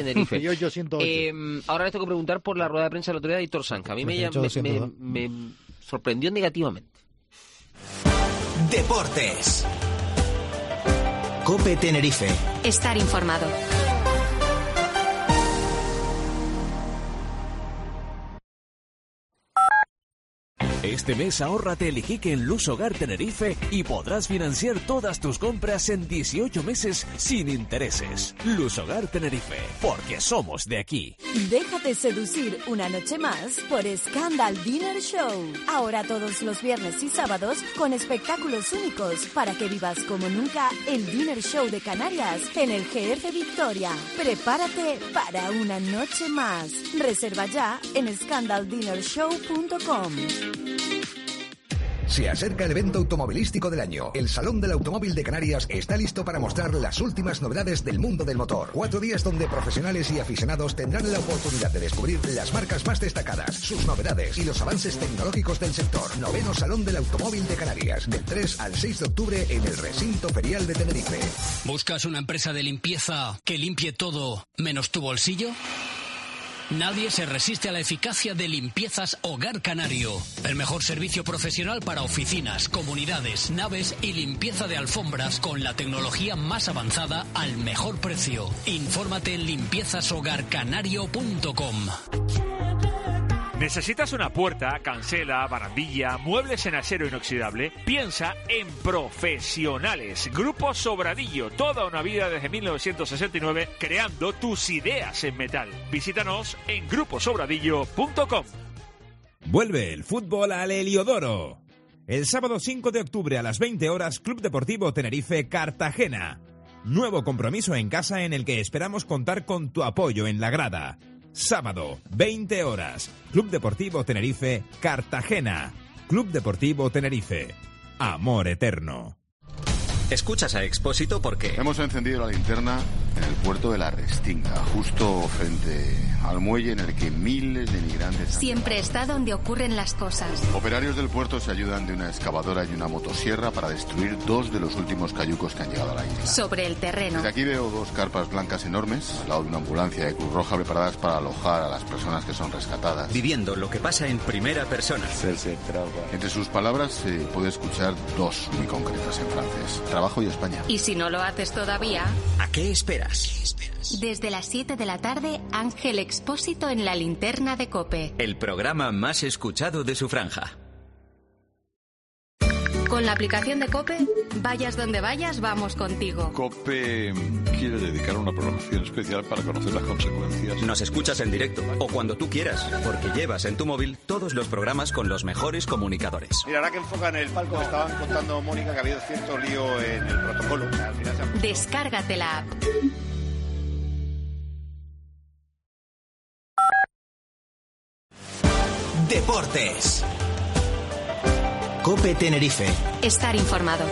Tenerife. Y yo ciento ocho. Eh, ahora les tengo que preguntar por la rueda de prensa de la autoridad de Hitor Sanz, que a mí me, me, me, me sorprendió negativamente. Deportes. COPE Tenerife. Estar informado. Este mes ahórrate el Iquique en Luz Hogar Tenerife y podrás financiar todas tus compras en dieciocho meses sin intereses. Luz Hogar Tenerife, porque somos de aquí. Déjate seducir una noche más por Scandal Dinner Show. Ahora todos los viernes y sábados con espectáculos únicos para que vivas como nunca el Dinner Show de Canarias en el G F Victoria. Prepárate para una noche más. Reserva ya en scandal dinner show punto com. Se acerca el evento automovilístico del año. El Salón del Automóvil de Canarias está listo para mostrar las últimas novedades del mundo del motor. Cuatro días donde profesionales y aficionados tendrán la oportunidad de descubrir las marcas más destacadas, sus novedades y los avances tecnológicos del sector. Noveno Salón del Automóvil de Canarias, del tres al seis de octubre en el Recinto Ferial de Tenerife. ¿Buscas una empresa de limpieza que limpie todo menos tu bolsillo? Nadie se resiste a la eficacia de Limpiezas Hogar Canario. El mejor servicio profesional para oficinas, comunidades, naves y limpieza de alfombras con la tecnología más avanzada al mejor precio. Infórmate en limpiezas hogar canario punto com. ¿Necesitas una puerta, cancela, barandilla, muebles en acero inoxidable? Piensa en Profesionales. Grupo Sobradillo. Toda una vida desde mil novecientos sesenta y nueve creando tus ideas en metal. Visítanos en grupo sobradillo punto com. Vuelve el fútbol al Heliodoro. El sábado cinco de octubre a las veinte horas, Club Deportivo Tenerife Cartagena. Nuevo compromiso en casa en el que esperamos contar con tu apoyo en la grada. Sábado, veinte horas, Club Deportivo Tenerife, Cartagena. Club Deportivo Tenerife, amor eterno. Escuchas a Expósito porque... Hemos encendido la linterna en el puerto de la Restinga, justo frente al muelle en el que miles de migrantes... Siempre está donde ocurren las cosas. Operarios del puerto se ayudan de una excavadora y una motosierra para destruir dos de los últimos cayucos que han llegado a la isla. Sobre el terreno. Desde aquí veo dos carpas blancas enormes, al lado de una ambulancia de Cruz Roja preparadas para alojar a las personas que son rescatadas. Viviendo lo que pasa en primera persona. Entre sus palabras se puede escuchar dos muy concretas en francés. Trabajo y España. Y si no lo haces todavía... ¿A qué esperas? Desde las siete de la tarde, Ángel Expósito en la linterna de COPE. El programa más escuchado de su franja. Con la aplicación de COPE, vayas donde vayas, vamos contigo. COPE quiere dedicar una programación especial para conocer las consecuencias. Nos escuchas en directo o cuando tú quieras, porque llevas en tu móvil todos los programas con los mejores comunicadores. Mira, ahora que enfocan el palco, me estaban contando, Mónica, que ha habido cierto lío en el protocolo. Al final se ha... Descárgate la app. Deportes. COPE Tenerife. Estar informado.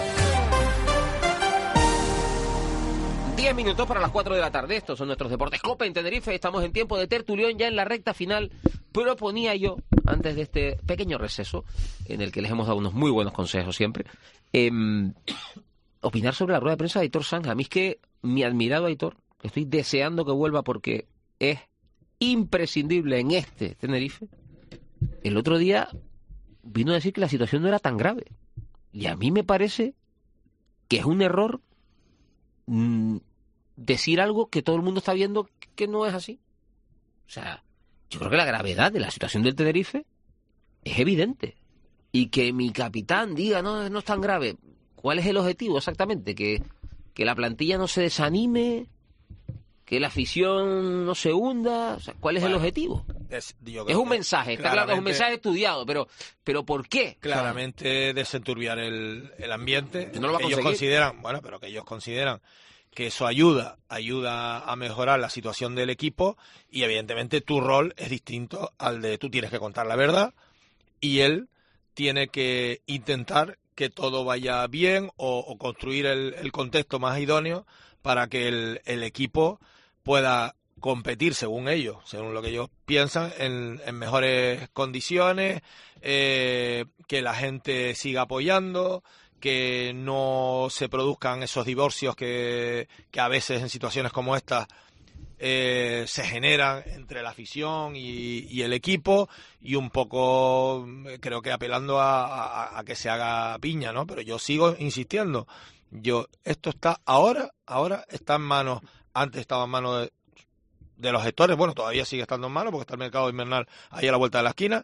Diez minutos para las cuatro de la tarde. Estos son nuestros deportes COPE en Tenerife. Estamos en tiempo de tertulión ya en la recta final. Proponía yo, antes de este pequeño receso, en el que les hemos dado unos muy buenos consejos siempre, eh, opinar sobre la rueda de prensa de Aitor Sanz. A mí es que mi admirado Aitor, estoy deseando que vuelva porque es imprescindible en este Tenerife. El otro día vino a decir que la situación no era tan grave. Y a mí me parece que es un error mmm, decir algo que todo el mundo está viendo que no es así. O sea, yo creo que la gravedad de la situación del Tenerife es evidente. Y que mi capitán diga, no, no es tan grave. ¿Cuál es el objetivo exactamente? Que, que la plantilla no se desanime, que la afición no se hunda. O sea, ¿cuál es bueno, el objetivo? Es, es un mensaje, está claro que es un mensaje estudiado, pero pero ¿por qué? Claramente desenturbiar el, el ambiente. No lo va a ellos consideran, bueno, pero que ellos consideran que eso ayuda, ayuda a mejorar la situación del equipo y evidentemente tu rol es distinto al de tú tienes que contar la verdad y él tiene que intentar que todo vaya bien o, o construir el, el contexto más idóneo para que el, el equipo pueda competir según ellos, según lo que ellos piensan, en, en mejores condiciones, eh, que la gente siga apoyando, que no se produzcan esos divorcios que, que a veces en situaciones como estas eh, se generan entre la afición y, y el equipo, y un poco creo que apelando a, a, a que se haga piña, ¿no? Pero yo sigo insistiendo, yo esto está ahora, ahora está en manos, antes estaba en manos de de los gestores, bueno, todavía sigue estando en manos porque está el mercado invernal ahí a la vuelta de la esquina.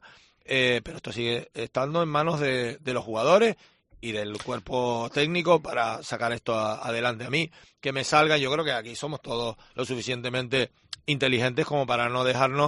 eh, pero esto sigue estando en manos de, de los jugadores y del cuerpo técnico para sacar esto a, adelante. A mí, que me salga, yo creo que aquí somos todos lo suficientemente inteligentes como para no dejarnos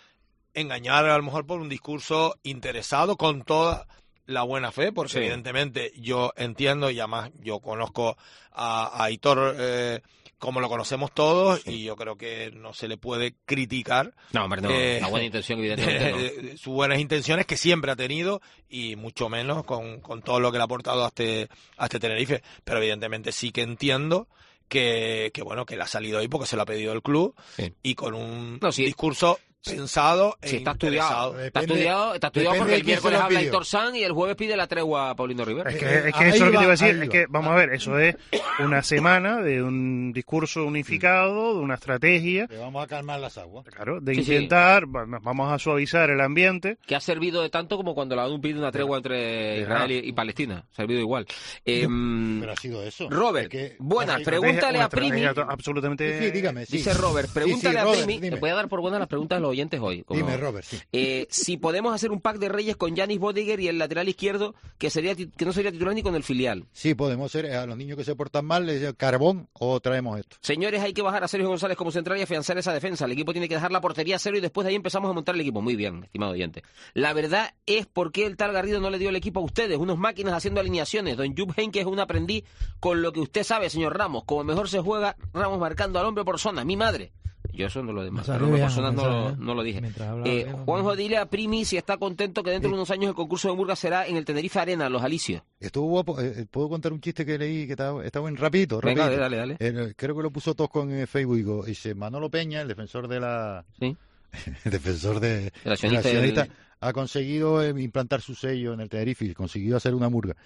engañar a lo mejor por un discurso interesado con toda la buena fe, porque sí. evidentemente yo entiendo y además yo conozco a, a Aitor eh, como lo conocemos todos sí. y yo creo que no se le puede criticar no, hombre, no, eh, la buena intención evidentemente no. sus buenas intenciones que siempre ha tenido y mucho menos con, con todo lo que le ha aportado a este, a este Tenerife, pero evidentemente sí que entiendo que, que bueno, que le ha salido ahí porque se lo ha pedido el club sí. y con un no, sí. discurso pensado e sí, está estudiado, depende, está estudiado, está estudiado porque el miércoles habla Aitor Sanz y el jueves pide la tregua a Paulino Rivera. Es que, es que eso es lo que te iba a decir, es que vamos a ver, eso es una semana de un discurso unificado, de una estrategia. Que vamos a calmar las aguas. Claro, de sí, intentar, sí. vamos a suavizar el ambiente. Que ha servido de tanto como cuando la ONU pide una tregua entre Israel y, y Palestina, ha servido igual. Eh, Pero ha sido eso. Robert, es que, buenas, pregúntale a Primi. Absolutamente. Sí, sí, dígame, sí. Dice Robert, pregúntale sí, sí, a Robert, Primi, te voy a dar por buenas las preguntas de los oyentes hoy. Como, Dime, Robert, sí. Eh, si podemos hacer un pack de Reyes con Yanis Bodiger y el lateral izquierdo, que sería que no sería titular ni con el filial. Sí, podemos hacer a los niños que se portan mal, les carbón o traemos esto. Señores, hay que bajar a Sergio González como central y afianzar esa defensa. El equipo tiene que dejar la portería a cero y después de ahí empezamos a montar el equipo. Muy bien, estimado oyente. La verdad es por qué el tal Garrido no le dio el equipo a ustedes. Unos máquinas haciendo alineaciones. Don Jupp Heynckes es un aprendiz con lo que usted sabe, señor Ramos. Como mejor se juega, Ramos marcando al hombre por zona. Mi madre. Yo eso no lo demás, no, bien, personas no, lo, no lo dije. Eh, Juanjo, dile a Primi si está contento que dentro de unos años el concurso de Murga será en el Tenerife Arena, los Alicios. Estuvo guapo. Eh, ¿Puedo contar un chiste que leí que está, está bien rapidito? rapidito. Venga, dale, dale. Eh, creo que lo puso Tosco en Facebook. Dice, Manolo Peña, el defensor de la... ¿Sí? el defensor de, el accionista, de la accionista, del... ha conseguido eh, implantar su sello en el Tenerife y consiguió hacer una murga.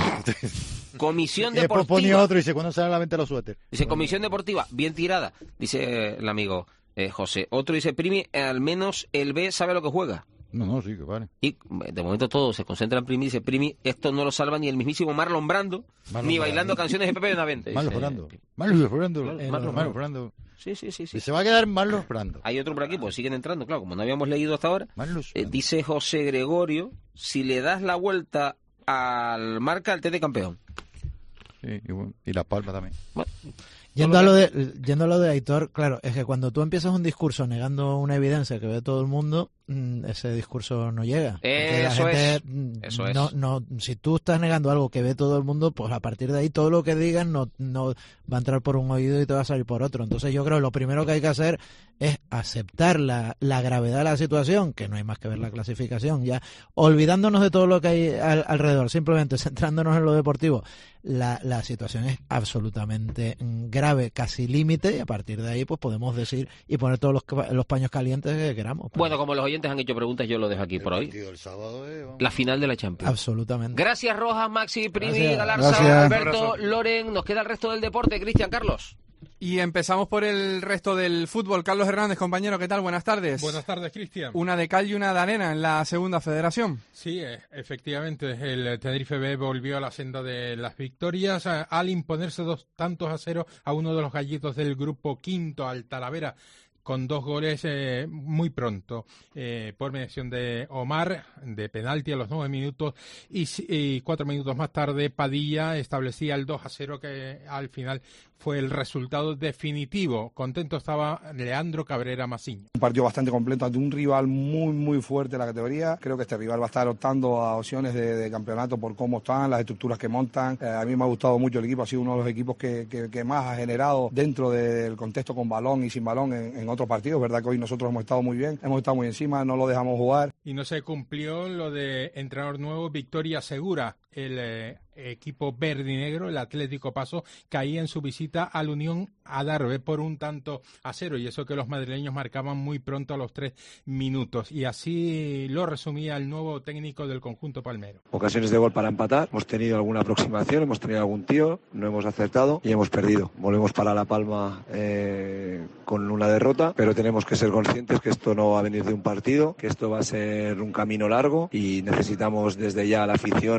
Comisión y deportiva. Ponía otro y dice, ¿cuándo sale a la venta los suéteres? Dice, comisión deportiva, bien tirada, dice el amigo eh, José. Otro dice, Primi, al menos el B sabe lo que juega. No, no, sí, que vale. Y de momento todo se concentra en Primi. Dice, Primi, esto no lo salva ni el mismísimo Marlon Brando, Marlon ni Brando. bailando canciones de Pepe Benavente. Marlon Brando. Marlon Brando. Marlon, Marlon, Marlon Brando. Sí, sí, sí, sí. Y se va a quedar Marlon Brando. Hay otro por aquí, pues siguen entrando, claro, como no habíamos leído hasta ahora. Eh, dice José Gregorio, si le das la vuelta al marca, el T de campeón. Sí, y, bueno, y La Palma también. Bueno, Yendo a, lo de, yendo a lo de Aitor, claro, es que cuando tú empiezas un discurso negando una evidencia que ve todo el mundo, ese discurso no llega. Eso gente, es. Eso no, es. No, si tú estás negando algo que ve todo el mundo, pues a partir de ahí todo lo que digas no, no va a entrar por un oído y te va a salir por otro. Entonces yo creo que lo primero que hay que hacer es aceptar la, la gravedad de la situación, que no hay más que ver la clasificación, ya olvidándonos de todo lo que hay al, alrededor, simplemente centrándonos en lo deportivo. La, la situación es absolutamente grave, casi límite, y a partir de ahí pues podemos decir y poner todos los, los paños calientes que queramos. Bueno, como los oyentes han hecho preguntas, yo lo dejo aquí el por hoy. El sábado es, la final de la Champions. Absolutamente. Gracias, Rojas, Maxi, Primi, Gracias. Galarza, Gracias. Alberto, Loren. Nos queda el resto del deporte. Cristian, Carlos. Y empezamos por el resto del fútbol. Carlos Hernández, compañero, ¿qué tal? Buenas tardes. Buenas tardes, Cristian. Una de cal y una de arena en la segunda federación. Sí, efectivamente, el Tenerife B volvió a la senda de las victorias al imponerse dos tantos a cero a uno de los gallitos del grupo quinto, al Talavera, con dos goles eh, muy pronto, eh, por mediación de Omar, de penalti a los nueve minutos, y, y cuatro minutos más tarde Padilla establecía el dos a cero, que al final fue el resultado definitivo. Contento estaba Leandro Cabrera Masiño. Un partido bastante completo ante un rival muy muy fuerte en la categoría. Creo que este rival va a estar optando a opciones de, de campeonato por cómo están, las estructuras que montan. Eh, a mí me ha gustado mucho el equipo, ha sido uno de los equipos que, que, que más ha generado dentro del contexto con balón y sin balón en, en otros partidos. Verdad que hoy nosotros hemos estado muy bien, hemos estado muy encima, no lo dejamos jugar. Y no se cumplió lo de entrenador nuevo, victoria segura. El eh, equipo verde y negro, el Atlético Paso, caía en su visita al Unión Adarve por un tanto a cero, y eso que los madrileños marcaban muy pronto a los tres minutos, y así lo resumía el nuevo técnico del conjunto palmero. Ocasiones de gol para empatar, hemos tenido alguna aproximación, hemos tenido algún tiro, no hemos acertado y hemos perdido. Volvemos para La Palma eh, con una derrota, pero tenemos que ser conscientes que esto no va a venir de un partido, que esto va a ser un camino largo y necesitamos desde ya la afición en el municipio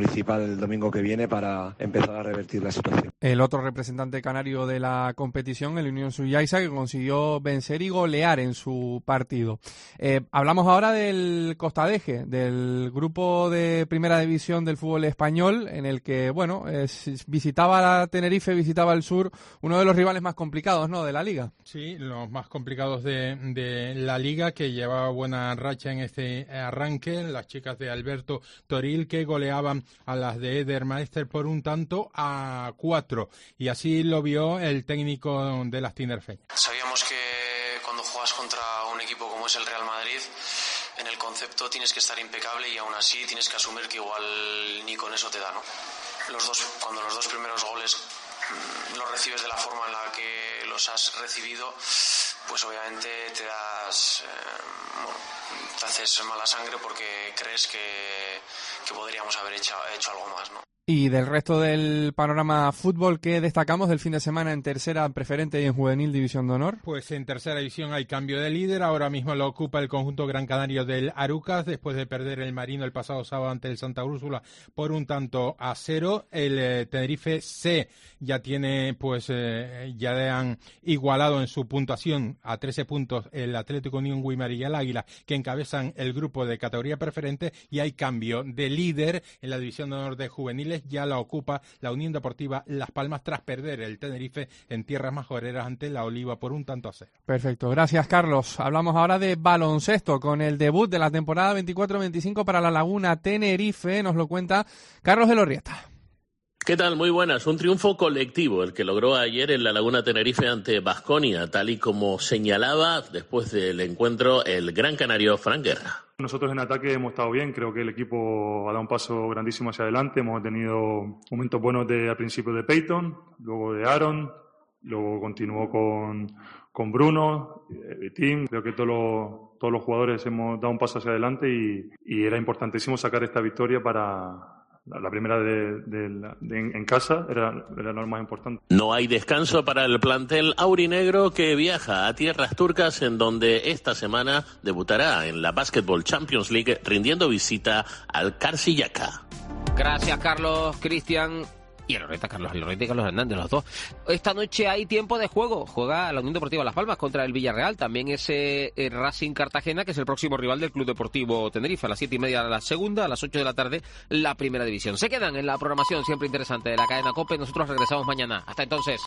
municipal el domingo que viene para empezar a revertir la situación. El otro representante canario de la competición, el Unión Suyaisa, que consiguió vencer y golear en su partido. Eh, hablamos ahora del Costadeje, del grupo de primera división del fútbol español, en el que, bueno, eh, visitaba a Tenerife, visitaba el Sur, uno de los rivales más complicados, ¿no?, de la liga. Sí, los más complicados de, de la liga, que llevaba buena racha en este arranque. Las chicas de Alberto Toril, que goleaban a las de Edermeister por un tanto a cuatro. Y así lo vio el técnico de las tinerfeñas. Sabíamos que cuando juegas contra un equipo como es el Real Madrid, en el concepto tienes que estar impecable y aún así tienes que asumir que igual ni con eso te da, ¿no? Los dos, cuando los dos primeros goles mmm, los recibes de la forma en la que los has recibido, pues obviamente te das, eh, bueno, te haces mala sangre porque crees que, que podríamos haber hecho, hecho algo más, ¿no? Y del resto del panorama fútbol, ¿qué destacamos del fin de semana en tercera preferente y en juvenil división de honor? Pues en tercera división hay cambio de líder. Ahora mismo lo ocupa el conjunto gran canario del Arucas, después de perder el Marino el pasado sábado ante el Santa Úrsula por un tanto a cero. El eh, Tenerife C ya tiene, pues eh, ya han igualado en su puntuación a trece puntos el Atlético Unión Guimar y el Águila, que encabezan el grupo de categoría preferente, y hay cambio de líder en la división de honor de juveniles. Ya la ocupa la Unión Deportiva Las Palmas tras perder el Tenerife en tierras majoreras ante la Oliva por un tanto a cero. Perfecto, gracias Carlos. Hablamos ahora de baloncesto con el debut de la temporada veinticuatro veinticinco para la Laguna Tenerife. Nos lo cuenta Carlos de Lorrieta. ¿Qué tal? Muy buenas. Un triunfo colectivo el que logró ayer en la Laguna Tenerife ante Baskonia, tal y como señalaba después del encuentro el gran canario Fran Guerra. Nosotros en ataque hemos estado bien, creo que el equipo ha dado un paso grandísimo hacia adelante, hemos tenido momentos buenos de, al principio de Peyton, luego de Aaron, luego continuó con, con Bruno, eh, Tim, creo que todos los, todos los jugadores hemos dado un paso hacia adelante y, y era importantísimo sacar esta victoria para... La primera de, de, de, en casa era, era lo más importante. No hay descanso para el plantel aurinegro que viaja a tierras turcas, en donde esta semana debutará en la Basketball Champions League rindiendo visita al Karşıyaka. Gracias, Carlos, Cristian. Y el Loreta, Carlos, el Loreta y Carlos Hernández, los dos. Esta noche hay tiempo de juego. Juega la Unión Deportiva Las Palmas contra el Villarreal. También ese eh, Racing Cartagena, que es el próximo rival del Club Deportivo Tenerife. A las siete y media la segunda, a las ocho de la tarde la primera división. Se quedan en la programación siempre interesante de la cadena COPE. Nosotros regresamos mañana. Hasta entonces.